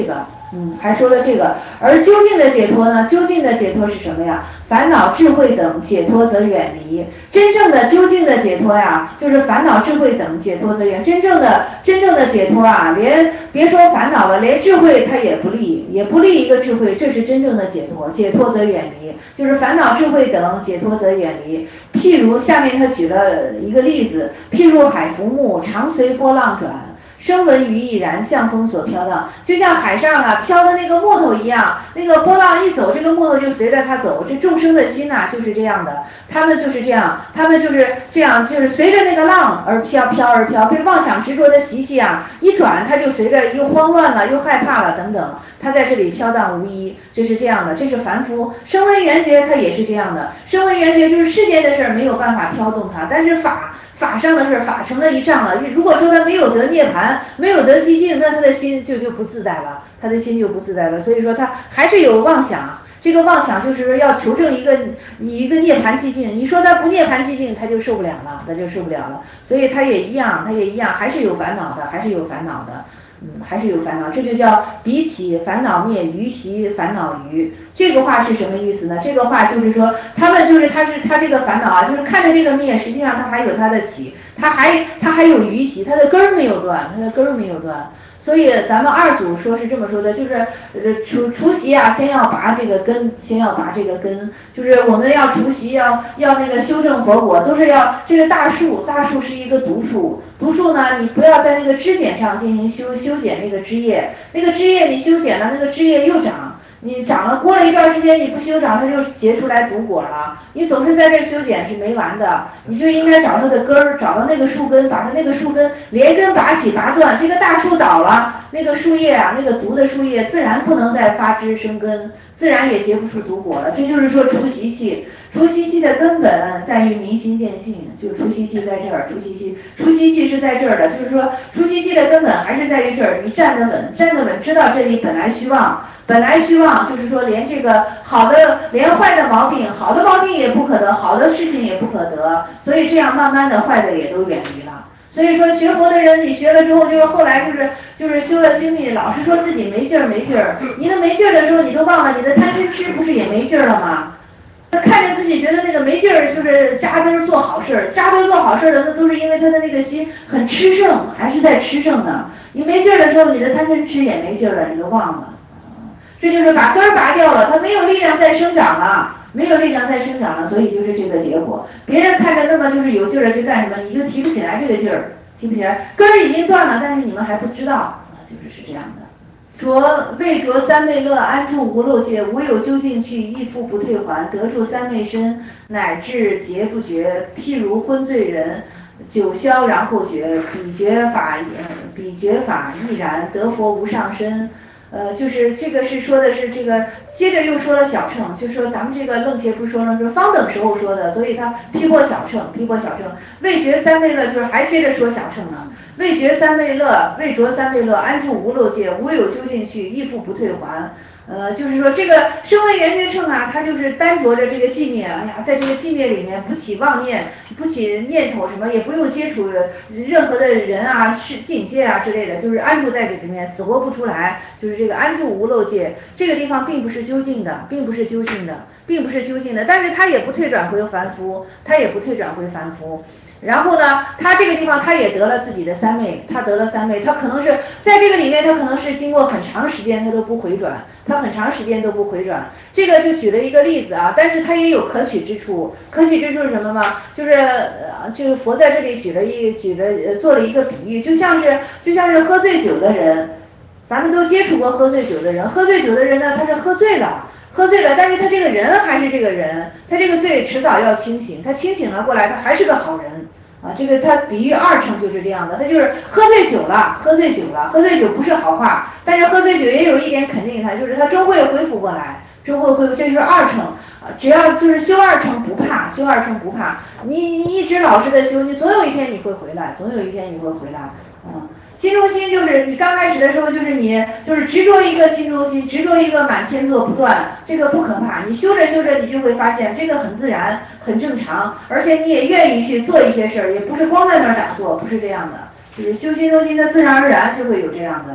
嗯，还说了这个，而究竟的解脱呢？究竟的解脱是什么呀？烦恼、智慧等解脱则远离。真正的究竟的解脱呀，就是烦恼、智慧等解脱则远。真正的真正的解脱啊，连别说烦恼了，连智慧它也不利，也不利一个智慧，这是真正的解脱。解脱则远离，就是烦恼、智慧等解脱则远离。譬如下面他举了一个例子，譬如海浮木，常随波浪转。声闻于亦然，向风所飘荡，就像海上啊飘的那个木头一样，那个波浪一走，这个木头就随着它走。这众生的心呐、啊、就是这样的，他们就是这样，他们就是这样，就是随着那个浪而飘，飘而飘，被妄想执着的习气啊一转，他就随着又慌乱了，又害怕了等等，他在这里飘荡无依，这是这样的，这是凡夫。声闻缘觉他也是这样的，声闻缘觉就是世间的事没有办法飘动它，但是法。法上的事法成了一障了。如果说他没有得涅槃，没有得寂静，那他的心就就不自在了，他的心就不自在了。所以说他还是有妄想，这个妄想就是说要求证一个一个涅槃寂静。你说他不涅槃寂静，他就受不了了，他就受不了了。所以他也一样，他也一样，还是有烦恼的，还是有烦恼的。嗯，还是有烦恼，这就叫比起烦恼灭，余习烦恼余。这个话是什么意思呢？这个话就是说，他们就是他是他这个烦恼啊，就是看着这个灭，实际上他还有他的起，他还他还有余习，他的根儿没有断，他的根儿没有断。所以咱们二祖说是这么说的，就是呃除除习啊，先要拔这个根，先要拔这个根，就是我们要除习，要要那个修正佛果，都是要这个大树，大树是一个毒树，毒树呢，你不要在那个枝剪上进行修修剪那个枝叶，那个枝叶你修剪了，那个枝叶又长。你长了，过了一段时间你不修长，它就结出来毒果了。你总是在这修剪是没完的，你就应该找它的根儿，找到那个树根，把它那个树根连根拔起拔断。这个大树倒了，那个树叶啊，那个毒的树叶自然不能再发枝生根，自然也结不出毒果了。这就是说除习气，除习气的根本在于明心见性，就是除习气在这儿，除习气，除习气是在这儿的，就是说除习气的根本还是在于这儿。你站得稳，站得稳，知道这里本来虚妄。本来虚妄，就是说连这个好的连坏的毛病，好的毛病也不可得，好的事情也不可得，所以这样慢慢的坏的也都远离了。所以说学佛的人，你学了之后，就是后来就是就是修了心力，老是说自己没劲儿没劲儿，你的没劲儿的时候，你都忘了你的贪嗔痴不是也没劲儿了吗？他看着自己觉得那个没劲儿，就是扎堆做好事儿，扎堆做好事儿的，那都是因为他的那个心很吃盛，还是在吃盛呢。你没劲儿的时候，你的贪嗔痴也没劲儿了，你都忘了。这就是把根儿拔掉了，它没有力量再生长了，没有力量再生长了，所以就是这个结果。别人看着那么就是有劲儿的去干什么，你就提不起来这个劲儿，提不起来，根儿已经断了，但是你们还不知道啊，就是是这样的。着未着三昧乐，安住无漏界，无有究竟去，亦复不退还。得住三昧身，乃至劫不绝。譬如昏醉人，酒消然后觉，彼觉法，彼觉法亦然。得佛无上身。呃，就是这个是说的是这个，接着又说了小乘，就说咱们这个楞伽不是说了，是方等时候说的，所以他批破小乘，批破小乘，未觉三昧乐，就是还接着说小乘呢。未觉三昧乐，未着三昧乐，安住无漏界，无有究竟去，亦复不退还。呃，就是说这个声闻缘觉乘啊，它就是单着着这个寂灭，哎呀，在这个寂灭里面不起妄念，不起念头什么，也不用接触任何的人啊、是境界啊之类的，就是安住在这里面，死活不出来，就是这个安住无漏界。这个地方并不是究竟的，并不是究竟的，并不是究竟的，但是它也不退转回凡夫，它也不退转回凡夫。然后呢，他这个地方他也得了自己的三昧，他得了三昧，他可能是在这个里面，他可能是经过很长时间他都不回转，他很长时间都不回转。这个就举了一个例子啊，但是他也有可取之处。可取之处是什么吗？就是呃，就是佛在这里举了一举了呃做了一个比喻，就像是就像是喝醉酒的人，咱们都接触过喝醉酒的人，喝醉酒的人呢，他是喝醉了。喝醉了，但是他这个人还是这个人，他这个醉迟早要清醒，他清醒了过来，他还是个好人啊。这个他比喻二乘就是这样的，他就是喝醉酒了，喝醉酒了，喝醉酒不是好话，但是喝醉酒也有一点肯定他，就是他终会恢复过来，终会恢复，这就是二乘啊。只要就是修二乘不怕，修二乘不怕，你你一直老实的修，你总有一天你会回来，总有一天你会回来，嗯。心中心就是你刚开始的时候，就是你就是执着一个心中心，执着一个满千作不断，这个不可怕。你修着修着，你就会发现这个很自然，很正常，而且你也愿意去做一些事儿，也不是光在那儿打坐，不是这样的，就是修心中心的自然而然就会有这样的。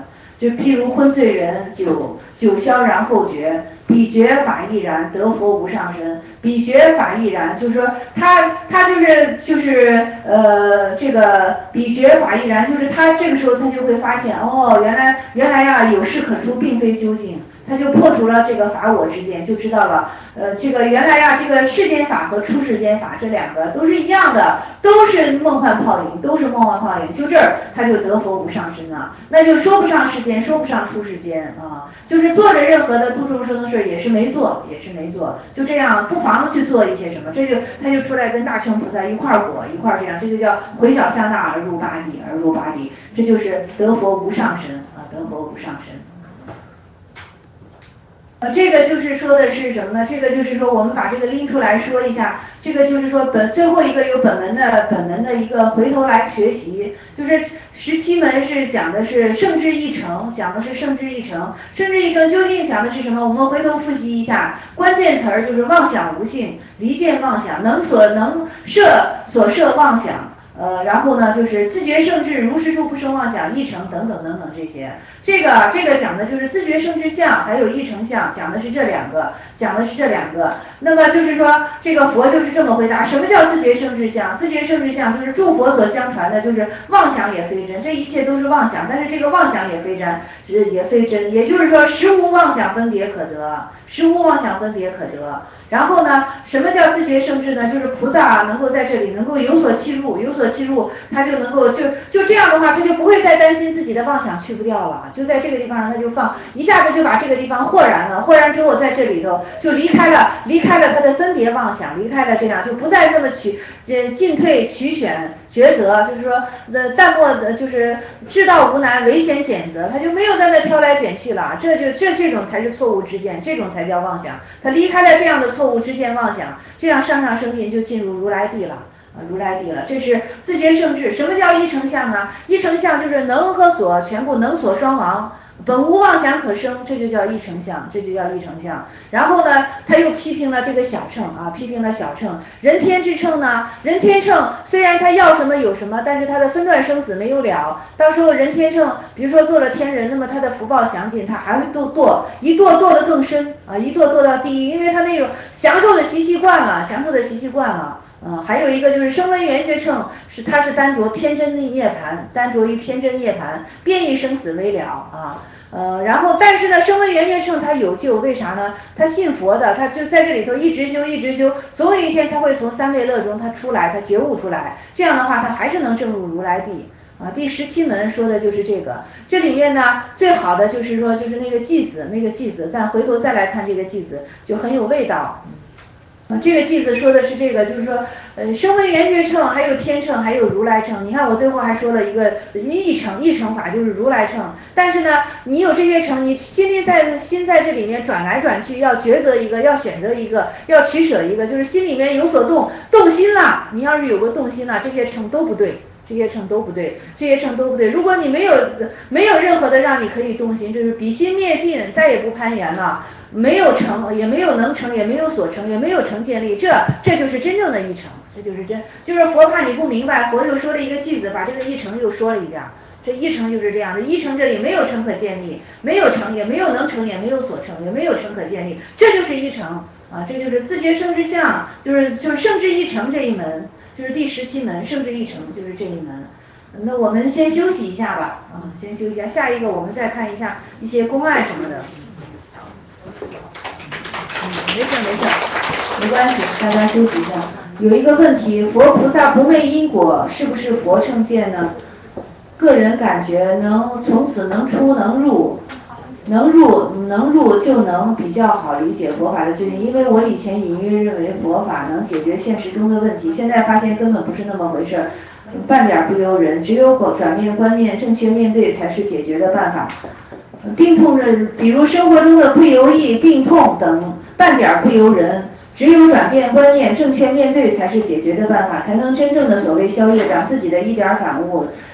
就譬如昏醉人，酒酒消然后觉，彼觉法亦然，得佛无上身。彼觉法亦然，就是说他他就是就是呃这个彼觉法亦然，就是他这个时候他就会发现，哦，原来原来呀、啊、有事可出，并非究竟。他就破除了这个法我之见，就知道了，呃，这个原来呀、啊，这个世间法和出世间法这两个都是一样的，都是梦幻泡影，都是梦幻泡影。就这儿他就得佛无上身了，那就说不上世间，说不上出世间啊，就是做着任何的度众生的事也是没做，也是没做，就这样不妨的去做一些什么，这就他就出来跟大乘菩萨一块儿果，一块儿这样，这就叫回小向大而入八地，而入八地，这就是得佛无上身啊，得佛无上身。呃，这个就是说的是什么呢？这个就是说，我们把这个拎出来说一下。这个就是说本最后一个有本门的本门的一个回头来学习，就是十七门是讲的是圣智一成，讲的是圣智一成。圣智一成究竟讲的是什么？我们回头复习一下，关键词儿就是妄想无性，离见妄想，能所能摄所摄妄想。呃，然后呢，就是自觉圣智，如实处不生妄想，一成等等等等这些。这个这个讲的就是自觉圣智相，还有一成相，讲的是这两个，讲的是这两个。那么就是说，这个佛就是这么回答：什么叫自觉圣智相？自觉圣智相就是诸佛所相传的，就是妄想也非真，这一切都是妄想，但是这个妄想也非真，也非真。也就是说，实无妄想分别可得，实无妄想分别可得。然后呢，什么叫自觉圣智呢？就是菩萨能够在这里能够有所契入，有所契入，他就能够就就这样的话，他就不会再担心自己的妄想去不掉了，就在这个地方他就放，一下子就把这个地方豁然了，豁然之后在这里头就离开了，离开了他的分别妄想，离开了这样就不再那么取呃进退取选抉择，就是说呃淡漠的就是知道无难，唯贤拣择，他就没有在那挑来拣去了，这就这这种才是错误之见，这种才叫妄想，他离开了这样的错误之见妄想，这样上上升进就进入如来地了。啊，如来地了，这是自觉圣智。什么叫一成相呢？一成相就是能和所全部能所双亡，本无妄想可生，这就叫一成相，这就叫一成相。然后呢，他又批评了这个小乘啊，批评了小乘。人天之乘呢，人天乘虽然他要什么有什么，但是他的分段生死没有了。到时候人天乘，比如说做了天人，那么他的福报详尽，他还会堕堕，一堕堕得更深啊，一堕堕到地狱，因为他那种享受的习习惯了，享受的习习惯了。嗯，还有一个就是声闻缘觉乘，是它是单着偏真涅槃，单着于偏真涅槃，便以生死为了啊。呃，然后但是呢，声闻缘觉乘它有救，为啥呢？他信佛的，他就在这里头一直修，一直修，总有一天他会从三昧乐中他出来，他觉悟出来，这样的话他还是能证入如来地。啊，第十七门说的就是这个，这里面呢最好的就是说就是那个偈子，那个偈子，咱回头再来看这个偈子就很有味道。啊，这个偈子说的是这个，就是说，呃，声闻缘觉乘，还有天乘，还有如来乘。你看我最后还说了一个一乘，一乘法就是如来乘。但是呢，你有这些乘，你心里在心在这里面转来转去，要抉择一个，要选择一个，要取舍一个，就是心里面有所动，动心了。你要是有个动心了，这些乘都不对。这些乘都不对，这些乘都不对。如果你没有没有任何的让你可以动心，就是彼心灭尽，再也不攀缘了，没有成，也没有能成，也没有所成，也没有成建立，这这就是真正的一成，这就是真，就是佛怕你不明白，佛又说了一个偈子，把这个一成又说了一遍。这一成就是这样的，一成这里没有成可建立，没有成，也没有能成，也没有所成，也没有成可建立，这就是一成啊，这就是自觉圣智相，就是就是圣智一成这一门。就是第十七门圣智一成，就是这一门。那我们先休息一下吧，啊，先休息一下，下一个我们再看一下一些公案什么的。嗯，没事没事，没关系，大家休息一下。有一个问题，佛菩萨不昧因果，是不是佛乘见呢？个人感觉能从此能出能入。能入能入就能比较好理解佛法的究竟，因为我以前隐约认为佛法能解决现实中的问题，现在发现根本不是那么回事，半点不由人，只有转变观念，正确面对才是解决的办法。病痛的，比如生活中的不由意、病痛等，半点不由人，只有转变观念，正确面对才是解决的办法，才能真正的所谓消业障，自己的一点感悟。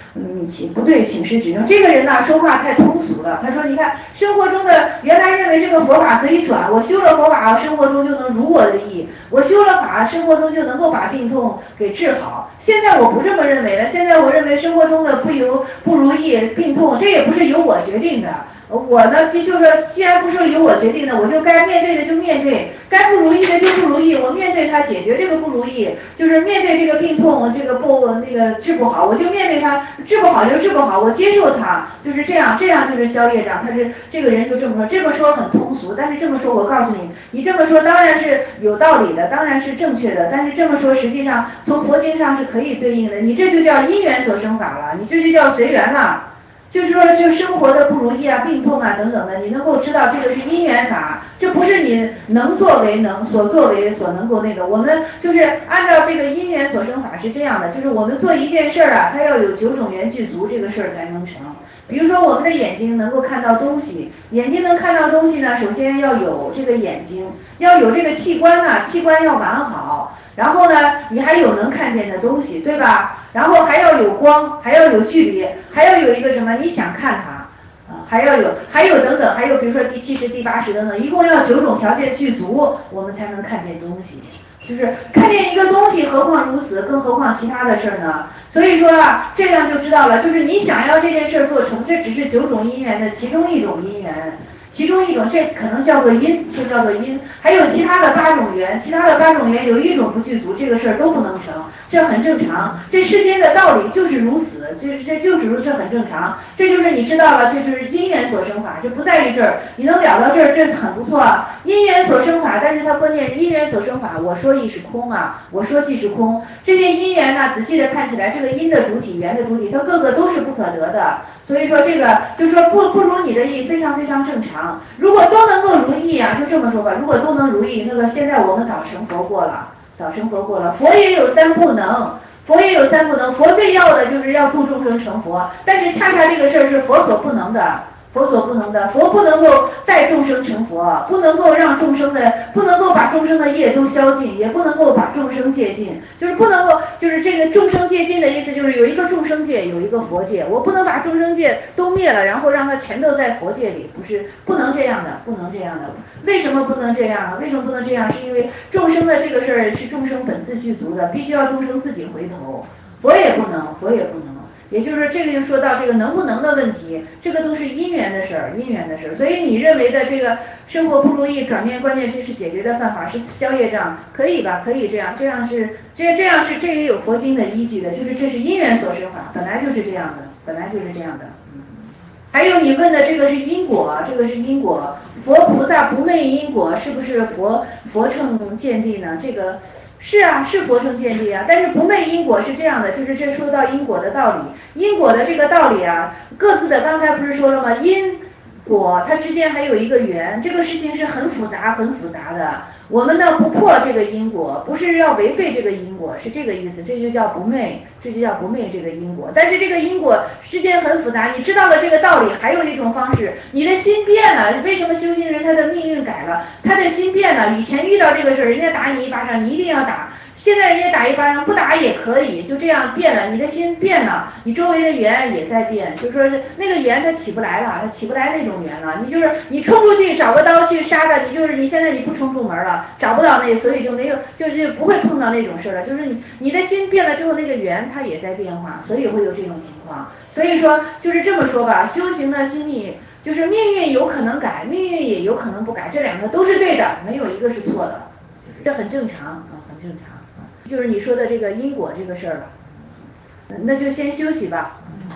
嗯，请不对，请示指正。这个人呢，说话太通俗了。他说，你看生活中的原来认为这个佛法可以转，我修了佛法，生活中就能如我的意，我修了法，生活中就能够把病痛给治好。现在我不这么认为了，现在我认为生活中的不由不如意、病痛，这也不是由我决定的。我呢，就是说，既然不是由我决定的，我就该面对的就面对，该不如意的就不如意，我面对它，解决这个不如意，就是面对这个病痛，这个不那个治不好，我就面对它，治不好就治不好，我接受它，就是这样，这样就是消业障。他是这个人就这么说，这么说很通俗，但是这么说，我告诉你，你这么说当然是有道理的，当然是正确的，但是这么说实际上从佛经上是可以对应的，你这就叫因缘所生法了，你这就叫随缘了。就是说，就生活的不如意啊、病痛啊等等的，你能够知道这个是因缘法，这不是你能作为能所作为所能够那个。我们就是按照这个因缘所生法是这样的，就是我们做一件事儿啊，它要有九种缘具足，这个事儿才能成。比如说我们的眼睛能够看到东西，眼睛能看到东西呢，首先要有这个眼睛，要有这个器官呢，器官要完好。然后呢，你还有能看见的东西，对吧？然后还要有光，还要有距离，还要有一个什么？你想看它，啊，还要有，还有等等，还有比如说第七识、第八识等等，一共要九种条件具足，我们才能看见东西。就是看见一个东西，何况如此，更何况其他的事儿呢？所以说啊，这样就知道了，就是你想要这件事做成，这只是九种因缘的其中一种因缘。其中一种，这可能叫做因，就叫做因，还有其他的八种缘，其他的八种缘有一种不具足，这个事儿都不能成，这很正常。这世间的道理就是如此，就是这就是如此，很正常。这就是你知道了，这就是因缘所生法，这不在于这儿，你能了到这儿，这很不错啊。因缘所生法，但是它关键是因缘所生法，我说亦是空啊，我说即是空。这些因缘呢，仔细的看起来，这个因的主体、缘的主体，它各个都是不可得的。所以说这个就是说不不如你的意，非常非常正常。如果都能够如意啊，就这么说吧，如果都能如意，那个现在我们早成佛过了，早成佛过了。佛也有三不能，佛也有三不能，佛最要的就是要度众生成佛，但是恰恰这个事儿是佛所不能的。佛所不能的，佛不能够带众生成佛，不能够让众生的，不能够把众生的业都消尽，也不能够把众生界尽，就是不能够，就是这个众生界尽的意思，就是有一个众生界，有一个佛界，我不能把众生界都灭了，然后让它全都在佛界里，不是，不能这样的，不能这样的。为什么不能这样呢？为什么不能这样？是因为众生的这个事儿是众生本自具足的，必须要众生自己回头，佛也不能，佛也不能。也就是这个就说到这个能不能的问题，这个都是因缘的事儿，因缘的事儿。所以你认为的这个生活不如意，转变关键是是解决的办法，是消业障，可以吧？可以这样，这样是这这样是这也有佛经的依据的，就是这是因缘所生法，本来就是这样的，本来就是这样的。嗯。还有你问的这个是因果，这个是因果，佛菩萨不昧因果，是不是佛佛乘见地呢？这个。是啊，是佛乘见地啊，但是不昧因果是这样的，就是这说到因果的道理，因果的这个道理啊，各自的刚才不是说了吗？因果它之间还有一个缘，这个事情是很复杂很复杂的。我们呢不破这个因果，不是要违背这个因果，是这个意思，这就叫不昧，这就叫不昧这个因果。但是这个因果之间很复杂，你知道了这个道理，还有一种方式，你的心变了。为什么修行人他的命运改了，他的心变了？以前遇到这个事儿，人家打你一巴掌，你一定要打。现在人家打一巴掌，不打也可以，就这样变了，你的心变了，你周围的缘也在变，就说那个缘它起不来了，它起不来那种缘了，你就是你冲出去找个刀去杀他，你就是你现在你不冲出门了，找不到那，所以就没有，就是不会碰到那种事了，就是你你的心变了之后，那个缘它也在变化，所以会有这种情况。所以说就是这么说吧，修行的心意就是命运有可能改，命运也有可能不改，这两个都是对的，没有一个是错的，这很正常啊，很正常。就是你说的这个因果这个事儿了，那就先休息吧。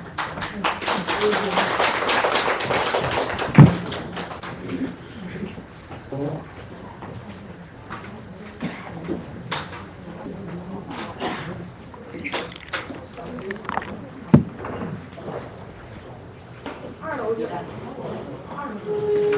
二楼去。二楼。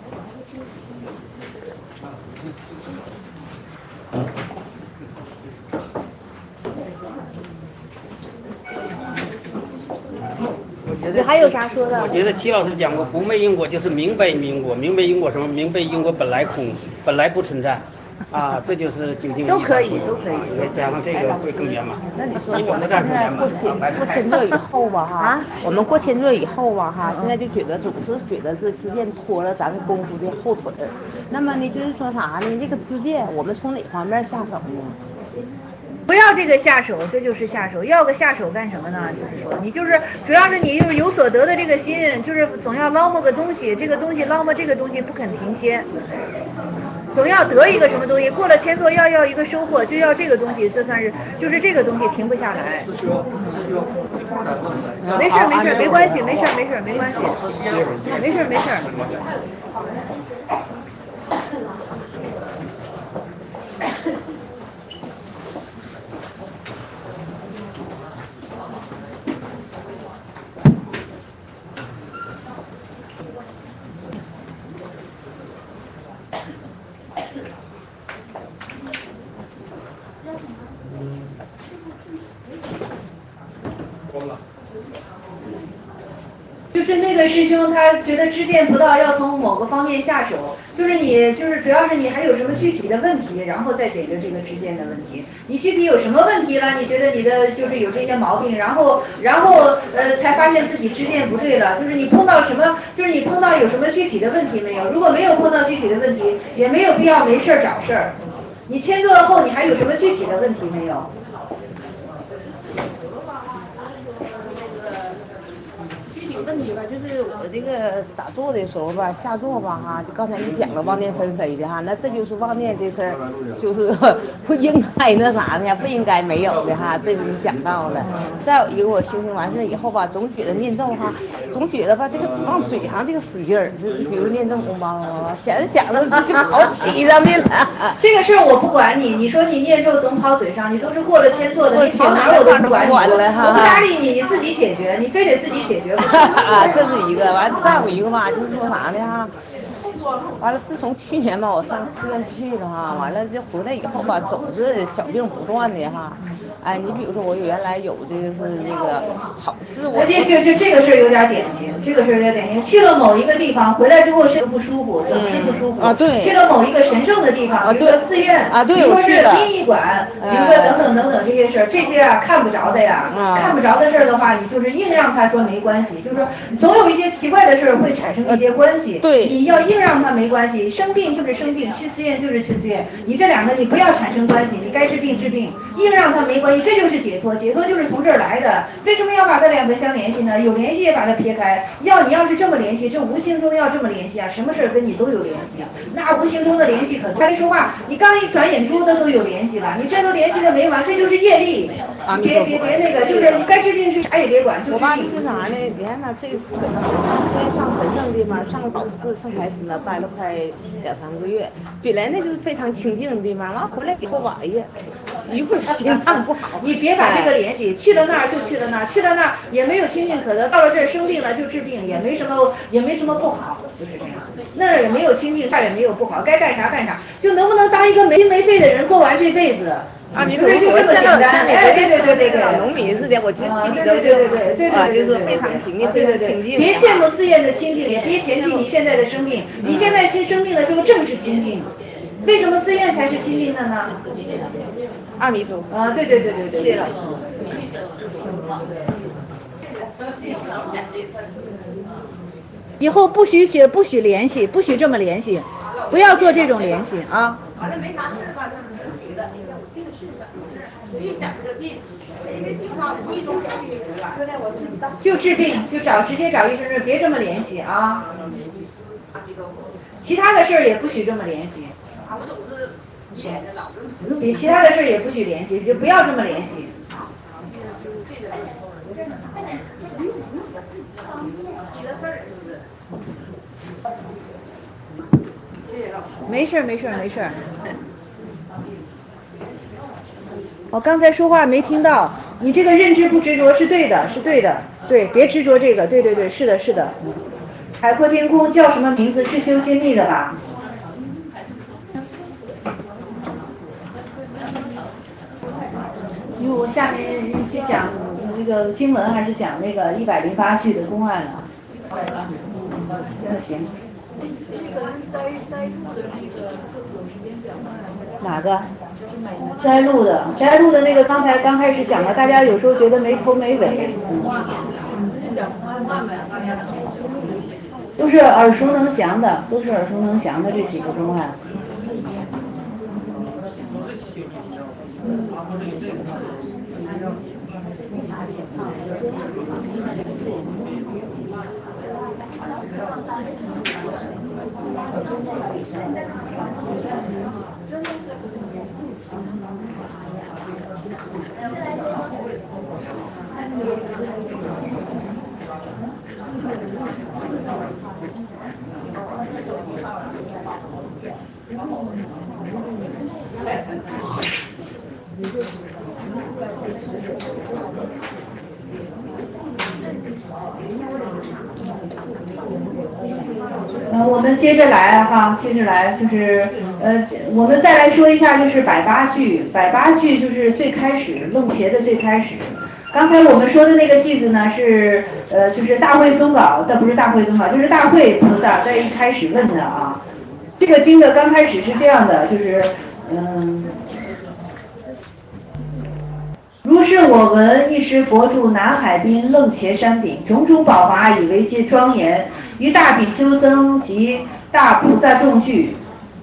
你还有啥说的？ 我觉得齐老师讲过，不昧因果就是明白因果，明白因果什么？明白因果本来空，本来不存在。 啊，这就是究竟都可以，都可以。 再加上这个会更圆满。 那你说我们现在过千过千热以后吧哈，啊，我们过千热以后吧哈，现在就觉得总是觉得是支箭拖了咱们功夫的后腿。那么呢，就是说啥呢？这个支箭我们从哪方面下手呢？ 不要这个下手，这就是下手。要个下手干什么呢？就是说，你就是主要是你就是有所得的这个心，就是总要捞摸个东西，这个东西捞摸这个东西不肯停歇，总要得一个什么东西。过了千座要要一个收获，就要这个东西，这算是就是这个东西停不下来。没事没事，没关系，没事没事没关系，没事没事。就是那个师兄他觉得知见不到，要从某个方面下手，就是你就是主要是你还有什么具体的问题，然后再解决这个知见的问题。你具体有什么问题了？你觉得你的就是有这些毛病，然后然后呃才发现自己知见不对了。就是你碰到什么，就是你碰到有什么具体的问题没有？如果没有碰到具体的问题，也没有必要没事儿找事儿。你签字后你还有什么具体的问题没有？ 问题吧，就是我这个打坐的时候吧，下坐吧哈，就刚才你讲了妄念纷飞的哈，那这就是妄念这事儿，就是不应该那啥的，不应该没有的哈，这是想到了。再有一个，我修行完事以后吧，总觉得念咒哈，总觉得吧这个往嘴上这个使劲儿，就是比如念咒嗡嘛嗡嘛，想着想着就跑起上去了。 这个事儿我不管你，你说你念咒总跑嘴上，你都是过了千座的，你跑哪儿我都不管你，我不搭理你，你自己解决，你非得自己解决不行。 啊，这是一个，完了再有一个吧，就是说啥呢哈，完了自从去年吧，我上寺院去了哈，完了就回来以后吧，总是小病不断的哈，哎，你比如说我原来有这个是这个好是我这这这这个事儿有点典型，这个事儿有点典型，去了某一个地方回来之后身体不舒服，总是不舒服啊，对， 去了某一个神圣的地方，比如说寺院啊，对， 比如说是殡仪馆，比如说等等等等这些事儿，这些啊看不着的呀，看不着的事儿的话，你就是硬让他说没关系，就是说总有一些奇怪的事儿会产生一些关系， 对， 你要硬让他没关系，生病就是生病，去寺院就是去寺院，你这两个你不要产生关系，你该治病治病，硬让他没关系，这就是解脱，解脱就是从这儿来的。为什么要把这两个相联系呢？有联系也把它撇开，要你要是这么联系，这无形中要这么联系啊，什么事儿跟你都有联系，那无形中的联系可多。还没说话，你刚一转眼珠子都有联系了，你这都联系的没完，这就是业力。别别别那个，就是你该治病治啥也别管，就我爸就是啥呢？你看他这个虽然上神圣地方，上宝寺上开司呢，待了快两三个月，本来那就是非常清静的地方，完回来以后吧，哎呀，一会儿心脏不好。 你别把这个联系，去了那儿就去了那儿，去了那儿也没有清净可得，到了这儿生病了就治病，也没什么也没什么不好，就是这样。那儿也没有清净，这儿也没有不好，该干啥干啥，就能不能当一个没心没肺的人过完这辈子？ 啊，你不是就这么简单？哎，对对对对对， 农民似的，我就啊，对对对对对对对， 就是非常平静， 对对对，别羡慕寺院的清净，也别嫌弃你现在的生病。你现在新生病的时候正是清净，为什么寺院才是清净的呢？ 阿弥陀佛。 啊，对对对对对， 谢谢老师。 以后不许写，不许联系，不许这么联系，不要做这种联系啊。 完了没啥事吧，就是觉得，哎呀，我这个是怎么是？越想这个病，这个病吧，无意中就病了。现在我知道。 就治病，就找直接找医生，别这么联系啊。其他的事儿也不许这么联系。 啊，我总是演着老是。你其他的事儿也不许联系，就不要这么联系。 谢谢老师。你的事儿是不是？谢谢老师。 没事没事没事。我刚才说话没听到，你这个认知不执着是对的，是对的，对，别执着这个，对对对，是的是的。海阔天空叫什么名字？是修心力的吧？因为我下面去讲那个经文，还是讲那个一百零八句的公案呢？那行。 哪个？摘录的，摘录的那个刚才刚开始讲了，大家有时候觉得没头没尾，嗯，都是耳熟能详的，都是耳熟能详的这几个公案。呃，我们接着来哈，接着来就是呃，我们再来说一下就是百八句，百八句就是最开始楞茄的最开始。刚才我们说的那个句子呢是呃，就是大会宗稿，但不是大会宗稿，就是大会菩萨在一开始问的啊。这个经的刚开始是这样的，就是嗯。如是我闻，一时佛住南海滨楞茄山顶，种种宝华以为皆庄严，于大比丘僧及大菩萨众聚。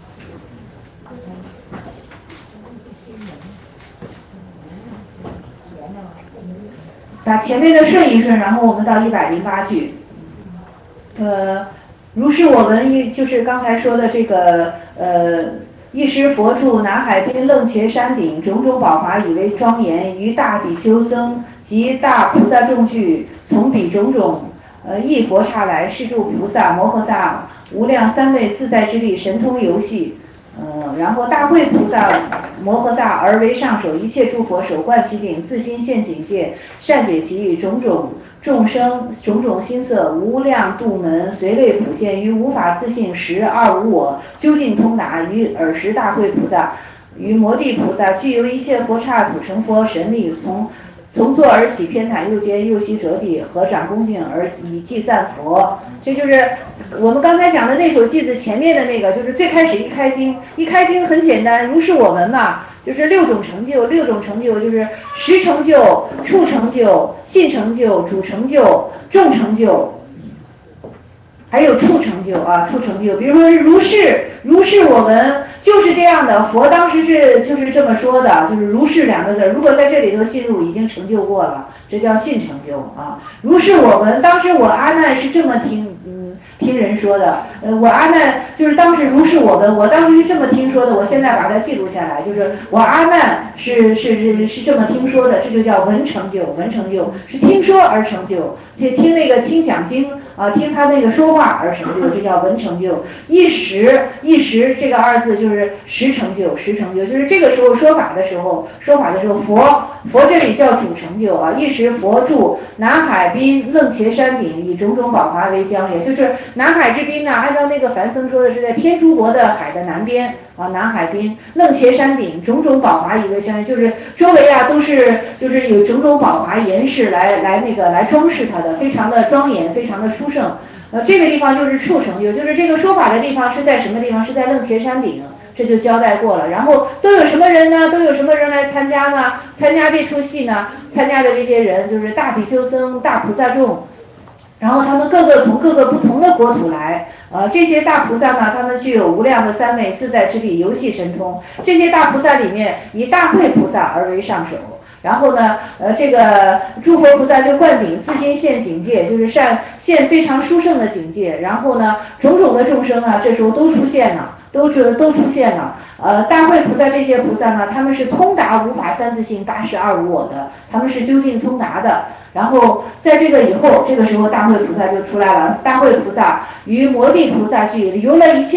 把前面的顺一顺，然后我们到一百零八句。呃，如是我闻，一就是刚才说的这个呃。一时佛住南海滨楞茄山顶，种种宝华以为庄严，于大比丘僧及大菩萨众聚，从彼种种呃一佛刹来，是诸菩萨摩诃萨无量三昧自在之力，神通游戏。嗯，然后大会菩萨摩诃萨而为上首，一切诸佛手观其顶，自心现警戒，善解其意，种种众生种种心色，无量度门随类普现，于无法自性实二无我，究竟通达，于尔时大会菩萨于摩地菩萨具有一切佛刹土成佛神力，从从座而起，偏袒右肩，右膝折地，合掌恭敬而以偈赞佛。这就是我们刚才讲的那首偈子前面的那个，就是最开始一开经，一开经很简单，如是我闻嘛，就是六种成就，六种成就就是实成就、处成就、信成就、主成就、众成就。还有处成就啊，处成就，比如说如是如是我闻，就是这样的。佛当时是就是这么说的，就是如是两个字，如果在这里头信入，已经成就过了，这叫信成就啊。如是我闻，当时我阿难是这么听，嗯，听人说的，呃，我阿难就是当时如是我闻，我当时是这么听说的，我现在把它记录下来，就是我阿难是是是是这么听说的，这就叫闻成就，闻成就是听说而成就，听听那个听讲经。啊，听他那个说话而成就，这叫闻成就。一时一时这个二字就是实成就，实成就就是这个时候说法的时候，说法的时候，佛佛这里叫主成就啊。一时佛住南海滨楞茄山顶，以种种宝华为疆，也就是南海之滨呢，按照那个梵僧说的是在天竺国的海的南边啊，南海滨楞茄山顶，种种宝华以为疆，就是周围啊都是就是有种种宝华岩石来来那个来装饰它的，非常的庄严，非常的殊胜。呃，这个地方就是处成就，就是这个说法的地方是在什么地方？是在楞茄山顶，这就交代过了。然后都有什么人呢？都有什么人来参加呢？参加这出戏呢？参加的这些人就是大比丘僧、大菩萨众。然后他们各个从各个不同的国土来，呃，这些大菩萨呢，他们具有无量的三昧自在之力，游戏神通。这些大菩萨里面，以大会菩萨而为上首。然后呢，呃，这个诸佛菩萨就灌顶，自心现警戒，就是善现非常殊胜的警戒。然后呢，种种的众生啊，这时候都出现了，都这都出现了。呃，大会菩萨这些菩萨呢，他们是通达无法三自性八十二无我的，他们是究竟通达的。然后在这个以后，这个时候大会菩萨就出来了。大会菩萨与摩地菩萨俱游了一切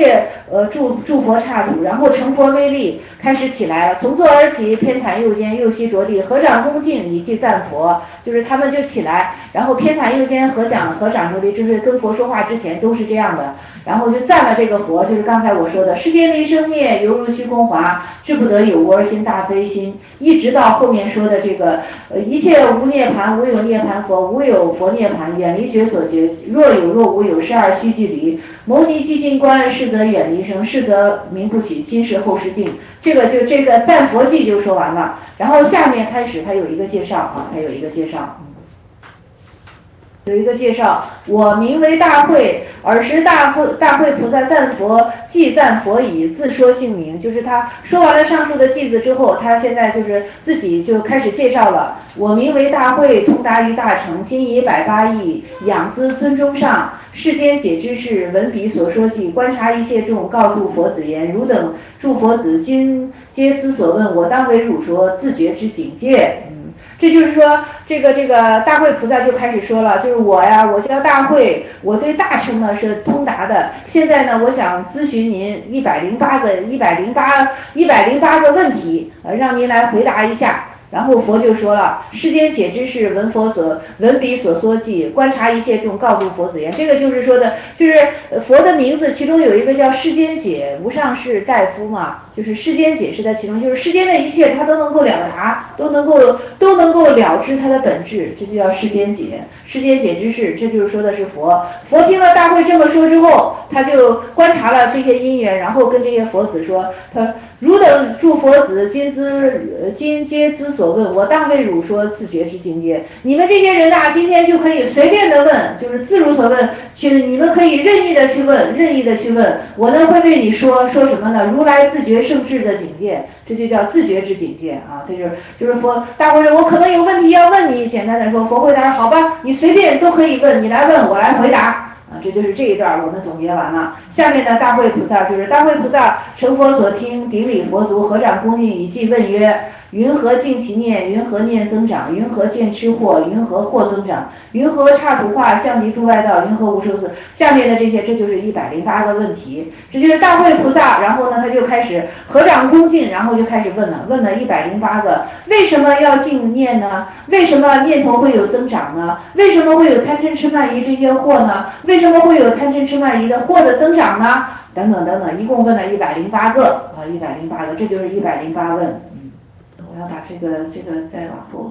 呃诸诸佛刹土，然后成佛威力开始起来了，从座而起，偏袒右肩，右膝着地，合掌恭敬以祭赞佛，就是他们就起来，然后偏袒右肩，合掌合掌着地，就是跟佛说话之前都是这样的，然后就赞了这个佛，就是刚才我说的世间离生灭，犹如虚空华，志不得有无而心大悲心，一直到后面说的这个呃一切无涅盘，无有涅盘佛，无有佛涅盘，远离觉所觉，若有若无有，是二须距离，牟尼寂静观，是则远离生，是则名不取，今世后世净。这个就这个赞佛偈就说完了，然后下面开始他有一个介绍啊，他有一个介绍。有一个介绍，我名为大慧，尔时大慧大慧菩萨赞佛，偈赞佛已，自说姓名。就是他说完了上述的偈子之后，他现在就是自己就开始介绍了。我名为大慧，通达于大乘，今以百八亿仰资尊中上，世间解之事，闻彼所说偈，观察一切众，告诸佛子言：汝等诸佛子，今皆兹所问，我当为汝说，自觉之境界。嗯，这就是说，这个这个大慧菩萨就开始说了，就是我呀，我叫大慧，我对大乘呢是通达的。现在呢，我想咨询您一百零八个一百零八一百零八个问题，呃，让您来回答一下。然后佛就说了，世间解之事，闻佛所闻彼所说偈，观察一切众，告诸佛子言。这个就是说的，就是佛的名字，其中有一个叫世间解，无上士大夫嘛，就是世间解是在其中，就是世间的一切他都能够了达，都能够都能够了知它的本质，这就叫世间解。世间解之事，这就是说的是佛。佛听了大慧这么说之后，他就观察了这些因缘，然后跟这些佛子说，他汝等诸佛子，今兹今皆兹所问，我当为汝说自觉之境界。你们这些人呐、啊，今天就可以随便的问，就是自如所问，去你们可以任意的去问，任意的去问，我呢会为你说说什么呢？如来自觉圣智的境界，这就叫自觉之境界啊。这就是就是佛大慧说，我可能有问题要问你，简单的说，佛回答好吧，你随便都可以问，你来问我来回答。啊，这就是这一段我们总结完了。下面呢，大慧菩萨就是大慧菩萨承佛所听，顶礼佛足，合掌恭敬以偈问曰：云何净其念？云何念增长？云何见痴惑？云何惑增长？云何刹土化？相即诸外道？云何无生死？下面的这些，这就是一百零八个问题。这就是大慧菩萨，然后呢，他就开始合掌恭敬，然后就开始问了，问了一百零八个。为什么要净念呢？为什么念头会有增长呢？为什么会有贪嗔痴慢疑这些惑呢？为什么会有贪嗔痴慢疑的惑的增长呢？等等等等，一共问了一百零八个啊，一百零八个，这就是一百零八问。嗯，我要把这个这个再往后。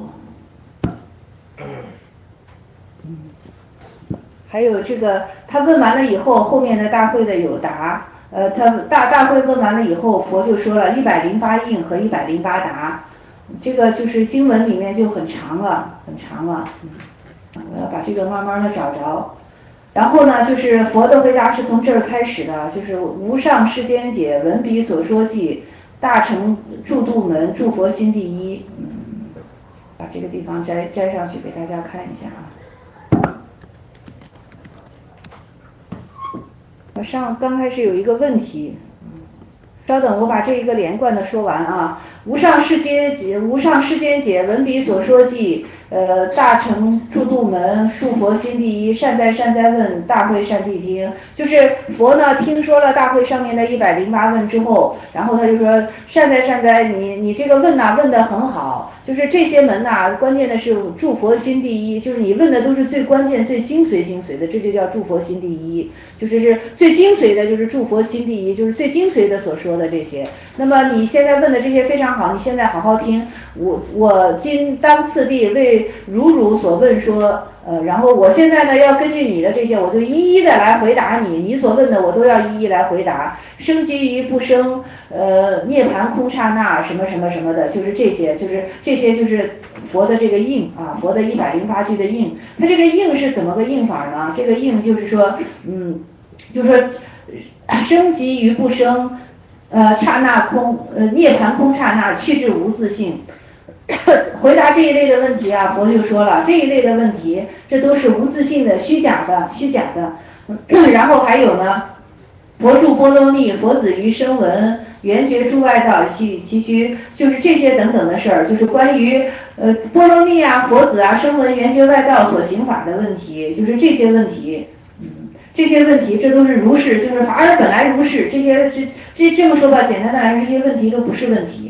嗯，还有这个，他问完了以后，后面的大会的有答。呃，他大大会问完了以后，佛就说了一百零八应和一百零八答。这个就是经文里面就很长了，很长了。嗯，我要把这个慢慢的找着。然后呢，就是佛的回答是从这儿开始的，就是无上世间解，闻彼所说偈，大乘住度门，诸佛心第一。嗯，把这个地方摘摘上去给大家看一下啊。我上刚开始有一个问题，稍等，我把这一个连贯的说完啊。无上世间解，无上世间解，闻彼所说偈，呃，大乘住度门，恕佛心第一，善哉善哉问，大慧善谛听。就是佛呢，听说了大会上面的一百零八问之后，然后他就说，善哉善哉，你你这个问呐、啊、问得很好，就是这些门呐、啊，关键的是住佛心第一，就是你问的都是最关键、最精髓、精髓的，这就叫住佛心第一，就是是最精髓的，就是住佛心第一，就是最精髓的所说的这些。那么你现在问的这些非常好，你现在好好听，我我今当次第为如汝所问说，呃，然后我现在呢要根据你的这些，我就一一的来回答你，你所问的我都要一一来回答。生即于不生，呃，涅槃空刹那，什么什么什么的，就是这些，就是这些就是佛的这个应啊，佛的一百零八句的应。它这个应是怎么个应法呢？这个应就是说，嗯，就是说生即于不生。呃，刹那空，呃，涅槃空刹那，去至无自性。回答这一类的问题啊，佛就说了，这一类的问题，这都是无自性的、虚假的、虚假的。然后还有呢，佛住波罗蜜，佛子于声闻，缘觉诸外道，其其虚，就是这些等等的事儿，就是关于呃波罗蜜啊、佛子啊、声闻、缘觉外道所行法的问题，就是这些问题。嗯， 这些问题，这都是如是，就是法尔本来如是，这些这这这么说吧，简单的来说，这些问题都不是问题。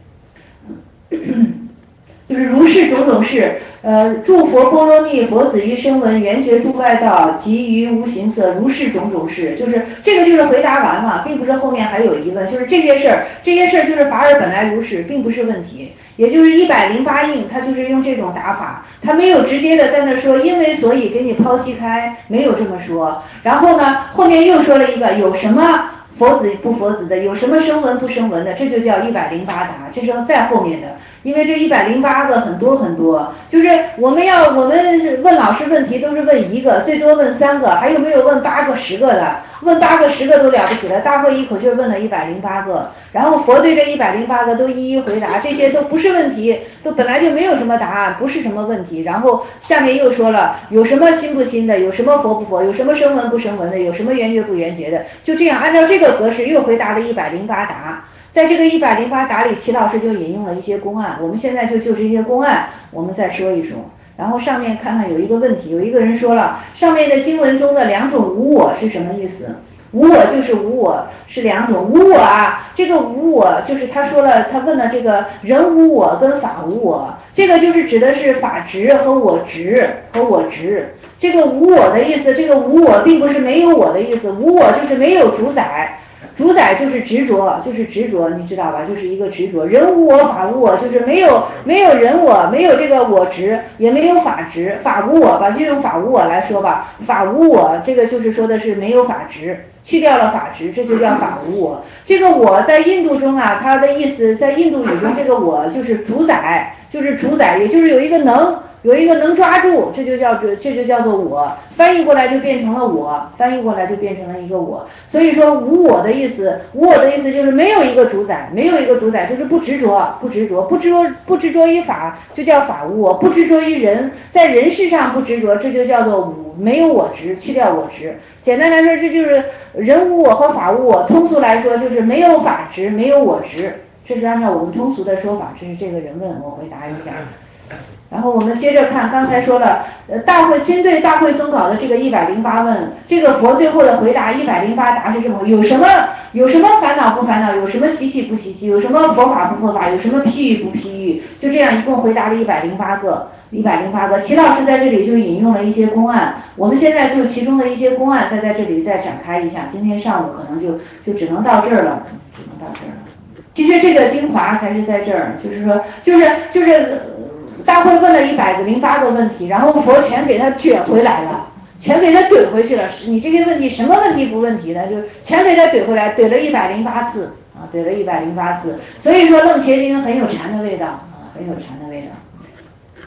就是如是种种事，呃，诸佛波罗蜜，佛子于声闻，缘觉诸外道，及于无形色，如是种种事，就是这个就是回答完了，并不是后面还有疑问，就是这些事儿，这些事儿就是法尔本来如是，并不是问题，也就是一百零八应，他就是用这种打法，他没有直接的在那说因为所以给你剖析开，没有这么说，然后呢，后面又说了一个有什么佛子不佛子的，有什么声闻不声闻的，这就叫一百零八答，这是在后面的。因为这一百零八个很多很多，就是我们要我们问老师问题都是问一个，最多问三个，还有没有问八个十个的？问八个十个都了不起了，大会一口气问了一百零八个，然后佛对这一百零八个都一一回答，这些都不是问题，都本来就没有什么答案，不是什么问题。然后下面又说了有什么心不心的，有什么佛不佛，有什么声闻不声闻的，有什么缘觉不缘觉的，就这样按照这个格式又回答了一百零八答。在这个一百零八答里，齐老师就引用了一些公案，我们现在就就这些公案，我们再说一说。然后上面看看有一个问题，有一个人说了，上面的经文中的两种无我是什么意思？无我就是无我是两种，无我啊，这个无我就是他说了，他问了这个人无我跟法无我，这个就是指的是法执和我执和我执。这个无我的意思，这个无我并不是没有我的意思，无我就是没有主宰。主宰就是执着，就是执着，你知道吧？就是一个执着。人无我，法无我，就是没有没有人我，没有这个我执，也没有法执，法无我吧，就用法无我来说吧。法无我，这个就是说的是没有法执，去掉了法执，这就叫法无我。这个我在印度中啊，它的意思在印度语中，这个我就是主宰，就是主宰，也就是有一个能。有一个能抓住，这就叫这就叫做我，翻译过来就变成了我，翻译过来就变成了一个我。所以说无我的意思，无我的意思就是没有一个主宰，没有一个主宰就是不执着，不执着，不执着不执着于法，就叫法无我；不执着于人，在人事上不执着，这就叫做无，没有我执，去掉我执。简单来说，这就是人无我和法无我。通俗来说，就是没有法执，没有我执。这是按照我们通俗的说法，这是这个人问，我回答一下。然后我们接着看，刚才说了，呃，大会针对大会宗稿的这个一百零八问，这个佛最后的回答一百零八答是这么：有什么有什么烦恼不烦恼，有什么习气不习气，有什么佛法不佛法，有什么譬喻不譬喻，就这样一共回答了一百零八个，一百零八个。齐老师在这里就引用了一些公案，我们现在就其中的一些公案再在这里再展开一下。今天上午可能就就只能到这儿了，只能到这儿了。其实这个精华才是在这儿，就是说，就是就是。大会问了一百个零八个问题，然后佛全给他卷回来了，全给他怼回去了。你这些问题什么问题不问题的，就全给他怼回来，怼了一百零八次啊，怼了一百零八次。所以说楞伽经很有禅的味道啊，很有禅的味道。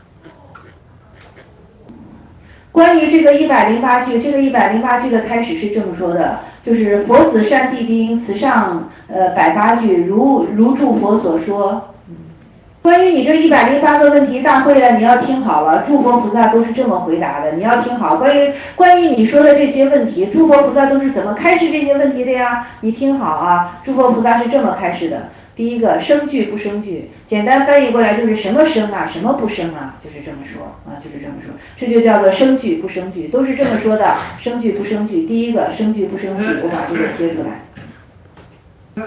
关于这个一百零八句，这个一百零八句的开始是这么说的，就是佛子善地丁，此上呃百八句，如如诸佛所说。关于你这一百零八个问题，大会了，你要听好了，诸佛菩萨都是这么回答的，你要听好。关于关于你说的这些问题，诸佛菩萨都是怎么开示这些问题的呀？你听好啊，诸佛菩萨是这么开示的。第一个，生句不生句，简单翻译过来就是什么生啊，什么不生啊，就是这么说啊，就是这么说，这就叫做生句不生句，都是这么说的，生句不生句。第一个，生句不生句，我把这个贴出来。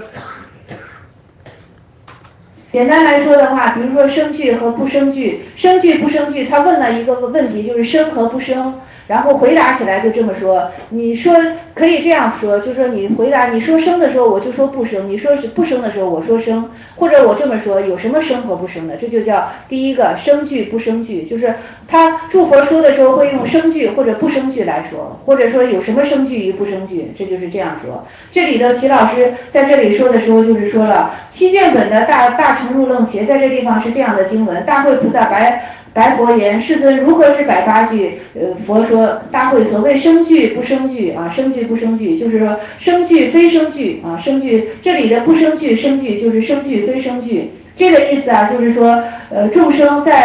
简单来说的话，比如说生句和不生句，生句不生句，他问了一个问题，就是生和不生，然后回答起来就这么说，你说可以这样说，就说你回答你说生的时候我就说不生，你说是不生的时候我说生，或者我这么说，有什么生和不生的，这就叫第一个生句不生句，就是他诸佛说的时候会用生句或者不生句来说，或者说有什么生句与不生句，这就是这样说。这里的齐老师在这里说的时候就是说了，七卷本的大大乘入楞伽在这地方是这样的经文，大会菩萨白白佛言，世尊如何是百八句？呃，佛说大会所谓生句不生句啊，生句不生句，就是说生句非生句啊，生句这里的不生句生句就是生句非生句，这个意思啊，就是说呃众生在这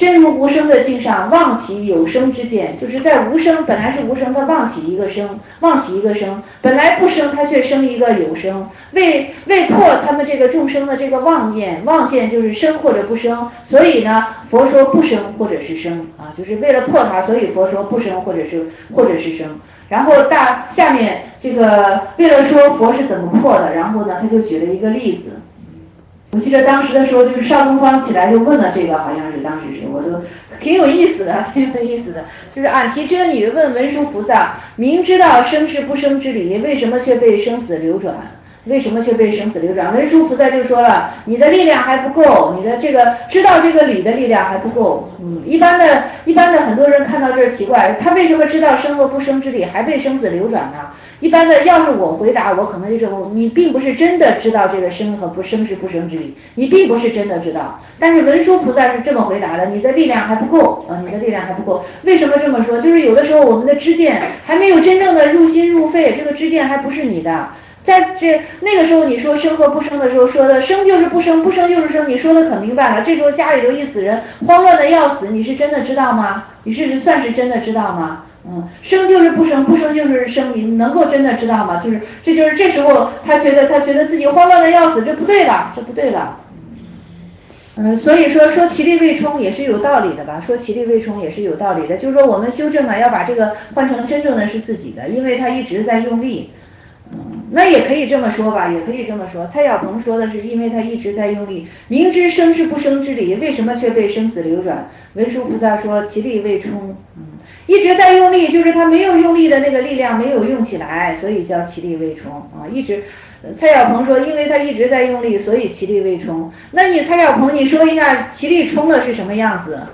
真如无声的境上妄起有声之见，就是在无声本来是无声，它妄起一个声，妄起一个声，本来不生它却生一个有声，为为破他们这个众生的这个妄念，妄见就是生或者不生，所以呢佛说不生或者是生啊，就是为了破它，所以佛说不生或者是或者是生。然后大下面这个为了说佛是怎么破的，然后呢他就举了一个例子。我记得当时的时候，就是邵东方起来就问了这个，好像是当时是，我都挺有意思的，挺有意思的。就是俺提遮女问文殊菩萨，明知道生是不生之理，为什么却被生死流转？为什么却被生死流转？文殊菩萨就说了，你的力量还不够，你的这个知道这个理的力量还不够。嗯，一般的一般的很多人看到这儿奇怪，他为什么知道生和不生之理，还被生死流转呢？一般的，要是我回答，我可能就是你并不是真的知道这个生和不生是不生之理，你并不是真的知道。但是文殊菩萨是这么回答的，你的力量还不够啊，你的力量还不够。为什么这么说？就是有的时候我们的知见还没有真正的入心入肺，这个知见还不是你的。在这那个时候你说生和不生的时候说的生就是不生，不生就是生，你说的可明白了。这时候家里头一死人，慌乱的要死，你是真的知道吗？你是算是真的知道吗？嗯，生就是不生，不生就是生，你能够真的知道吗？就是这就是这时候他觉得他觉得自己慌乱的要死，这不对了，这不对了。嗯，所以说说其力未充也是有道理的吧？说其力未充也是有道理的，就是说我们修正啊，要把这个换成真正的是自己的，因为他一直在用力。嗯，那也可以这么说吧，也可以这么说。蔡小鹏说的是，因为他一直在用力，明知生是不生之理，为什么却被生死流转？文殊菩萨说，其力未充。嗯，一直在用力，就是他没有用力的那个力量没有用起来，所以叫其力未充啊。一直，蔡小鹏说，因为他一直在用力，所以其力未充。那你蔡小鹏，你说一下其力充了是什么样子？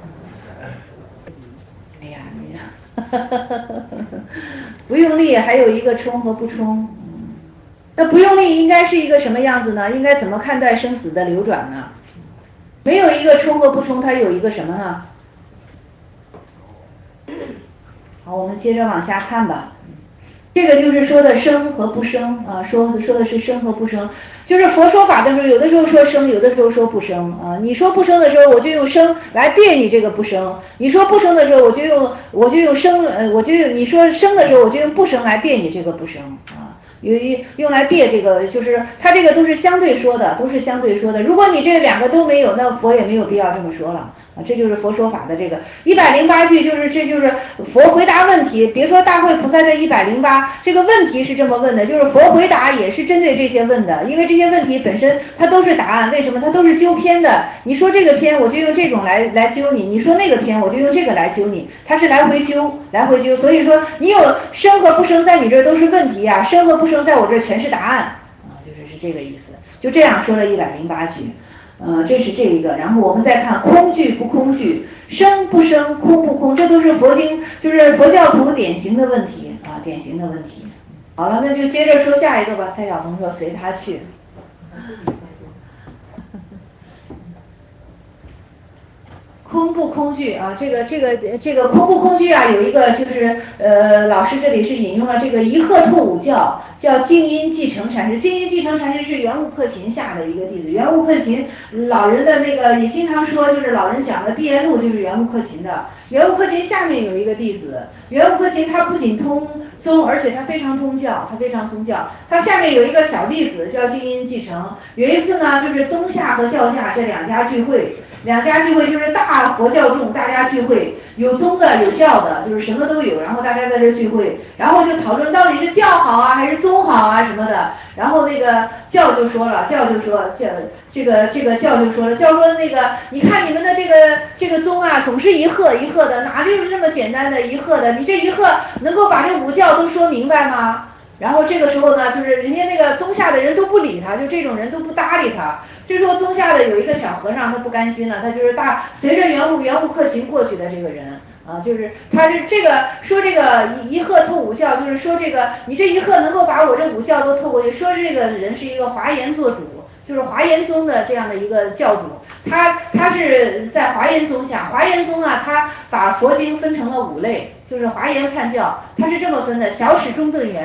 哎呀，你呀，不用力还有一个充和不充。那不用力应该是一个什么样子呢？应该怎么看待生死的流转呢？没有一个充和不充，它有一个什么呢？好，我们接着往下看吧。这个就是说的生和不生啊，说说的是生和不生，就是佛说法的时候，有的时候说生，有的时候说不生啊。你说不生的时候，我就用生来辩你这个不生；你说不生的时候，我就用我就用生，呃，我就用你说生的时候，我就用不生来辩你这个不生啊。用用来辩这个，就是它这个都是相对说的，都是相对说的。如果你这两个都没有，那佛也没有必要这么说了。啊，这就是佛说法的这个一百零八句，就是这就是佛回答问题。别说大慧菩萨这一百零八这个问题是这么问的，就是佛回答也是针对这些问的，因为这些问题本身它都是答案。为什么？它都是纠偏的。你说这个偏，我就用这种来来纠你；你说那个偏，我就用这个来纠你。它是来回纠，来回纠。所以说，你有生和不生在你这儿都是问题啊，生和不生在我这儿全是答案啊，就是是这个意思。就这样说了一百零八句。呃，这是这一个，然后我们再看空句不空句，生不生，空不空，这都是佛经，就是佛教徒典型的问题啊，典型的问题。好了，那就接着说下一个吧。蔡小鹏说随他去。空不空句啊，这个这个这个空不空句啊，有一个就是呃，老师这里是引用了这个一鹤兔五教，叫净音继承禅师。净音继承禅师是圆悟克勤下的一个弟子，圆悟克勤老人的那个也经常说，就是老人讲的毕业录就是圆悟克勤的。圆悟克勤下面有一个弟子，圆悟克勤他不仅通宗，而且他非常通教，他非常宗教。他下面有一个小弟子叫净音继承。有一次呢，就是宗下和教下这两家聚会。两家聚会就是大佛教众，大家聚会，有宗的有教的，就是什么都有，然后大家在这聚会，然后就讨论到底是教好啊还是宗好啊什么的。然后那个教就说了，教就说教这个这个教就说了，教说那个你看你们的这个这个宗啊，总是一鹤一鹤的，哪就是这么简单的一鹤的？你这一鹤能够把这五教都说明白吗？然后这个时候呢，就是人家那个宗下的人都不理他，就这种人都不搭理他。这时候宗下的有一个小和尚，他不甘心了，他就是大随着圆悟圆悟克勤过去的这个人啊，就是他是这个说这个一一鹤透五教，就是说这个你这一鹤能够把我这五教都透过去，说这个人是一个华严做主，就是华严宗的这样的一个教主，他他是在华严宗下，华严宗啊，他把佛经分成了五类，就是华严判教，他是这么分的：小始中顿圆。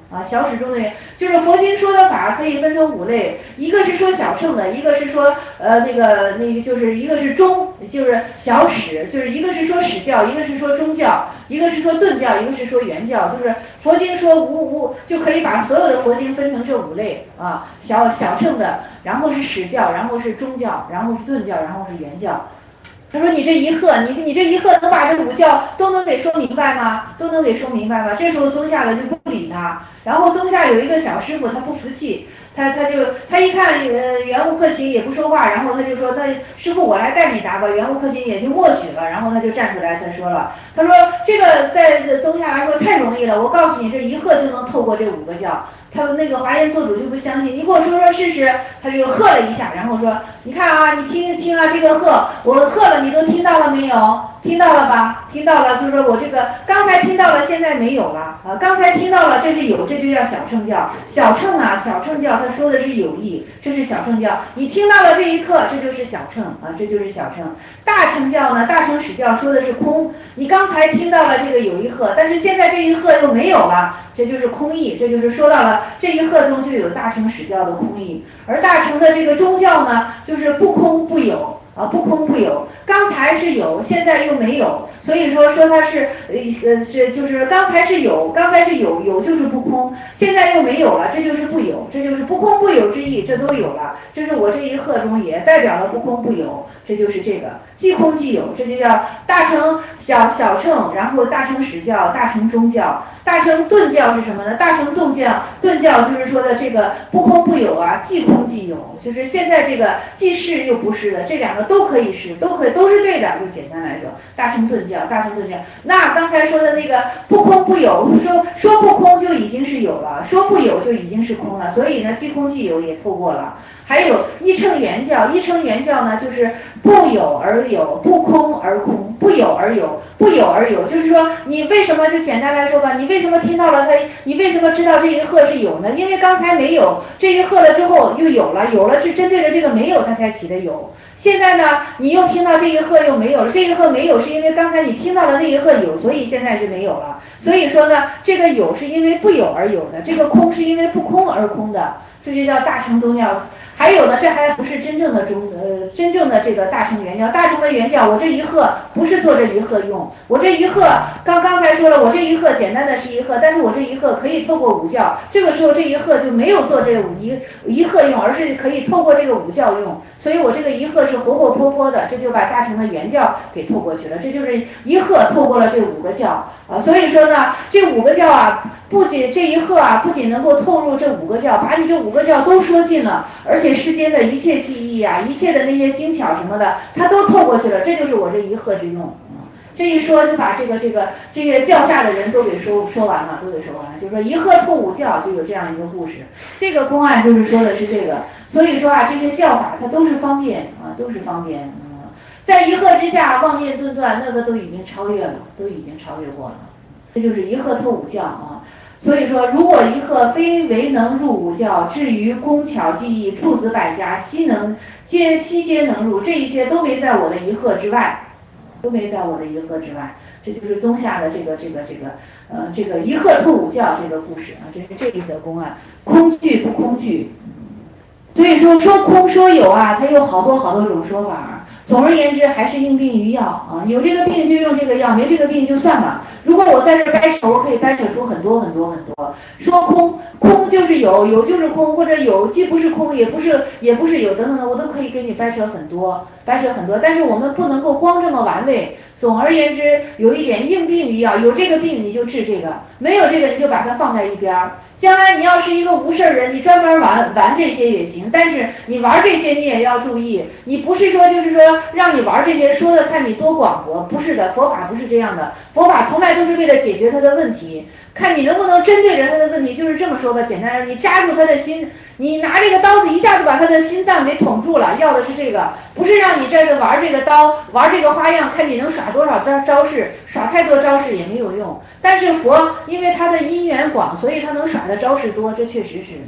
啊，小始终的圆，就是佛经说的法可以分成五类，一个是说小乘的，一个是说呃那个那个就是一个是中，就是小始，就是一个是说始教，一个是说中教，一个是说顿教，一个是说圆教，就是佛经说无无就可以把所有的佛经分成这五类啊，小小乘的，然后是始教，然后是中教，然后是顿教，然后是圆教。他说你这一贺，你你这一贺能把这五教都能给说明白吗？都能给说明白吗？这时候宗下的就不理他，然后宗下有一个小师傅，他不服气，他他就他一看呃圆悟克勤也不说话，然后他就说那师傅我来代你答吧，圆悟克勤也就默许了，然后他就站出来他说了，他说这个在宗下来说太容易了，我告诉你这一贺就能透过这五个教。他们那个华严做主就不相信，你给我说说试试，他就喝了一下，然后说你看啊，你听听啊，这个喝我喝了，你都听到了没有？听到了吧？听到了，就是说我这个刚才听到了，现在没有了啊。刚才听到了，这是有，这就叫小乘教。小乘啊，小乘教他说的是有意，这是小乘教。你听到了这一刻，这就是小乘啊，这就是小乘。大乘教呢，大乘史教说的是空。你刚才听到了这个有一鹤，但是现在这一鹤又没有了，这就是空义，这就是说到了这一鹤中就有大乘史教的空义。而大乘的这个中教呢，就是不空不有。啊，不空不有，刚才是有，现在又没有，所以说说它是呃呃是就是刚才是有，刚才是有，有就是不空，现在又没有了，这就是不有，这就是不空不有之意，这都有了，这是我这一鹤中也代表了不空不有，这就是这个既空既有，这就叫大乘小小乘，然后大乘史教，大乘中教。大乘顿教是什么呢？大乘顿教，顿教就是说的这个不空不有啊，既空既有，就是现在这个既是又不是的，这两个都可以是，都可以都是对的。就简单来说，大乘顿教，大乘顿教。那刚才说的那个不空不有，说说不空就已经是有了，说不有就已经是空了，所以呢，既空既有也透过了。还有一乘圆教，一乘圆教呢，就是不有而有，不空而空，不有而有，不有而有，就是说你为什么就简单来说吧，你为什么听到了它，你为什么知道这一鹤是有呢？因为刚才没有，这一鹤了之后又有了，有了是针对着这个没有它才起的有。现在呢，你又听到这一鹤又没有了，这一鹤没有是因为刚才你听到了那一鹤有，所以现在是没有了。所以说呢，这个有是因为不有而有的，这个空是因为不空而空的，这就叫大乘宗教。还有呢，这还不是真正的中呃真正的这个大乘圆教，大乘的圆教，我这一鹤不是做这一鹤用，我这一鹤刚刚才说了，我这一鹤简单的是一鹤，但是我这一鹤可以透过五教，这个时候这一鹤就没有做这五一一鹤用，而是可以透过这个五教用，所以我这个一鹤是活活泼泼的，这就把大乘的圆教给透过去了，这就是一鹤透过了这五个教啊，所以说呢，这五个教啊，不仅这一鹤啊，不仅能够透入这五个教，把你这五个教都说尽了，而且世间的一切记忆啊，一切的那些精巧什么的，它都透过去了，这就是我这一鹤之用。这一说就把这个这个这些教下的人都给说说完了，都给说完了，就是说一鹤透五教就有这样一个故事。这个公案就是说的是这个，所以说啊，这些教法它都是方便啊，都是方便。嗯，在一鹤之下，妄念顿断，那个都已经超越了，都已经超越过了。这就是一鹤透五教啊。所以说，如果一鹤非为能入五教，至于工巧技艺、处子百家，悉能皆悉皆能入，这一些都没在我的一鹤之外，都没在我的一鹤之外。这就是宗下的这个这个这个呃这个一鹤透五教这个故事啊，这是这一则公案，空具不空具。所以说说空说有啊，它有好多好多种说法。总而言之，还是应病于药啊，有这个病就用这个药，没这个病就算了。如果我在这掰扯，我可以掰扯出很多很多很多。说空，空就是有，有就是空，或者有既不是空，也不是也不是有等等的，我都可以给你掰扯很多，掰扯很多。但是我们不能够光这么完美。总而言之，有一点应病于药，有这个病你就治这个，没有这个你就把它放在一边儿。将来你要是一个无事人，你专门玩玩这些也行，但是你玩这些你也要注意，你不是说就是说让你玩这些，说的看你多广博，不是的，佛法不是这样的，佛法从来都是为了解决他的问题，看你能不能针对着他的问题，就是这么说吧，简单说，你扎住他的心，你拿这个刀子一下子把他的心脏给捅住了，要的是这个，不是让你这个玩这个刀，玩这个花样，看你能耍多少招招式，耍太多招式也没有用。但是佛因为他的因缘广，所以他能耍的招式多，这确实是啊。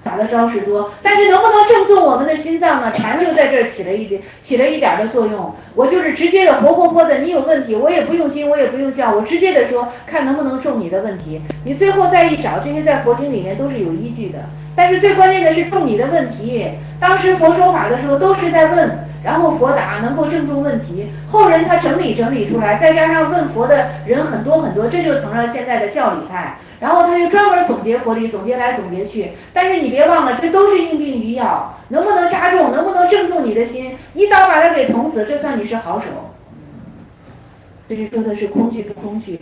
打的招式多，但是能不能正中我们的心脏呢？禅就在这儿起了一点起了一点的作用。我就是直接的活活泼的，你有问题，我也不用经，我也不用教，我直接的说，看能不能中你的问题。你最后再一找，这些在佛经里面都是有依据的。但是最关键的是中你的问题。当时佛说法的时候都是在问，然后佛答，能够正中问题。后人他整理整理出来，再加上问佛的人很多很多，这就成了现在的教理派。然后他就专门总结佛理，总结来总结去。但是你别忘了，这都是应病于药，能不能扎中，能不能正中你的心，一刀把他给捅死，这算你是好手。这是说的是空句不空句。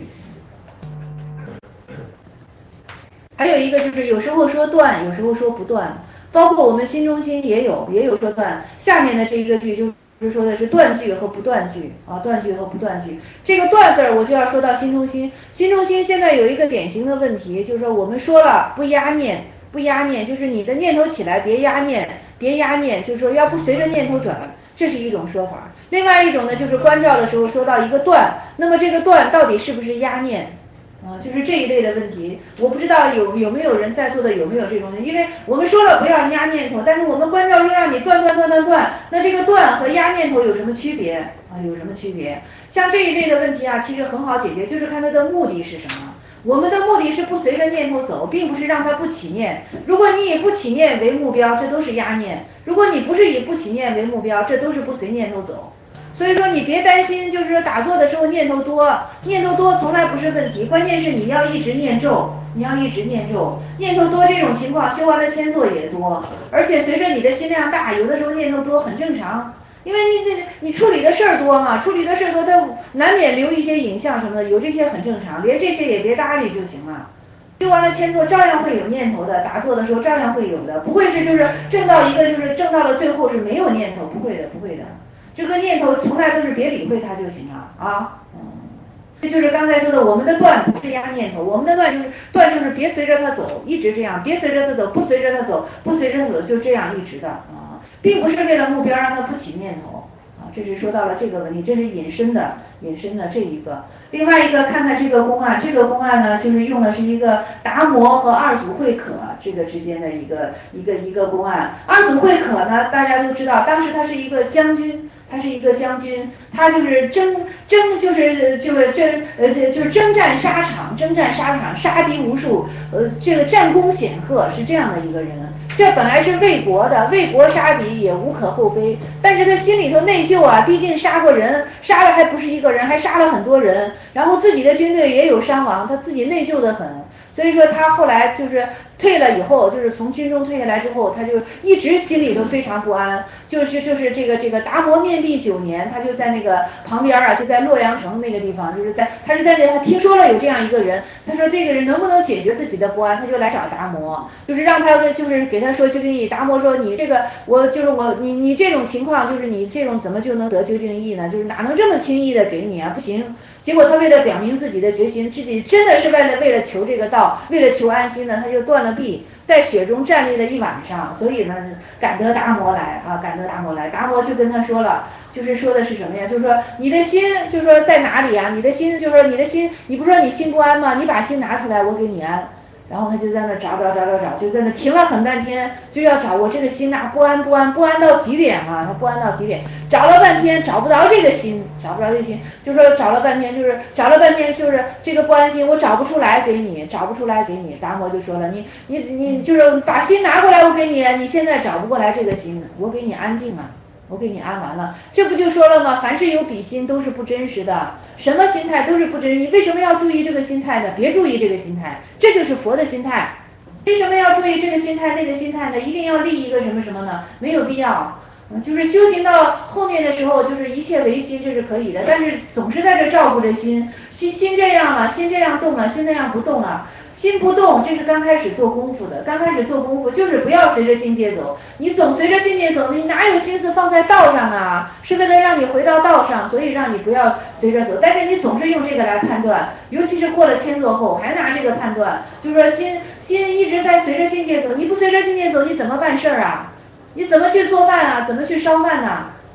还有一个就是有时候说断，有时候说不断，包括我们心中心也有也有说断。下面的这一个句就是说的是断句和不断句啊，断句和不断句。这个断字儿我就要说到心中心，心中心现在有一个典型的问题，就是说我们说了不压念，不压念，就是你的念头起来别压念，别压念，就是说要不随着念头转，这是一种说法。另外一种呢，就是观照的时候说到一个断，那么这个断到底是不是压念？啊，就是这一类的问题，我不知道有有没有人在座的有没有这种人，因为我们说了不要压念头，但是我们观照又让你断断断断断，那这个断和压念头有什么区别啊？有什么区别？像这一类的问题啊，其实很好解决，就是看它的目的是什么。我们的目的是不随着念头走，并不是让它不起念。如果你以不起念为目标，这都是压念；如果你不是以不起念为目标，这都是不随念头走。所以说你别担心，就是说打坐的时候念头多，念头多从来不是问题，关键是你要一直念咒，你要一直念咒，念头多这种情况修完了千坐也多，而且随着你的心量大，有的时候念头多很正常，因为你你你处理的事儿多嘛，处理的事儿多，它难免留一些影像什么的，有这些很正常，连这些也别搭理就行了。修完了千坐照样会有念头的，打坐的时候照样会有的，不会是就是正到一个就是正到了最后是没有念头，不会的，不会的。这个念头从来都是别理会它就行了啊，嗯，这就是刚才说的，我们的断不是压念头，我们的断就是断就是别随着它走，一直这样，别随着它走，不随着它走，不随着它走，就这样一直的啊，并不是为了目标让它不起念头啊，这是说到了这个问题，这是引申的引申的这一个。另外一个看看这个公案，这个公案呢就是用的是一个达摩和二祖慧可这个之间的一个一个一个公案。二祖慧可呢，大家都知道，当时他是一个将军。他是一个将军，他就是征征就是就是征呃就是征战沙场，征战沙场，杀敌无数，呃这个战功显赫，是这样的一个人。这本来是为国的，为国杀敌也无可厚非，但是他心里头内疚啊，毕竟杀过人，杀的还不是一个人，还杀了很多人，然后自己的军队也有伤亡，他自己内疚得很。所以说他后来就是退了以后，就是从军中退下来之后，他就一直心里都非常不安。就是就是这个这个达摩面壁九年，他就在那个旁边啊，就在洛阳城那个地方，就是在他是在这他听说了有这样一个人，他说这个人能不能解决自己的不安，他就来找达摩，就是让他就是给他说究竟义。达摩说你这个我就是我你你这种情况就是你这种怎么就能得究竟义呢？就是哪能这么轻易的给你啊？不行。结果他为了表明自己的决心，自己真的是为了为了求这个道，为了求安心呢，他就断了臂，在雪中站立了一晚上，所以呢赶得达摩来啊，赶得达摩来，达摩就跟他说了，就是说的是什么呀？就是说你的心，就是说在哪里啊？你的心，就是说你的心，你不说你心不安吗？你把心拿出来，我给你安。然后他就在那找找找找找，就在那停了很半天，就要找我这个心呐，不安不安不安到极点啊，他不安到极点，找了半天找不着这个心，找不着这个心，就说找了半天，就是找了半天，就是这个不安心，我找不出来给你，找不出来给你。达摩就说了，你你你就是把心拿过来，我给你，你现在找不过来这个心，我给你安静啊。我给你安完了，这不就说了吗？凡是有比心都是不真实的，什么心态都是不真实。你为什么要注意这个心态呢？别注意这个心态，这就是佛的心态。为什么要注意这个心态那个心态呢？一定要立一个什么什么呢？没有必要。嗯，就是修行到后面的时候，就是一切唯心，这是可以的。但是总是在这照顾着心，心心这样了，心这样动了，心那样不动了。心不动，这是刚开始做功夫的。刚开始做功夫就是不要随着境界走，你总随着境界走，你哪有心思放在道上啊？是为了让你回到道上，所以让你不要随着走。但是你总是用这个来判断，尤其是过了千座后，还拿这个判断，就是说心心一直在随着境界走，你不随着境界走，你怎么办事儿啊？你怎么去做饭啊？怎么去烧饭呢？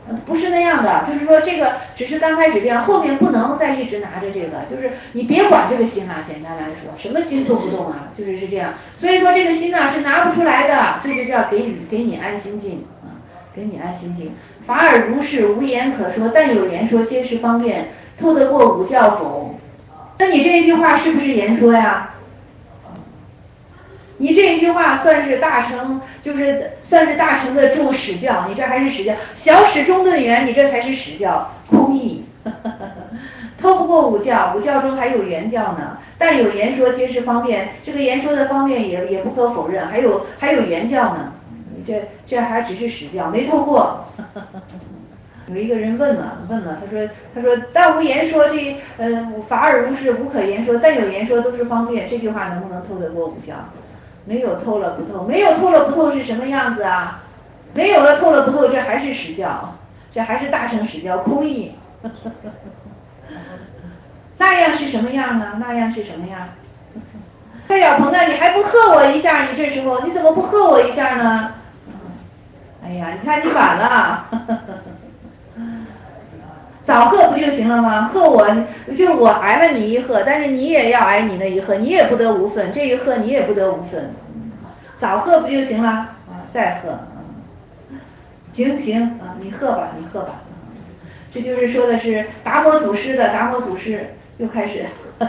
不是那样的，就是说这个只是刚开始这样，后面不能再一直拿着这个，就是你别管这个心了，简单来说，什么心做不动啊，就是是这样。所以说这个心呢是拿不出来的，这就叫给你给你安心境啊，给你安心境。法尔如是，无言可说，但有言说，皆是方便，透得过五教否？那你这一句话是不是言说呀？你这一句话算是大乘，就是算是大乘的重史教，你这还是史教，小史中顿圆，你这才是史教，空义，透不过五教，五教中还有原教呢。但有言说，皆是方便，这个言说的方便也也不可否认，还有还有原教呢，你这这还只是史教，没透过。有一个人问了，问了，他说，他说，但无言说这，呃，法尔如是，无可言说，但有言说都是方便，这句话能不能透得过五教？没有透了不透，没有透了不透是什么样子啊？没有了透了不透，这还是史教，这还是大乘史教空义。那样是什么样呢？那样是什么样？蔡小鹏啊，你还不喝我一下？你这时候你怎么不喝我一下呢？哎呀，你看你反了。早喝不就行了吗？喝我就是我挨了你一喝，但是你也要挨你那一喝，你也不得无分，这一喝你也不得无分。早喝不就行了？啊，再喝，行行啊，你喝吧，你喝吧。这就是说的是达摩祖师的达摩祖师又开始。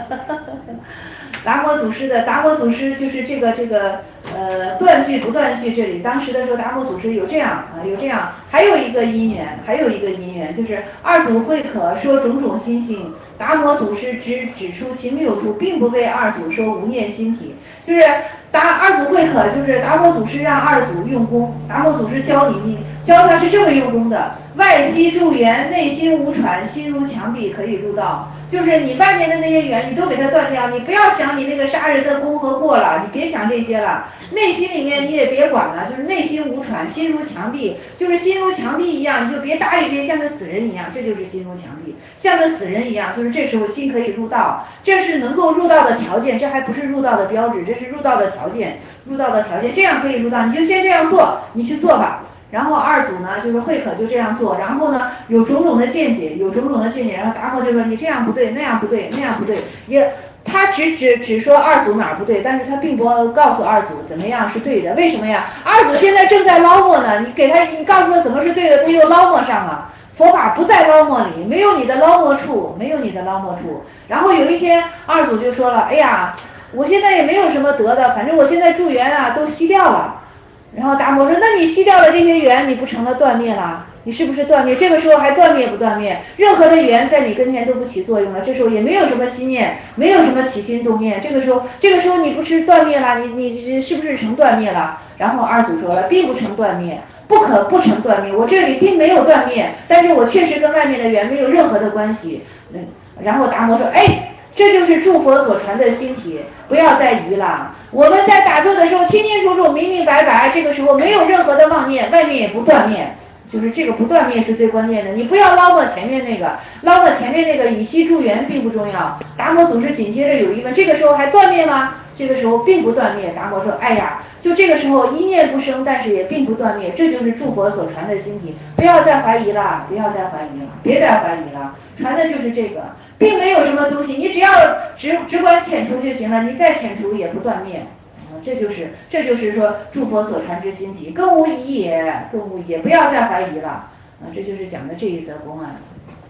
达摩祖师的达摩祖师就是这个这个呃断句不断句，这里当时的时候达摩祖师有这样啊有这样，还有一个因缘，还有一个因缘就是二祖会可说种种心性，达摩祖师只指出其谬处，并不为二祖说无念心体，就是达二祖会可就是达摩祖师让二祖用功，达摩祖师教你教他是这么用功的，外息助缘，内心无喘，心如墙壁，可以入道。就是你外面的那些缘你都给它断掉，你不要想你那个杀人的功和过了，你别想这些了，内心里面你也别管了，就是内心无喘，心如墙壁，就是心如墙壁一样，你就别搭理这些，像个死人一样，这就是心如墙壁，像个死人一样，就是这时候心可以入道，这是能够入道的条件，这还不是入道的标志，这是入道的条件，入道的条件，这样可以入道，你就先这样做，你去做吧。然后二祖呢，就是会可就这样做，然后呢有种种的见解，有种种的见解，然后达摩就说你这样不对，那样不对，那样不对，也他只只只说二祖哪儿不对，但是他并不告诉二祖怎么样是对的，为什么呀？二祖现在正在捞摸呢，你给他你告诉他怎么是对的，他又捞摸上了。佛法不在捞摸里，没有你的捞摸处，没有你的捞摸处。然后有一天二祖就说了，哎呀，我现在也没有什么得的，反正我现在助缘啊都熄掉了。然后达摩说，那你熄掉了这些缘，你不成了断灭了？你是不是断灭？这个时候还断灭不断灭？任何的缘在你跟前都不起作用了，这时候也没有什么心念，没有什么起心动念，这个时候这个时候你不是断灭了？你你是不是成断灭了？然后二祖说了，并不成断灭，不可不成断灭，我这里并没有断灭，但是我确实跟外面的缘没有任何的关系。嗯，然后达摩说，哎。这就是诸佛所传的心体，不要再疑了。我们在打坐的时候清清楚楚、明明白白，这个时候没有任何的妄念，外面也不断灭，就是这个不断灭是最关键的。你不要捞摸前面那个，捞摸前面那个以息助缘并不重要。达摩祖师紧接着有一问，这个时候还断灭吗？这个时候并不断灭。达摩说，哎呀，就这个时候一念不生，但是也并不断灭，这就是诸佛所传的心体，不要再怀疑了，不要再怀疑了，别再怀疑了，传的就是这个。并没有什么东西，你只要只只管遣除就行了，你再遣除也不断灭，啊，这就是这就是说诸佛所传之心体，更无疑也，更无疑也，不要再怀疑了，啊，这就是讲的这一则公案。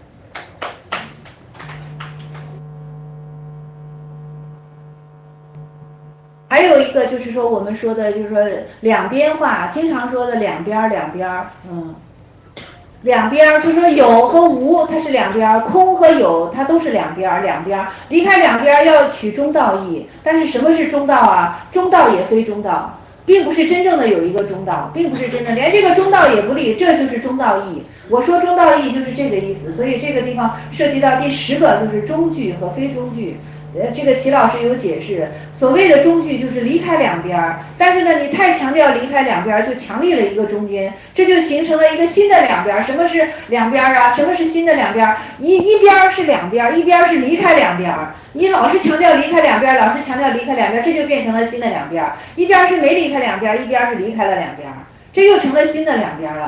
还有一个就是说我们说的就是说两边话，经常说的两边两边，嗯。两边就是说有和无它是两边，空和有它都是两边，两边离开两边要取中道义，但是什么是中道啊？中道也非中道，并不是真正的有一个中道，并不是真的连这个中道也不立，这就是中道义。我说中道义就是这个意思，所以这个地方涉及到第十个就是中句和非中句。呃，这个齐老师有解释，所谓的中句就是离开两边，但是呢，你太强调离开两边，就强立了一个中间，这就形成了一个新的两边。什么是两边啊？什么是新的两边？一一边是两边，一边是离开两边。你老是强调离开两边，老是强调离开两边，这就变成了新的两边。一边是没离开两边，一边是离开了两边，这又成了新的两边了。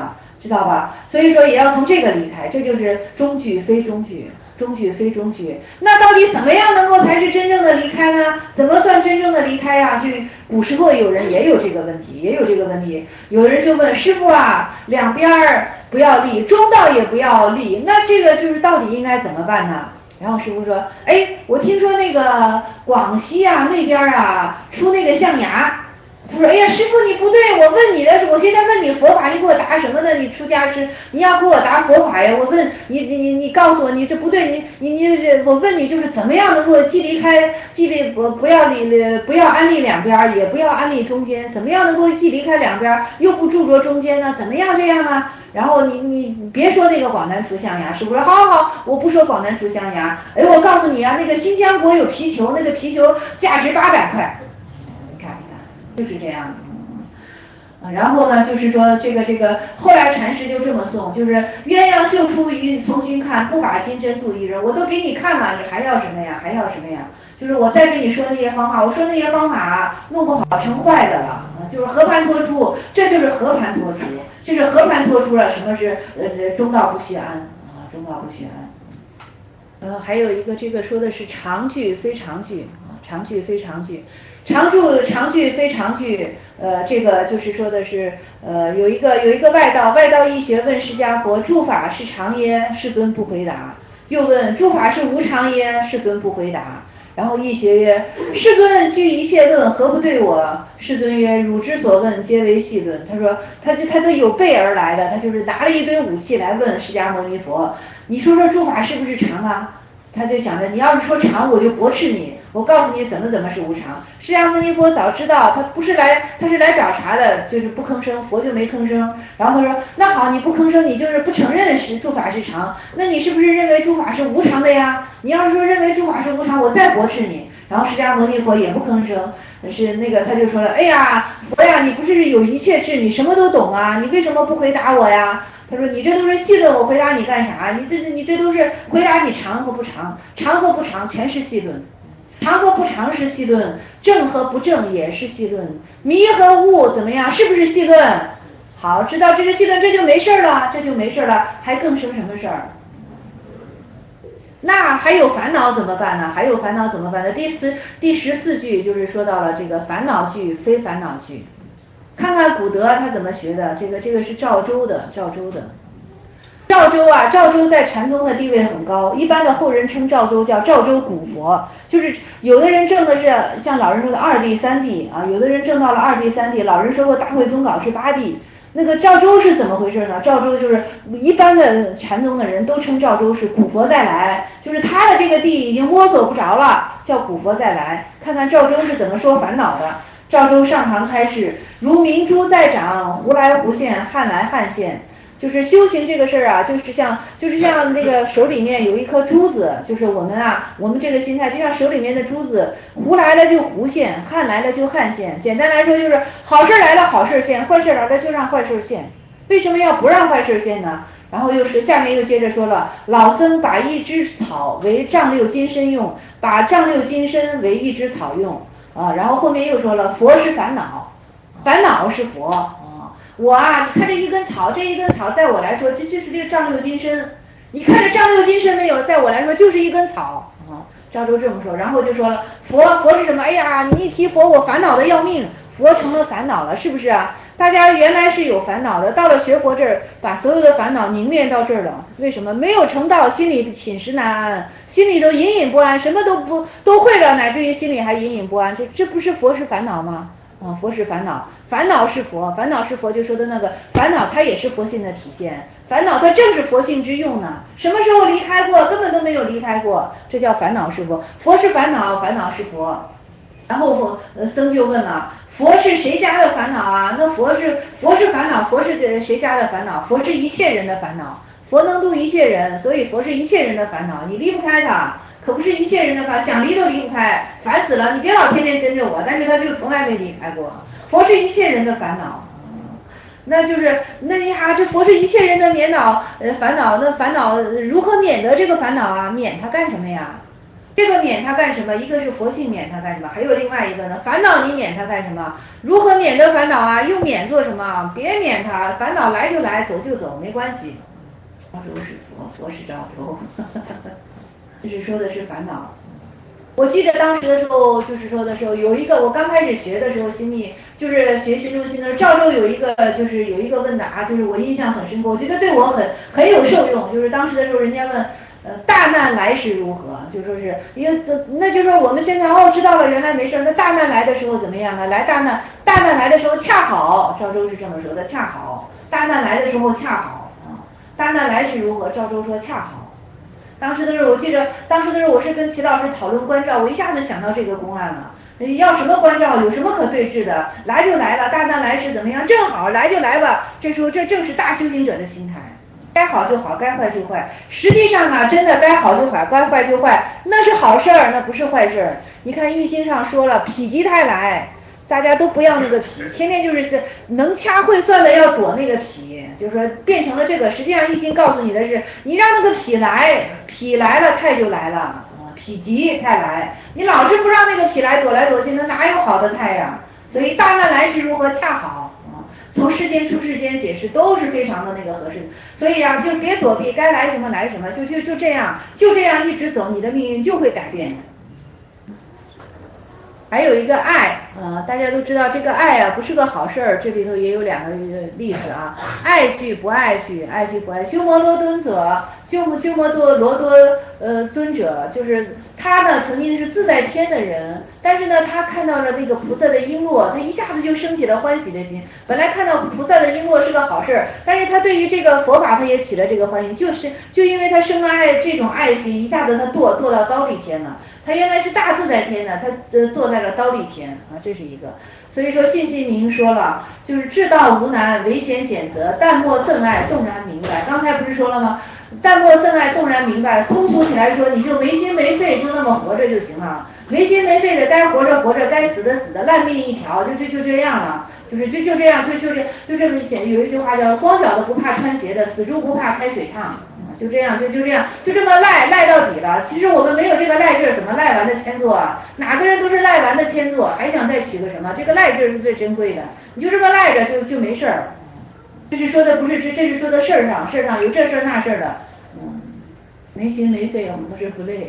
知道吧？所以说也要从这个离开，这就是中句非中句，中句非中句。那到底怎么样能够才是真正的离开呢？怎么算真正的离开呀、啊？就古时候有人也有这个问题，也有这个问题。有人就问师父啊，两边不要立，中道也不要立，那这个就是到底应该怎么办呢？然后师父说，哎，我听说那个广西啊那边啊出那个象牙。他说：“哎呀，师父你不对，我问你的是，我现在问你佛法，你给我答什么呢？你出家师，你要给我答佛法呀！我问你，你你你告诉我，你这不对，你你你，我问你就是怎么样能够既离开，既离不不要离不要安立两边，也不要安立中间，怎么样能够既离开两边，又不住着中间呢？怎么样这样呢？然后你你别说那个广南出象牙，师父说好好好，我不说广南出象牙，哎，我告诉你啊，那个新疆国有皮球，那个皮球价值八百块。”就是这样，嗯，然后呢，就是说这个这个，后来禅师就这么诵，就是鸳鸯绣出于从君看，不把金针度一人。我都给你看了，你还要什么呀？还要什么呀？就是我再跟你说那些方法，我说那些方法弄不好成坏的了，就是和盘托出，这就是和盘托出，这是和盘托出了什么是呃中道不虚安啊，中道不虚安。呃，还有一个这个说的是长句非长句啊，长句非长句。常住长句非长句，呃，这个就是说的是，呃，有一个有一个外道，外道医学问释迦佛，诸法是常耶？世尊不回答。又问诸法是无常耶？世尊不回答。然后医学曰：世尊据一切论，何不对我？世尊曰：汝之所问，皆为细论。他说，他就他都有备而来的，他就是拿了一堆武器来问释迦牟尼佛，你说说诸法是不是常啊？他就想着，你要是说常，我就驳斥你。我告诉你怎么怎么是无常。释迦牟尼佛早知道，他不是来，他是来找茬的，就是不吭声，佛就没吭声。然后他说，那好，你不吭声，你就是不承认是诸法是常，那你是不是认为诸法是无常的呀？你要是说认为诸法是无常，我再驳斥你。然后释迦牟尼佛也不吭声，是那个他就说了，哎呀，佛呀，你不是有一切智，你什么都懂啊，你为什么不回答我呀？他说：“你这都是细论，我回答你干啥？你这你这都是回答你常和不常，常和不常全是细论，常和不常是细论，正和不正也是细论，迷和悟怎么样？是不是细论？好，知道这是细论，这就没事了，这就没事了，还更生什么事儿？那还有烦恼怎么办呢？还有烦恼怎么办呢？第十第十四句就是说到了这个烦恼句非烦恼句。”看看古德他怎么学的，这个这个是赵州的，赵州的。赵州啊，赵州在禅宗的地位很高，一般的后人称赵州叫赵州古佛，就是有的人证的是像老人说的二地三地啊，有的人证到了二地三地，老人说过大会宗稿是八地。那个赵州是怎么回事呢？赵州就是一般的禅宗的人都称赵州是古佛再来，就是他的这个地已经摸索不着了，叫古佛再来。看看赵州是怎么说烦恼的。赵州上堂开示，如明珠在掌，胡来胡现，汉来汉现。就是修行这个事儿啊，就是像就是像这个手里面有一颗珠子，就是我们啊，我们这个心态就像手里面的珠子，胡来了就胡现，汉来了就汉现。简单来说就是好事来了好事现，坏事来了就让坏事现。为什么要不让坏事现呢？然后又是下面又接着说了，老僧把一枝草为丈六金身用，把丈六金身为一枝草用。啊，然后后面又说了，佛是烦恼，烦恼是佛啊。我啊，你看这一根草，这一根草在我来说，这就是这个丈六金身。你看这丈六金身没有，在我来说就是一根草啊。赵州这么说，然后就说了，佛佛是什么？哎呀，你一提佛，我烦恼的要命，佛成了烦恼了，是不是啊？大家原来是有烦恼的，到了学佛这儿，把所有的烦恼凝练到这儿了。为什么？没有成道，心里寝食难安，心里都隐隐不安，什么都不都会了，乃至于心里还隐隐不安。这这不是佛是烦恼吗？啊，佛是烦恼，烦恼是佛，烦恼是佛就说的那个烦恼，它也是佛性的体现，烦恼它正是佛性之用呢。什么时候离开过？根本都没有离开过，这叫烦恼是佛，佛是烦恼，烦恼是佛。然后呃僧就问了，佛是谁家的烦恼啊？那佛是佛是烦恼，佛是谁家的烦恼？佛是一切人的烦恼，佛能度一切人，所以佛是一切人的烦恼，你离不开他。可不是一切人的烦，想离都离不开，烦死了！你别老天天跟着我，但是他就从来没离开过。佛是一切人的烦恼，那就是那你哈、啊，这佛是一切人的免恼呃烦恼，那烦恼如何免得这个烦恼啊？免它干什么呀？ 这个免它干什么？一个是佛性免它干什么？还有另外一个呢，烦恼你免它干什么？如何免得烦恼啊？用免做什么？别免它，烦恼来就来，走就走，没关系。赵州是佛，佛是赵州，这是说的是烦恼。我记得当时的时候，就是说的时候，有一个我刚开始学的时候，心密就是学心中心的时候，赵州有一个就是有一个问答，就是我印象很深刻，我觉得对我很很有受用。就是当时的时候，人家问。呃，大难来时如何？就说是因为那就说我们现在哦知道了，原来没事。那大难来的时候怎么样呢？来大难，大难来的时候恰好，赵州是这么说的，恰好。大难来的时候恰好啊，大难来时如何？赵州说恰好。当时的时候，我记着，当时的时候我是跟齐老师讨论关照，我一下子想到这个公案了。要什么关照？有什么可对峙的？来就来了，大难来时怎么样？正好来就来吧。这时候这正是大修行者的心态。该好就好，该坏就坏。实际上啊，真的该好就好，该坏就坏，那是好事儿，那不是坏事儿。你看易经上说了，否极泰来，大家都不要那个否，天天就是能掐会算的要躲那个否，就是说变成了这个。实际上易经告诉你的是，你让那个否来，否来了泰就来了，否极泰来。你老是不让那个否来，躲来躲去，那哪有好的泰呀？所以大难来时如何恰好。从世间出世间解释都是非常的那个合适的，所以啊，就别躲避，该来什么来什么，就就就这样，就这样一直走，你的命运就会改变。还有一个爱，呃，大家都知道这个爱啊不是个好事儿，这里头也有两个例子啊，爱去不爱去，爱去不爱。鸠摩罗敦者，鸠鸠摩多罗多呃尊者，就是他呢曾经是自在天的人，但是呢他看到了那个菩萨的璎珞，他一下子就升起了欢喜的心。本来看到菩萨的璎珞是个好事儿，但是他对于这个佛法他也起了这个欢喜，就是就因为他生了爱这种爱心，一下子他堕堕到忉利天了。他原来是大自在天的，他呃堕在了忉利天啊，这是一个。所以说信心明说了，就是至道无难，唯贤简择，淡漠憎爱，动然明白。刚才不是说了吗？淡漠憎爱，动然明白。通俗起来说，你就没心没肺，就那么活着就行了。没心没肺的，该活着活着，该死的死的，烂命一条，就就就这样了。就是就就这样，就就这就这么写。有一句话叫“光脚的不怕穿鞋的，死猪不怕开水烫”。就这样，就就这样，就这么赖赖到底了。其实我们没有这个赖劲儿，怎么赖完的千座啊？哪个人都是赖完的千座，还想再取个什么？这个赖劲儿是最珍贵的。你就这么赖着，就就没事儿。这是说的不是这，这是说的事儿上，事儿上有这事儿那事儿的。嗯，没心没肺，我们不是不累。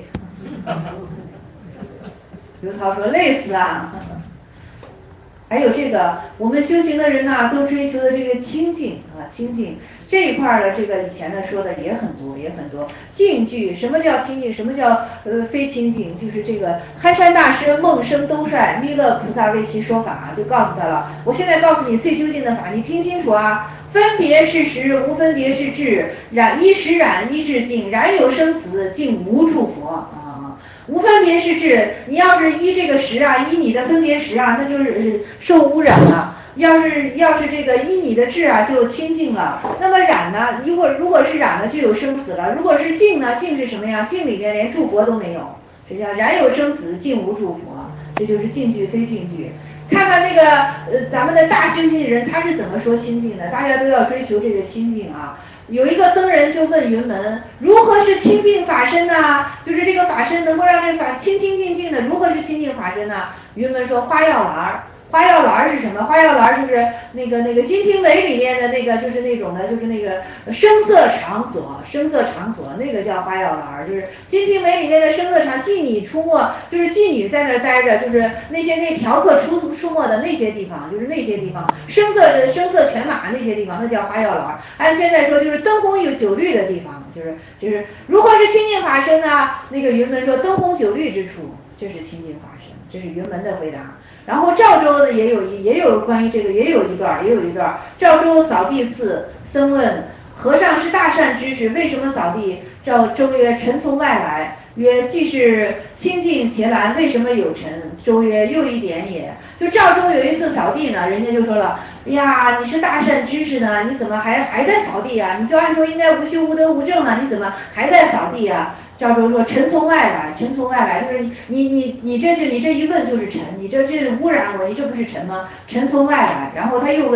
刘涛说累死啊。还有这个，我们修行的人呢，都追求的这个清净啊，清净这一块的，这个以前呢说的也很多，也很多。净句，什么叫清净？什么叫呃非清净？就是这个憨山大师梦生兜率，弥勒菩萨为其说法，就告诉他了。我现在告诉你最究竟的法，你听清楚啊！分别是实，无分别是智，染一时染，一智净，染有生死，竟无住佛啊。无分别是智，你要是依这个识啊，依你的分别识啊，那就是受污染了。要是要是这个依你的智啊，就清净了。那么染呢？如果如果是染了，就有生死了。如果是净呢？净是什么呀？净里面连诸佛都没有，这叫染有生死，净无诸佛。这就是净句非净句。看看那个呃，咱们的大修行人他是怎么说清净的？大家都要追求这个清净啊。有一个僧人就问云门，如何是清净法身呢？就是这个法身能够让这个法清清净净的，如何是清净法身呢？云门说花药篮。花药篮是什么？花药篮就是那个那个《金瓶梅》里面的那个，就是那种的，就是那个声色场所，声色场所那个叫花药篮，就是《金瓶梅》里面的声色场，妓女出没，就是妓女在那儿待着，就是那些那嫖客出出没的那些地方，就是那些地方，声色声色犬马那些地方，那叫花药篮。按现在说就是灯红有酒绿的地方，就是就是如何是清净法身呢？那个云门说灯红酒绿之处，这是清净法身，这是云门的回答。然后赵州呢也有一也有关于这个也有一段也有一段，赵州扫地寺，僧问和尚是大善知识，为什么扫地？赵州曰：尘从外来。曰：既是清净伽蓝，为什么有尘？周曰：又一点也。就赵州有一次扫地呢，人家就说了，哎呀，你是大善知识呢，你怎么还还在扫地啊？你就按说应该无修无德无正呢，你怎么还在扫地啊？赵州说：尘从外来，尘从外来，就是你你你这就你这一问就是尘，你这这污染我，你这不是尘吗？尘从外来。然后他又问，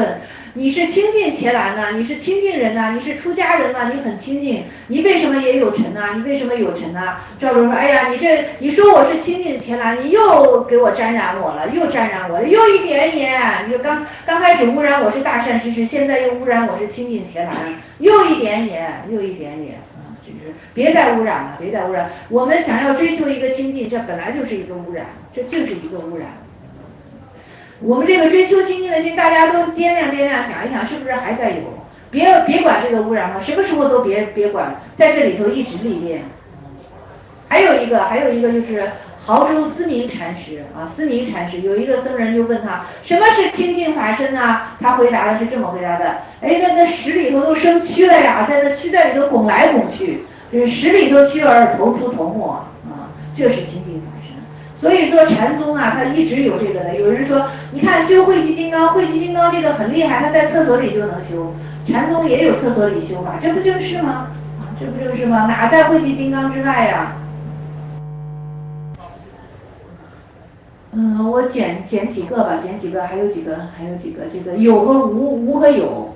你是清净伽蓝呢？你是清净人呐？你是出家人嘛？你很清净，你为什么也有尘啊？你为什么有尘啊？赵州说，哎呀，你这你说我是清净伽蓝，你又给我沾染我了，又沾染我了，又一点点。你说刚刚开始污染我是大善知识，现在又污染我是清净伽蓝，又一点点，又一点点。就是别再污染了，别再污染。我们想要追求一个清净，这本来就是一个污染，这就是一个污染。我们这个追求清净的心，大家都掂量掂量，想一想，是不是还在有？别别管这个污染了，什么时候都别别管，在这里头一直历练。还有一个，还有一个就是亳州思明禅师啊，思明禅师有一个僧人就问他，什么是清净法身啊？他回答的是这么回答的，哎，那那屎里头都生蛆了呀，在那蛆在里头拱来拱去，就是屎里头蛆儿头出头没啊，这是清净法身。所以说禅宗啊，它一直有这个的。有人说，你看修慧集金刚，慧集金刚这个很厉害，他在厕所里就能修。禅宗也有厕所里修法，这不就是吗？啊，这不就是吗？哪在慧集金刚之外呀？嗯，我捡捡几个吧，捡几个，还有几个，还有几个，这个有和无，无和有。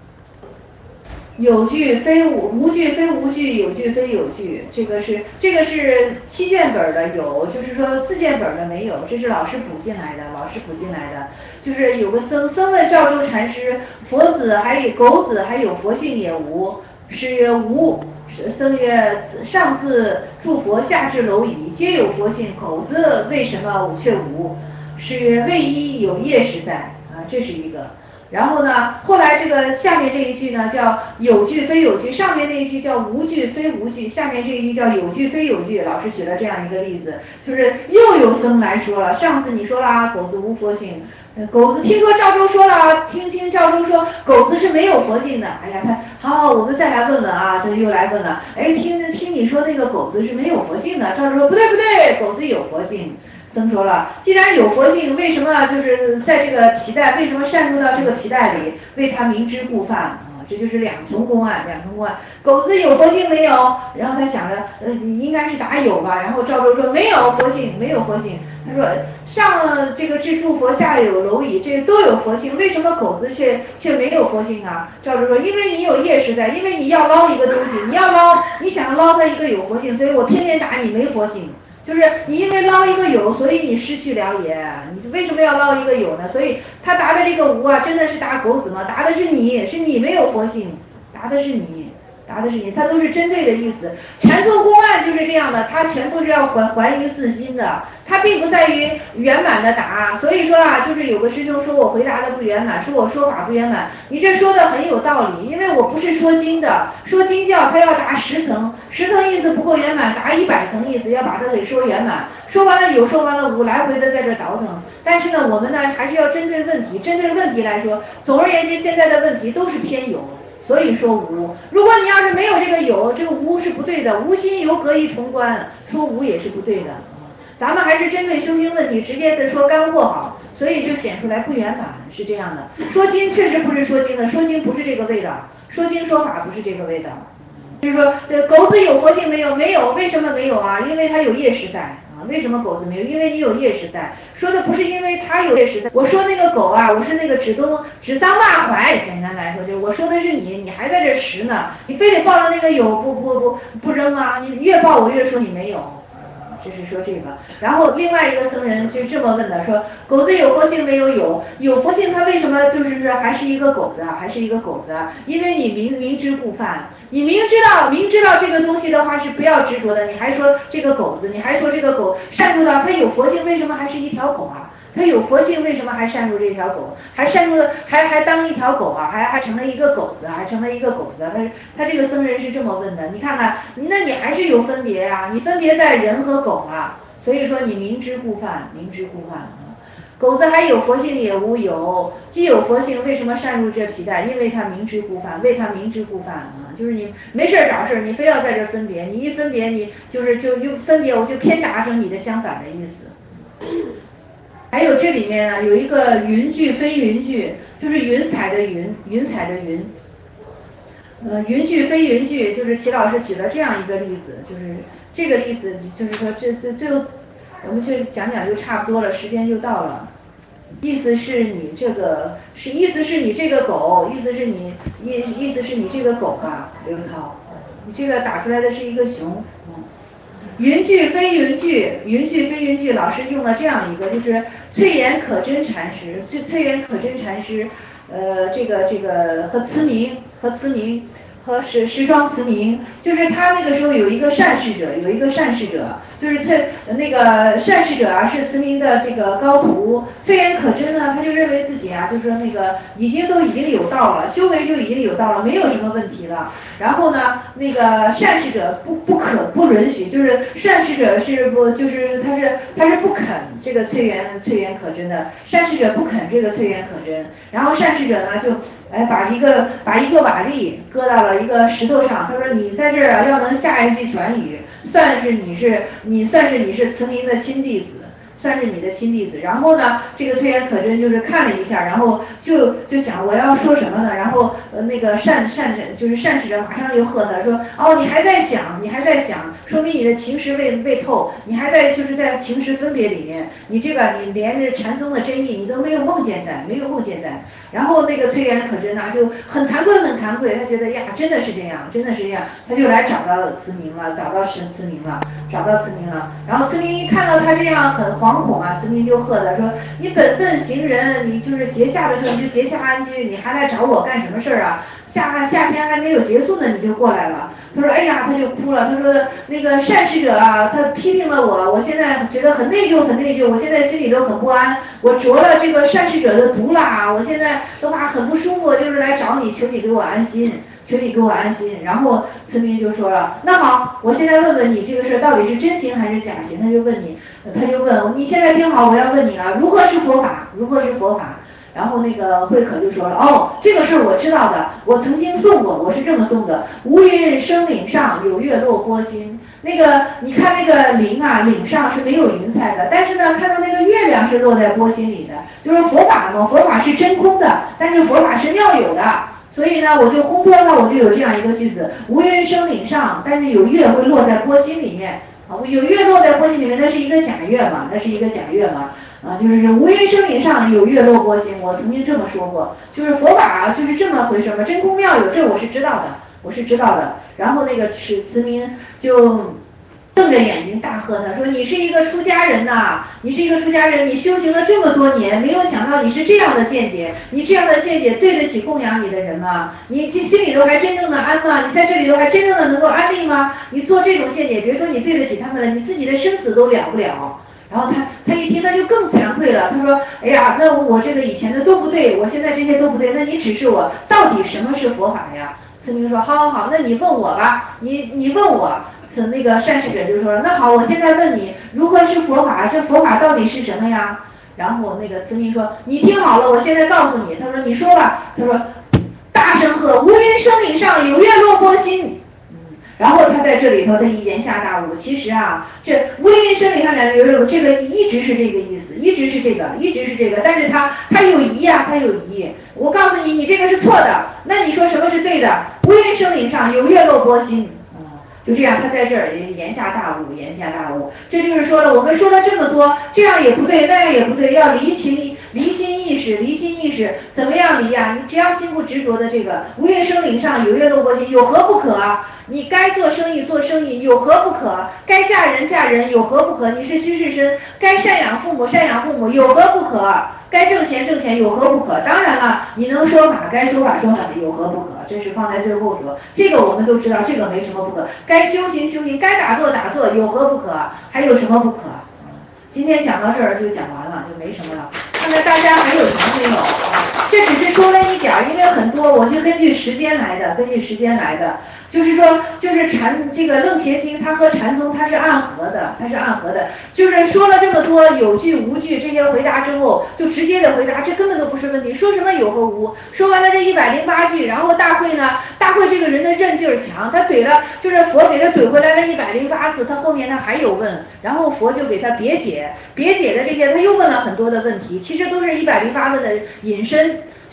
有句非无，无句非无句，有句非有句，这个是这个是七卷本的有，就是说四卷本的没有，这是老师补进来的，老师补进来的，就是有个僧僧问赵州禅师，佛子还有狗子还有佛性也无，是曰无。僧曰：上自诸佛，下至蝼蚁，皆有佛性，狗子为什么却无？是曰：为一有业实在啊，这是一个。然后呢，后来这个下面这一句呢叫有句非有句，上面那一句叫无句非无句，下面这一句叫有句非有句。老师举了这样一个例子，就是又有僧来说了，上次你说了啊，狗子无佛性，狗子听说赵州说了，听听赵州说狗子是没有佛性的。哎呀，他好好，我们再来问问啊，他又来问了，哎，听听你说那个狗子是没有佛性的，赵州说不对不对，狗子有佛性。僧说了，既然有佛性，为什么就是在这个皮带，为什么擅入到这个皮带里，为他明知故犯啊？这就是两重公案，两重公案。狗子有佛性没有？然后他想着，呃，应该是答有吧。然后赵州说没有佛性，没有佛性。他说上这个至诸佛，下有蝼蚁，这都有佛性，为什么狗子却却没有佛性啊？赵州说，因为你有业实在，因为你要捞一个东西，你要捞，你想捞它一个有佛性，所以我天天打你没佛性。就是你因为捞一个有，所以你失去了也。你为什么要捞一个有呢？所以他答的这个无啊，真的是答狗子吗？答的是你，是你没有佛性，答的是你，答的是你，他都是针对的意思。禅宗公案就是这样的，他全部是要还还于自心的，他并不在于圆满的答。所以说啊，就是有个师兄说我回答的不圆满，说我说法不圆满，你这说的很有道理，因为我不是说经的，说经教他要答十层，十层意思不够圆满，答一百层意思要把它给说圆满，说完了有，说完了无，来回的在这倒腾。但是呢，我们呢还是要针对问题，针对问题来说，总而言之，现在的问题都是偏有。所以说无，如果你要是没有这个有，这个无是不对的，无心犹隔一重关，说无也是不对的。咱们还是针对修行问题直接的说干货好，所以就显出来不圆满，是这样的。说经确实不是说经的，说经不是这个味道，说经说法不是这个味道。就是说，这狗子有佛性没有？没有，为什么没有啊？因为它有业实在啊。为什么狗子没有？因为你有业实在。说的不是因为它有业实在。我说那个狗啊，我是那个指东指桑骂槐，简单来说就是我说的是你，你还在这拾呢，你非得抱着那个有不不不不扔吗？你越抱我越说你没有。这是说这个，然后另外一个僧人就这么问的，说狗子有佛性没有？有，有佛性，它为什么就是说还是一个狗子啊？还是一个狗子啊？因为你明明知故犯，你明知道明知道这个东西的话是不要执着的，你还说这个狗子，你还说这个狗擅入到它有佛性，为什么还是一条狗啊？它有佛性，为什么还擅入这条狗？还擅入还还当一条狗啊？还还成了一个狗子啊？还成了一个狗子啊？他他这个僧人是这么问的，你看看，那你还是有分别啊，你分别在人和狗啊，所以说你明知故犯，明知故犯啊。狗子还有佛性也无有，既有佛性，为什么擅入这皮带？因为他明知故犯，为他明知故犯啊，就是你没事找事，你非要在这分别，你一分别，你就是就又分别，我就偏达成你的相反的意思。还有这里面啊，有一个云句非云句，就是云彩的云，云彩的云。呃，云句非云句，就是齐老师举了这样一个例子，就是这个例子，就是说这这最后我们就讲讲就差不多了，时间就到了。 意思是你这个是意思是你这个狗，意思是你意意思是你这个狗吧，刘涛，你这个打出来的是一个熊。嗯，云句非云句，云句非云句，老师用了这样一个，就是翠岩可真禅师，翠翠岩可真禅师，呃，这个这个和慈明和慈明。和石石双慈明，就是他那个时候有一个善事者，有一个善事者，就是翠那个善事者啊，是慈明的这个高徒。翠岩可真呢，他就认为自己啊，就说那个已经都已经有道了，修为就已经有道了，没有什么问题了。然后呢，那个善事者不不可不允许，就是善事者是不就是他是他是不肯这个翠岩翠岩可真的，善事者不肯这个翠岩可真，然后善事者呢就。哎，把一个把一个瓦砾搁到了一个石头上，他说你在这儿啊，要能下一句转语，算是你是你算是你是慈明的亲弟子，算是你的亲弟子。然后呢，这个翠岩可真就是看了一下，然后就就想我要说什么呢？然后呃那个善善就是善使者马上就喝他说，哦，你还在想，你还在想，说明你的情识未未透，你还在就是在情识分别里面，你这个你连着禅宗的真意你都没有梦见在，没有梦见在。然后那个翠岩可真呢就很惭愧很惭愧，他觉得呀真的是这样，真的是这样，他就来找到慈明了，找到神慈明了，找到慈明了。然后慈明一看到他这样很惶恐啊，慈明就喝他说，你本分行人，你就是节下的时候你就节下安居，你还来找我干什么事儿啊？夏夏天还没有结束呢，你就过来了。他说，哎呀，他就哭了。他说，那个善使者啊，他批评了我，我现在觉得很内疚，很内疚。我现在心里都很不安。我着了这个善使者的毒啦，我现在的话很不舒服，就是来找你，求你给我安心，求你给我安心。然后慈明就说了，那好，我现在问问你这个事到底是真行还是假行？他就问你，他就问你现在听好，我要问你啊，如何是佛法？如何是佛法？然后那个慧可就说了，哦，这个事儿我知道的，我曾经诵过，我是这么诵的：无云生岭上，有月落波心。那个你看那个岭啊，岭上是没有云彩的，但是呢，看到那个月亮是落在波心里的，就是佛法嘛，佛法是真空的，但是佛法是妙有的。所以呢，我就烘托了，我就有这样一个句子：无云生岭上，但是有月会落在波心里面。啊，有月落在波心里面，那是一个假月嘛，那是一个假月嘛。啊，就是无云生岭上，有月落波心。我曾经这么说过，就是佛法就是这么回事嘛，真空妙有，这我是知道的，我是知道的。然后那个慈慈明就瞪着眼睛大喝他说，你是一个出家人呐，你是一个出家人，你修行了这么多年，没有想到你是这样的见解，你这样的见解对得起供养你的人吗？你这心里头还真正的安吗？你在这里头还真正的能够安定吗？你做这种见解，别说你对得起他们了，你自己的生死都了不了。然后他他一听他就更惭愧了，他说，哎呀，那我这个以前的都不对，我现在这些都不对，那你指示我到底什么是佛法呀？慈明说，好好好，那你问我吧，你你问我。此那个善使者就说了，那好，我现在问你，如何是佛法？这佛法到底是什么呀？然后那个慈明说，你听好了，我现在告诉你。他说，你说吧。他说，大声喝，无云生岭上，有月落波心。然后他在这里头，他一言下大悟。其实啊，这无云生岭上两个有这个一直是这个意思，一直是这个，一直是这个。但是他他有疑啊，他有疑。我告诉你，你这个是错的。那你说什么是对的？无云生岭上，有月落波心。就这样，他在这儿言下大悟，言下大悟。这就是说了，我们说了这么多，这样也不对，那样也不对，要离情离心意识，离心意识怎么样离呀？你只要心不执着的这个无云生岭上，有月落波心，有何不可啊？你该做生意做生意，有何不可？该嫁人嫁人，有何不可？你是居士身，该赡养父母赡养父母，有何不可？该挣钱挣钱，有何不可？当然了，你能说法，该说法说法，有何不可？这是放在最后说，这个我们都知道，这个没什么不可。该修行修行，该打坐打坐，有何不可？还有什么不可？今天讲到这儿就讲完了，就没什么了。看看大家还有什么没有？这只是说了一点，因为很多我是根据时间来的，根据时间来的。就是说，就是禅这个楞伽经，它和禅宗它是暗合的，它是暗合的。就是说了这么多有据无据这些回答之后，就直接的回答，这根本都不是问题。说什么有和无？说完了这一百零八句，然后大会呢，大会这个人的韧劲儿强，他怼了，就是佛给他怼回来了一百零八次，他后面他还有问，然后佛就给他别解，别解的这些他又问了很多的问题，其实都是一百零八问的引申。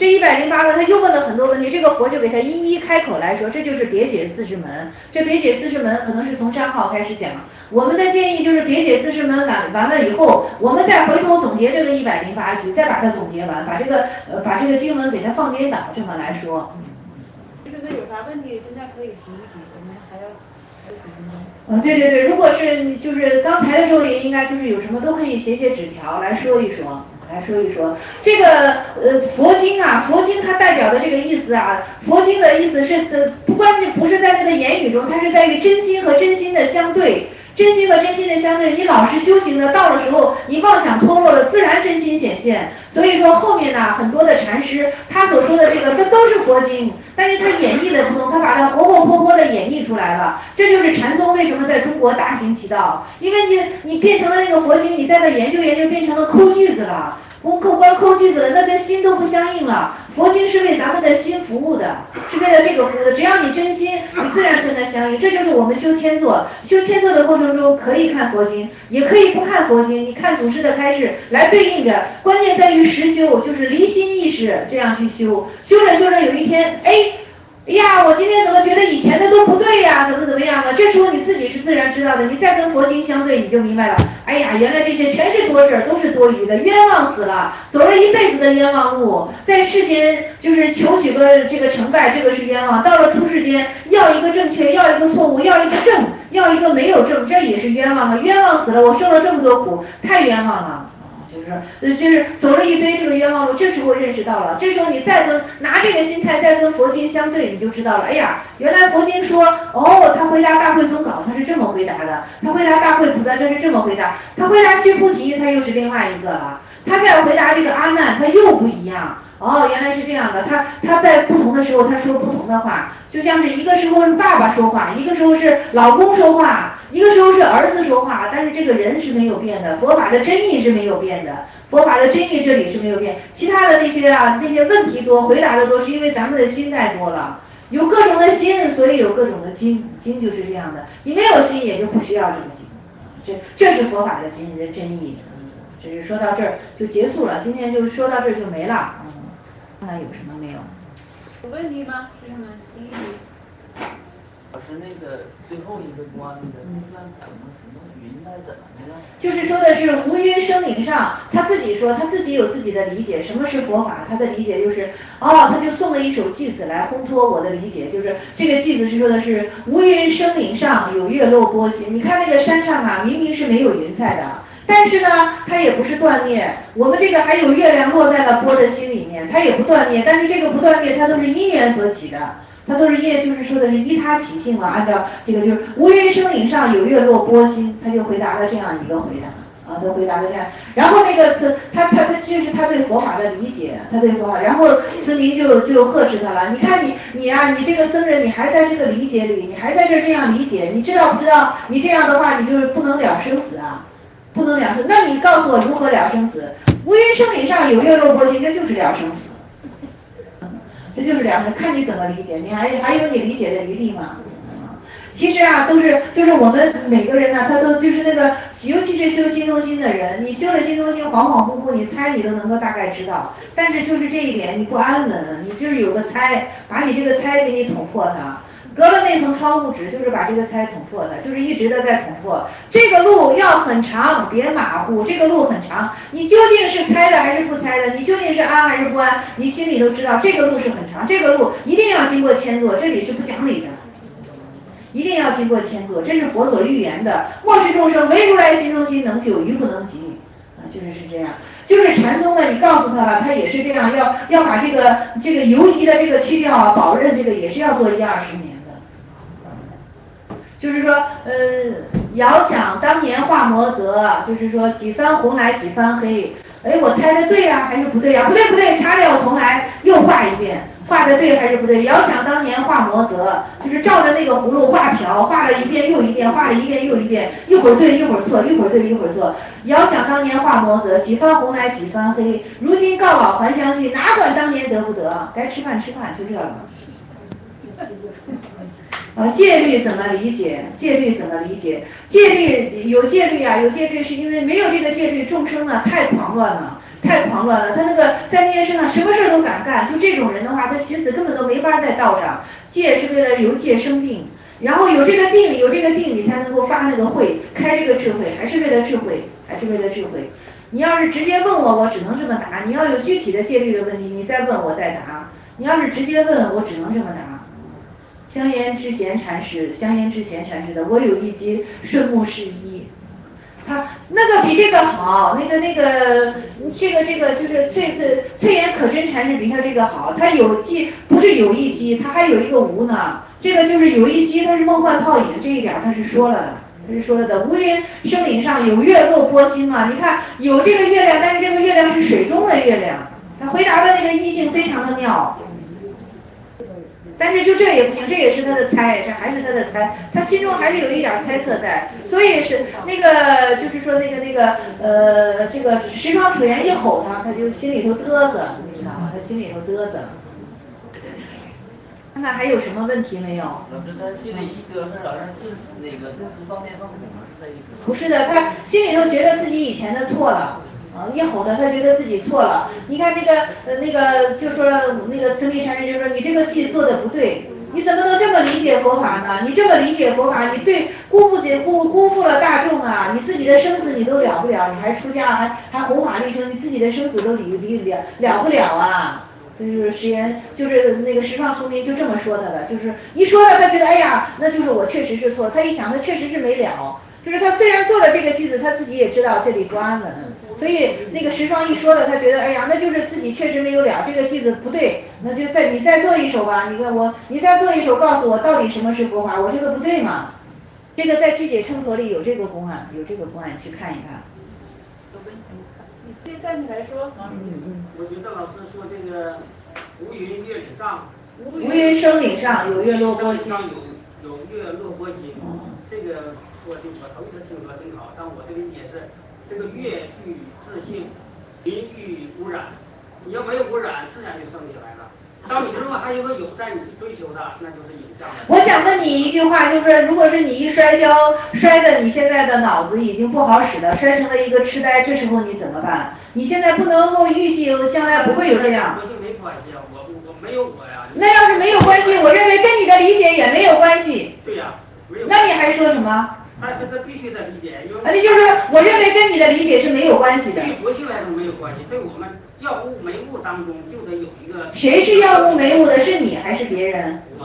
这一百零八个他又问了很多问题，这个佛就给他一一开口来说，这就是别解四十门。这别解四十门可能是从张浩开始讲，我们的建议就是别解四十门完完了以后，我们再回头总结这个一百零八句，再把它总结完，把这个呃把这个经文给它放颠倒，这么来说。 就是有啥问题现在可以提一提，我们还要还有几分钟。 嗯，对对对，如果是就是刚才的时候也应该就是有什么都可以写写纸条来说一说，来说一说这个呃佛经啊，佛经它代表的这个意思啊，佛经的意思是呃不关键不是在那个言语中，它是在于真心和真心的相对。真心和真心的相对，你老实修行的，到了时候你妄想脱落了，自然真心显现。所以说后面呢，很多的禅师他所说的这个，这都是佛经，但是他演绎的不同，他把它活活泼泼的演绎出来了。这就是禅宗为什么在中国大行其道，因为你你变成了那个佛经，你在那研究研究，变成了抠句子了。光扣光抠句子了，那跟心都不相应了。佛经是为咱们的心服务的，是为了这个服务的。只要你真心，你自然跟它相应。这就是我们修千座，修千座的过程中可以看佛经，也可以不看佛经。你看祖师的开示来对应着，关键在于实修，就是离心意识这样去修。修着修着有一天，哎。哎呀，我今天怎么觉得以前的都不对呀？怎么怎么样呢？这时候你自己是自然知道的，你再跟佛经相对，你就明白了。哎呀，原来这些全是多事儿，都是多余的，冤枉死了，走了一辈子的冤枉路，在世间就是求取个这个成败，这个是冤枉；到了出世间，要一个正确，要一个错误，要一个正，要一个没有正，这也是冤枉啊！冤枉死了，我受了这么多苦，太冤枉了。就是呃，就是走了一堆这个冤枉路，这时候认识到了，这时候你再跟拿这个心态再跟佛经相对，你就知道了。哎呀，原来佛经说，哦，他回答大会宗稿他是这么回答的，他回答大会菩萨这是这么回答，他回答须菩提他又是另外一个了，他再回答这个阿难他又不一样。哦，原来是这样的，他他在不同的时候他说不同的话，就像是一个时候是爸爸说话，一个时候是老公说话，一个时候是儿子说话，但是这个人是没有变的，佛法的真意是没有变的，佛法的真意这里是没有变，其他的那些啊那些问题多，回答的多，是因为咱们的心太多了，有各种的心，所以有各种的经，经就是这样的，你没有心也就不需要这个经，这这是佛法的真的真意。只是说到这儿就结束了，今天就说到这儿就没了。嗯，看看有什么没有？ 有问题吗？师兄们，第一题。 老师，那个最后一个关的那段怎么使用云来怎么的？ 就是说的是无云生领上，他自己说他自己有自己的理解，什么是佛法？他的理解就是哦，他就送了一首偈子来烘托我的理解，就是这个偈子是说的是无云生领上，有月落波心。你看那个山上啊，明明是没有云彩的。但是呢，它也不是断灭，我们这个还有月亮落在了波的心里面，它也不断灭，但是这个不断灭，它都是因缘所起的，它都是因，就是说的是依他起性嘛，按照这个就是无云生领上，有月落波心，他就回答了这样一个回答。啊，他回答了这样，然后那个慈他他他这是他对佛法的理解，他对佛法，然后慈明就就呵斥他了。你看你你啊，你这个僧人，你还在这个理解里，你还在这这样理解，你知道不知道？你这样的话，你就是不能了生死啊。不能了生，那你告诉我如何了生死？无云生领上，有月落波心，这就是了生死，这就是了生，看你怎么理解，你还还有你理解的余地吗？其实啊，都是就是我们每个人呢、啊，他都就是那个，尤其是修心中心的人，你修了心中心，恍恍惚惚，你猜你都能够大概知道，但是就是这一点你不安稳，你就是有个猜，把你这个猜给你捅破它。隔了那层窗户纸，就是把这个猜捅破的，就是一直的在捅破。这个路要很长，别马虎。这个路很长，你究竟是猜的还是不猜的？你究竟是安还是不安？你心里都知道，这个路是很长，这个路一定要经过千座，这里是不讲理的，一定要经过千座，这是佛所预言的。末世众生，唯如来心中心，能救于不能及。啊，就是是这样。就是禅宗呢，你告诉他了，他也是这样，要要把这个这个游移的这个去掉啊，保任这个也是要做一二十年。就是说，呃，遥想当年画摩诘，就是说几番红来几番黑。哎，我猜的对呀、啊，还是不对呀、啊？不对不对，擦掉重来，又画一遍，画的对还是不对？遥想当年画摩诘，就是照着那个葫芦画瓢，画了一遍又一遍，画了一遍又一遍，一会儿对一会儿错，一会儿对一会儿错。遥想当年画摩诘，几番红来几番黑。如今告老还乡去，哪管当年得不得？该吃饭吃饭，就这了。啊，戒律怎么理解？戒律怎么理解？戒律有戒律啊，有戒律是因为没有这个戒律，众生呢太狂乱了。 太狂乱了，他那个在那件事上什么事都敢干，就这种人的话，他心思根本都没法在道上。戒是为了由戒生定，然后有这个定，有这个定，你才能够发那个慧，开这个智慧，还是为了智慧，还是为了智慧。你要是直接问我，我只能这么答；你要有具体的戒律的问题，你再问我再答。你要是直接问我，只能这么答。香严之贤禅师，香严之贤禅师的，我有一集顺目是一。他那个比这个好，那个那个这个这个就是翠翠翠岩可真禅师比他这个好，他有机不是有一机，他还有一个无呢。这个就是有一机，它是梦幻泡影，这一点他是说了的，他是说了的。无云生岭上有月落波星嘛，你看有这个月亮，但是这个月亮是水中的月亮。他回答的那个意境非常的妙。但是就这也不行，这也是他的猜，这还是他的猜，他心中还是有一点猜测在，所以是那个就是说那个那个呃这个石窗楚言一吼他，他就心里头嘚瑟，你知道吗？他心里头嘚瑟。看看还有什么问题没有？ 老师，他心里一嘚瑟，好像是那个顿时放电放孔了，是这意思吗？ 不是的，他心里头觉得自己以前的错了。啊，一吼的他觉得自己错了。你看那个呃那个就说那个慈密禅师就说你这个记做的不对，你怎么能这么理解佛法呢？你这么理解佛法，你对辜负解辜辜负了大众啊！你自己的生死你都了不了，你还出家还还弘法利生，你自己的生死都理理了了不了啊！这就是石岩，就是那个石创聪明就这么说他的，就是一说了他觉得哎呀，那就是我确实是错了。他一想他确实是没了。就是他虽然做了这个句子，他自己也知道这里不安稳，所以那个石创一说了，他觉得哎呀，那就是自己确实没有了，这个句子不对，那就再你再做一首吧，你看我你再做一首，告诉我到底什么是佛法，我这个不对嘛？这个在具解称砣里有这个公案，有这个公案，去看一看。 你可以站起来说。 嗯嗯。我觉得老师说这个无云月岭上， 无云生岭上有月落波心。 有有月落波心，这个说的我头一次听说挺好，但我这个解释，这个月遇自性，云遇污染，你要没有污染，自然就升起来了。当你认为还有个有在，你去追求它，那就是影像了。 我想问你一句话，就是如果是你一摔跤，摔的你现在的脑子已经不好使了，摔成了一个痴呆，这时候你怎么办？你现在不能够预计将来不会有这样。 我就没关系啊，我我没有我呀。 那要是没有关系，我认为跟你的理解也没有关系。 对呀、啊，没有。 那你还说什么？ 但是这必须得理解，因为。 啊，那就是说，我认为跟你的理解是没有关系的。 对于佛性来说没有关系，对我们药物没物当中就得有一个。 谁是药物没物的？是你还是别人？ 我。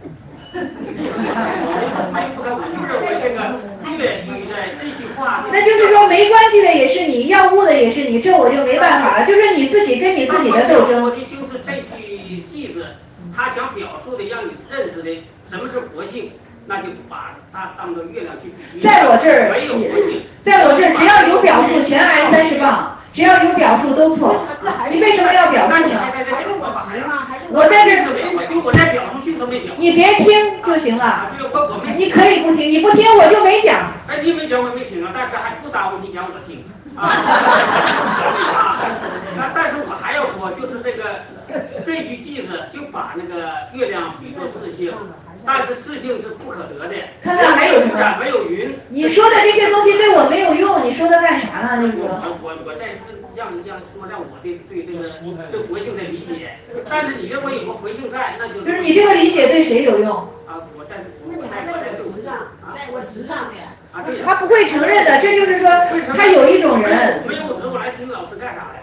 没物的，我就认为这个月遇的这句话。 那就是说没关系的也是你，药物的也是你，这我就没办法了，就是你自己跟你自己的斗争。 说的就是这句句子，他想表述的，让你认识的什么是佛性。那就把它当做月亮去比喻。 在我这儿， 没有佛性。 在我这儿，只要有表述，全挨三十磅；只要有表述都错。你为什么要表述呢？ 还是我法呀？ 我在这儿， 我在表述就是没表。 你别听就行了。 这个我我没。 你可以不听，你不听我就没讲。 哎，你没讲我没听啊，但是还不耽误你讲我听啊。啊，那但是我还要说，就是这个这句句子就把那个月亮比作自性。但是自性是不可得的， 看看还有什么？ 没有云。 你说的这些东西对我没有用，你说它干啥呢？就是我我我在让让说让我对对这个对佛性的理解，但是你认为有个佛性在，那就是。 就是你这个理解对谁有用？ 啊，我在那你还在我执上，在我执上面。 啊，对呀。 他不会承认的，这就是说他有一种人。 没有执，我来听老师干啥呀？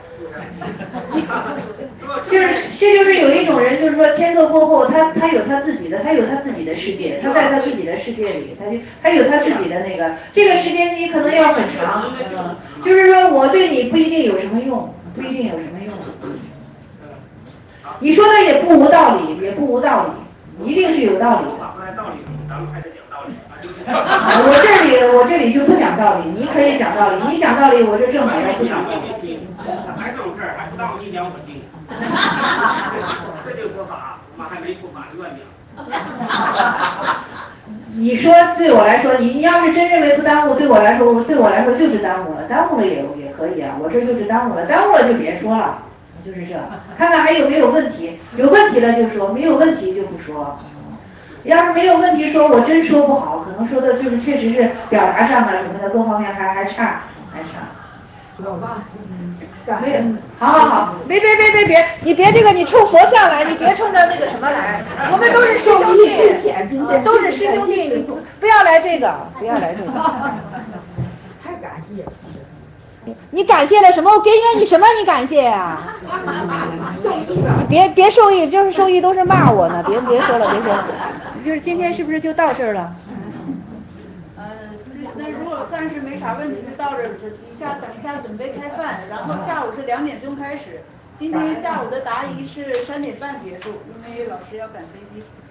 就是这就是有一种人，就是说签奏过后，他他有他自己的，他有他自己的世界，他在他自己的世界里，他就他有他自己的那个，这个时间你可能要很长，嗯，就是说我对你不一定有什么用，不一定有什么用。你说的也不无道理，也不无道理，一定是有道理的。 咱们还是讲道理啊，就是我这里我这里就不讲道理，你可以讲道理，你讲道理我这正好要不讲道理。 还这种事儿还不当你讲我听，这就说法，我们还没说法就乱讲。 你说对我来说，你你要是真认为不耽误，对我来说，对我来说就是耽误了，耽误了也也可以啊，我这就是耽误了，耽误了就别说了，就是这，看看还有没有问题，有问题了就说，没有问题就不说。要是没有问题说，我真说不好，可能说的就是确实是表达上的什么的各方面还还差，还差。 有吧？感恩，好好好，别别别别别，你别这个，你冲佛像来，你别冲着那个什么来，我们都是师兄弟，都是师兄弟，你不不要来这个，不要来这个。 太感谢了。 你感谢了什么？我给予你什么？你感谢呀、啊？你别别受益，就是受益都是骂我呢，别别说了，别说了。就是今天是不是就到这儿了？ 呃，那如果暂时没啥问题，就到这儿。一下等一下准备开饭，然后下午是两点钟开始。今天下午的答疑是三点半结束，因为老师要赶飞机。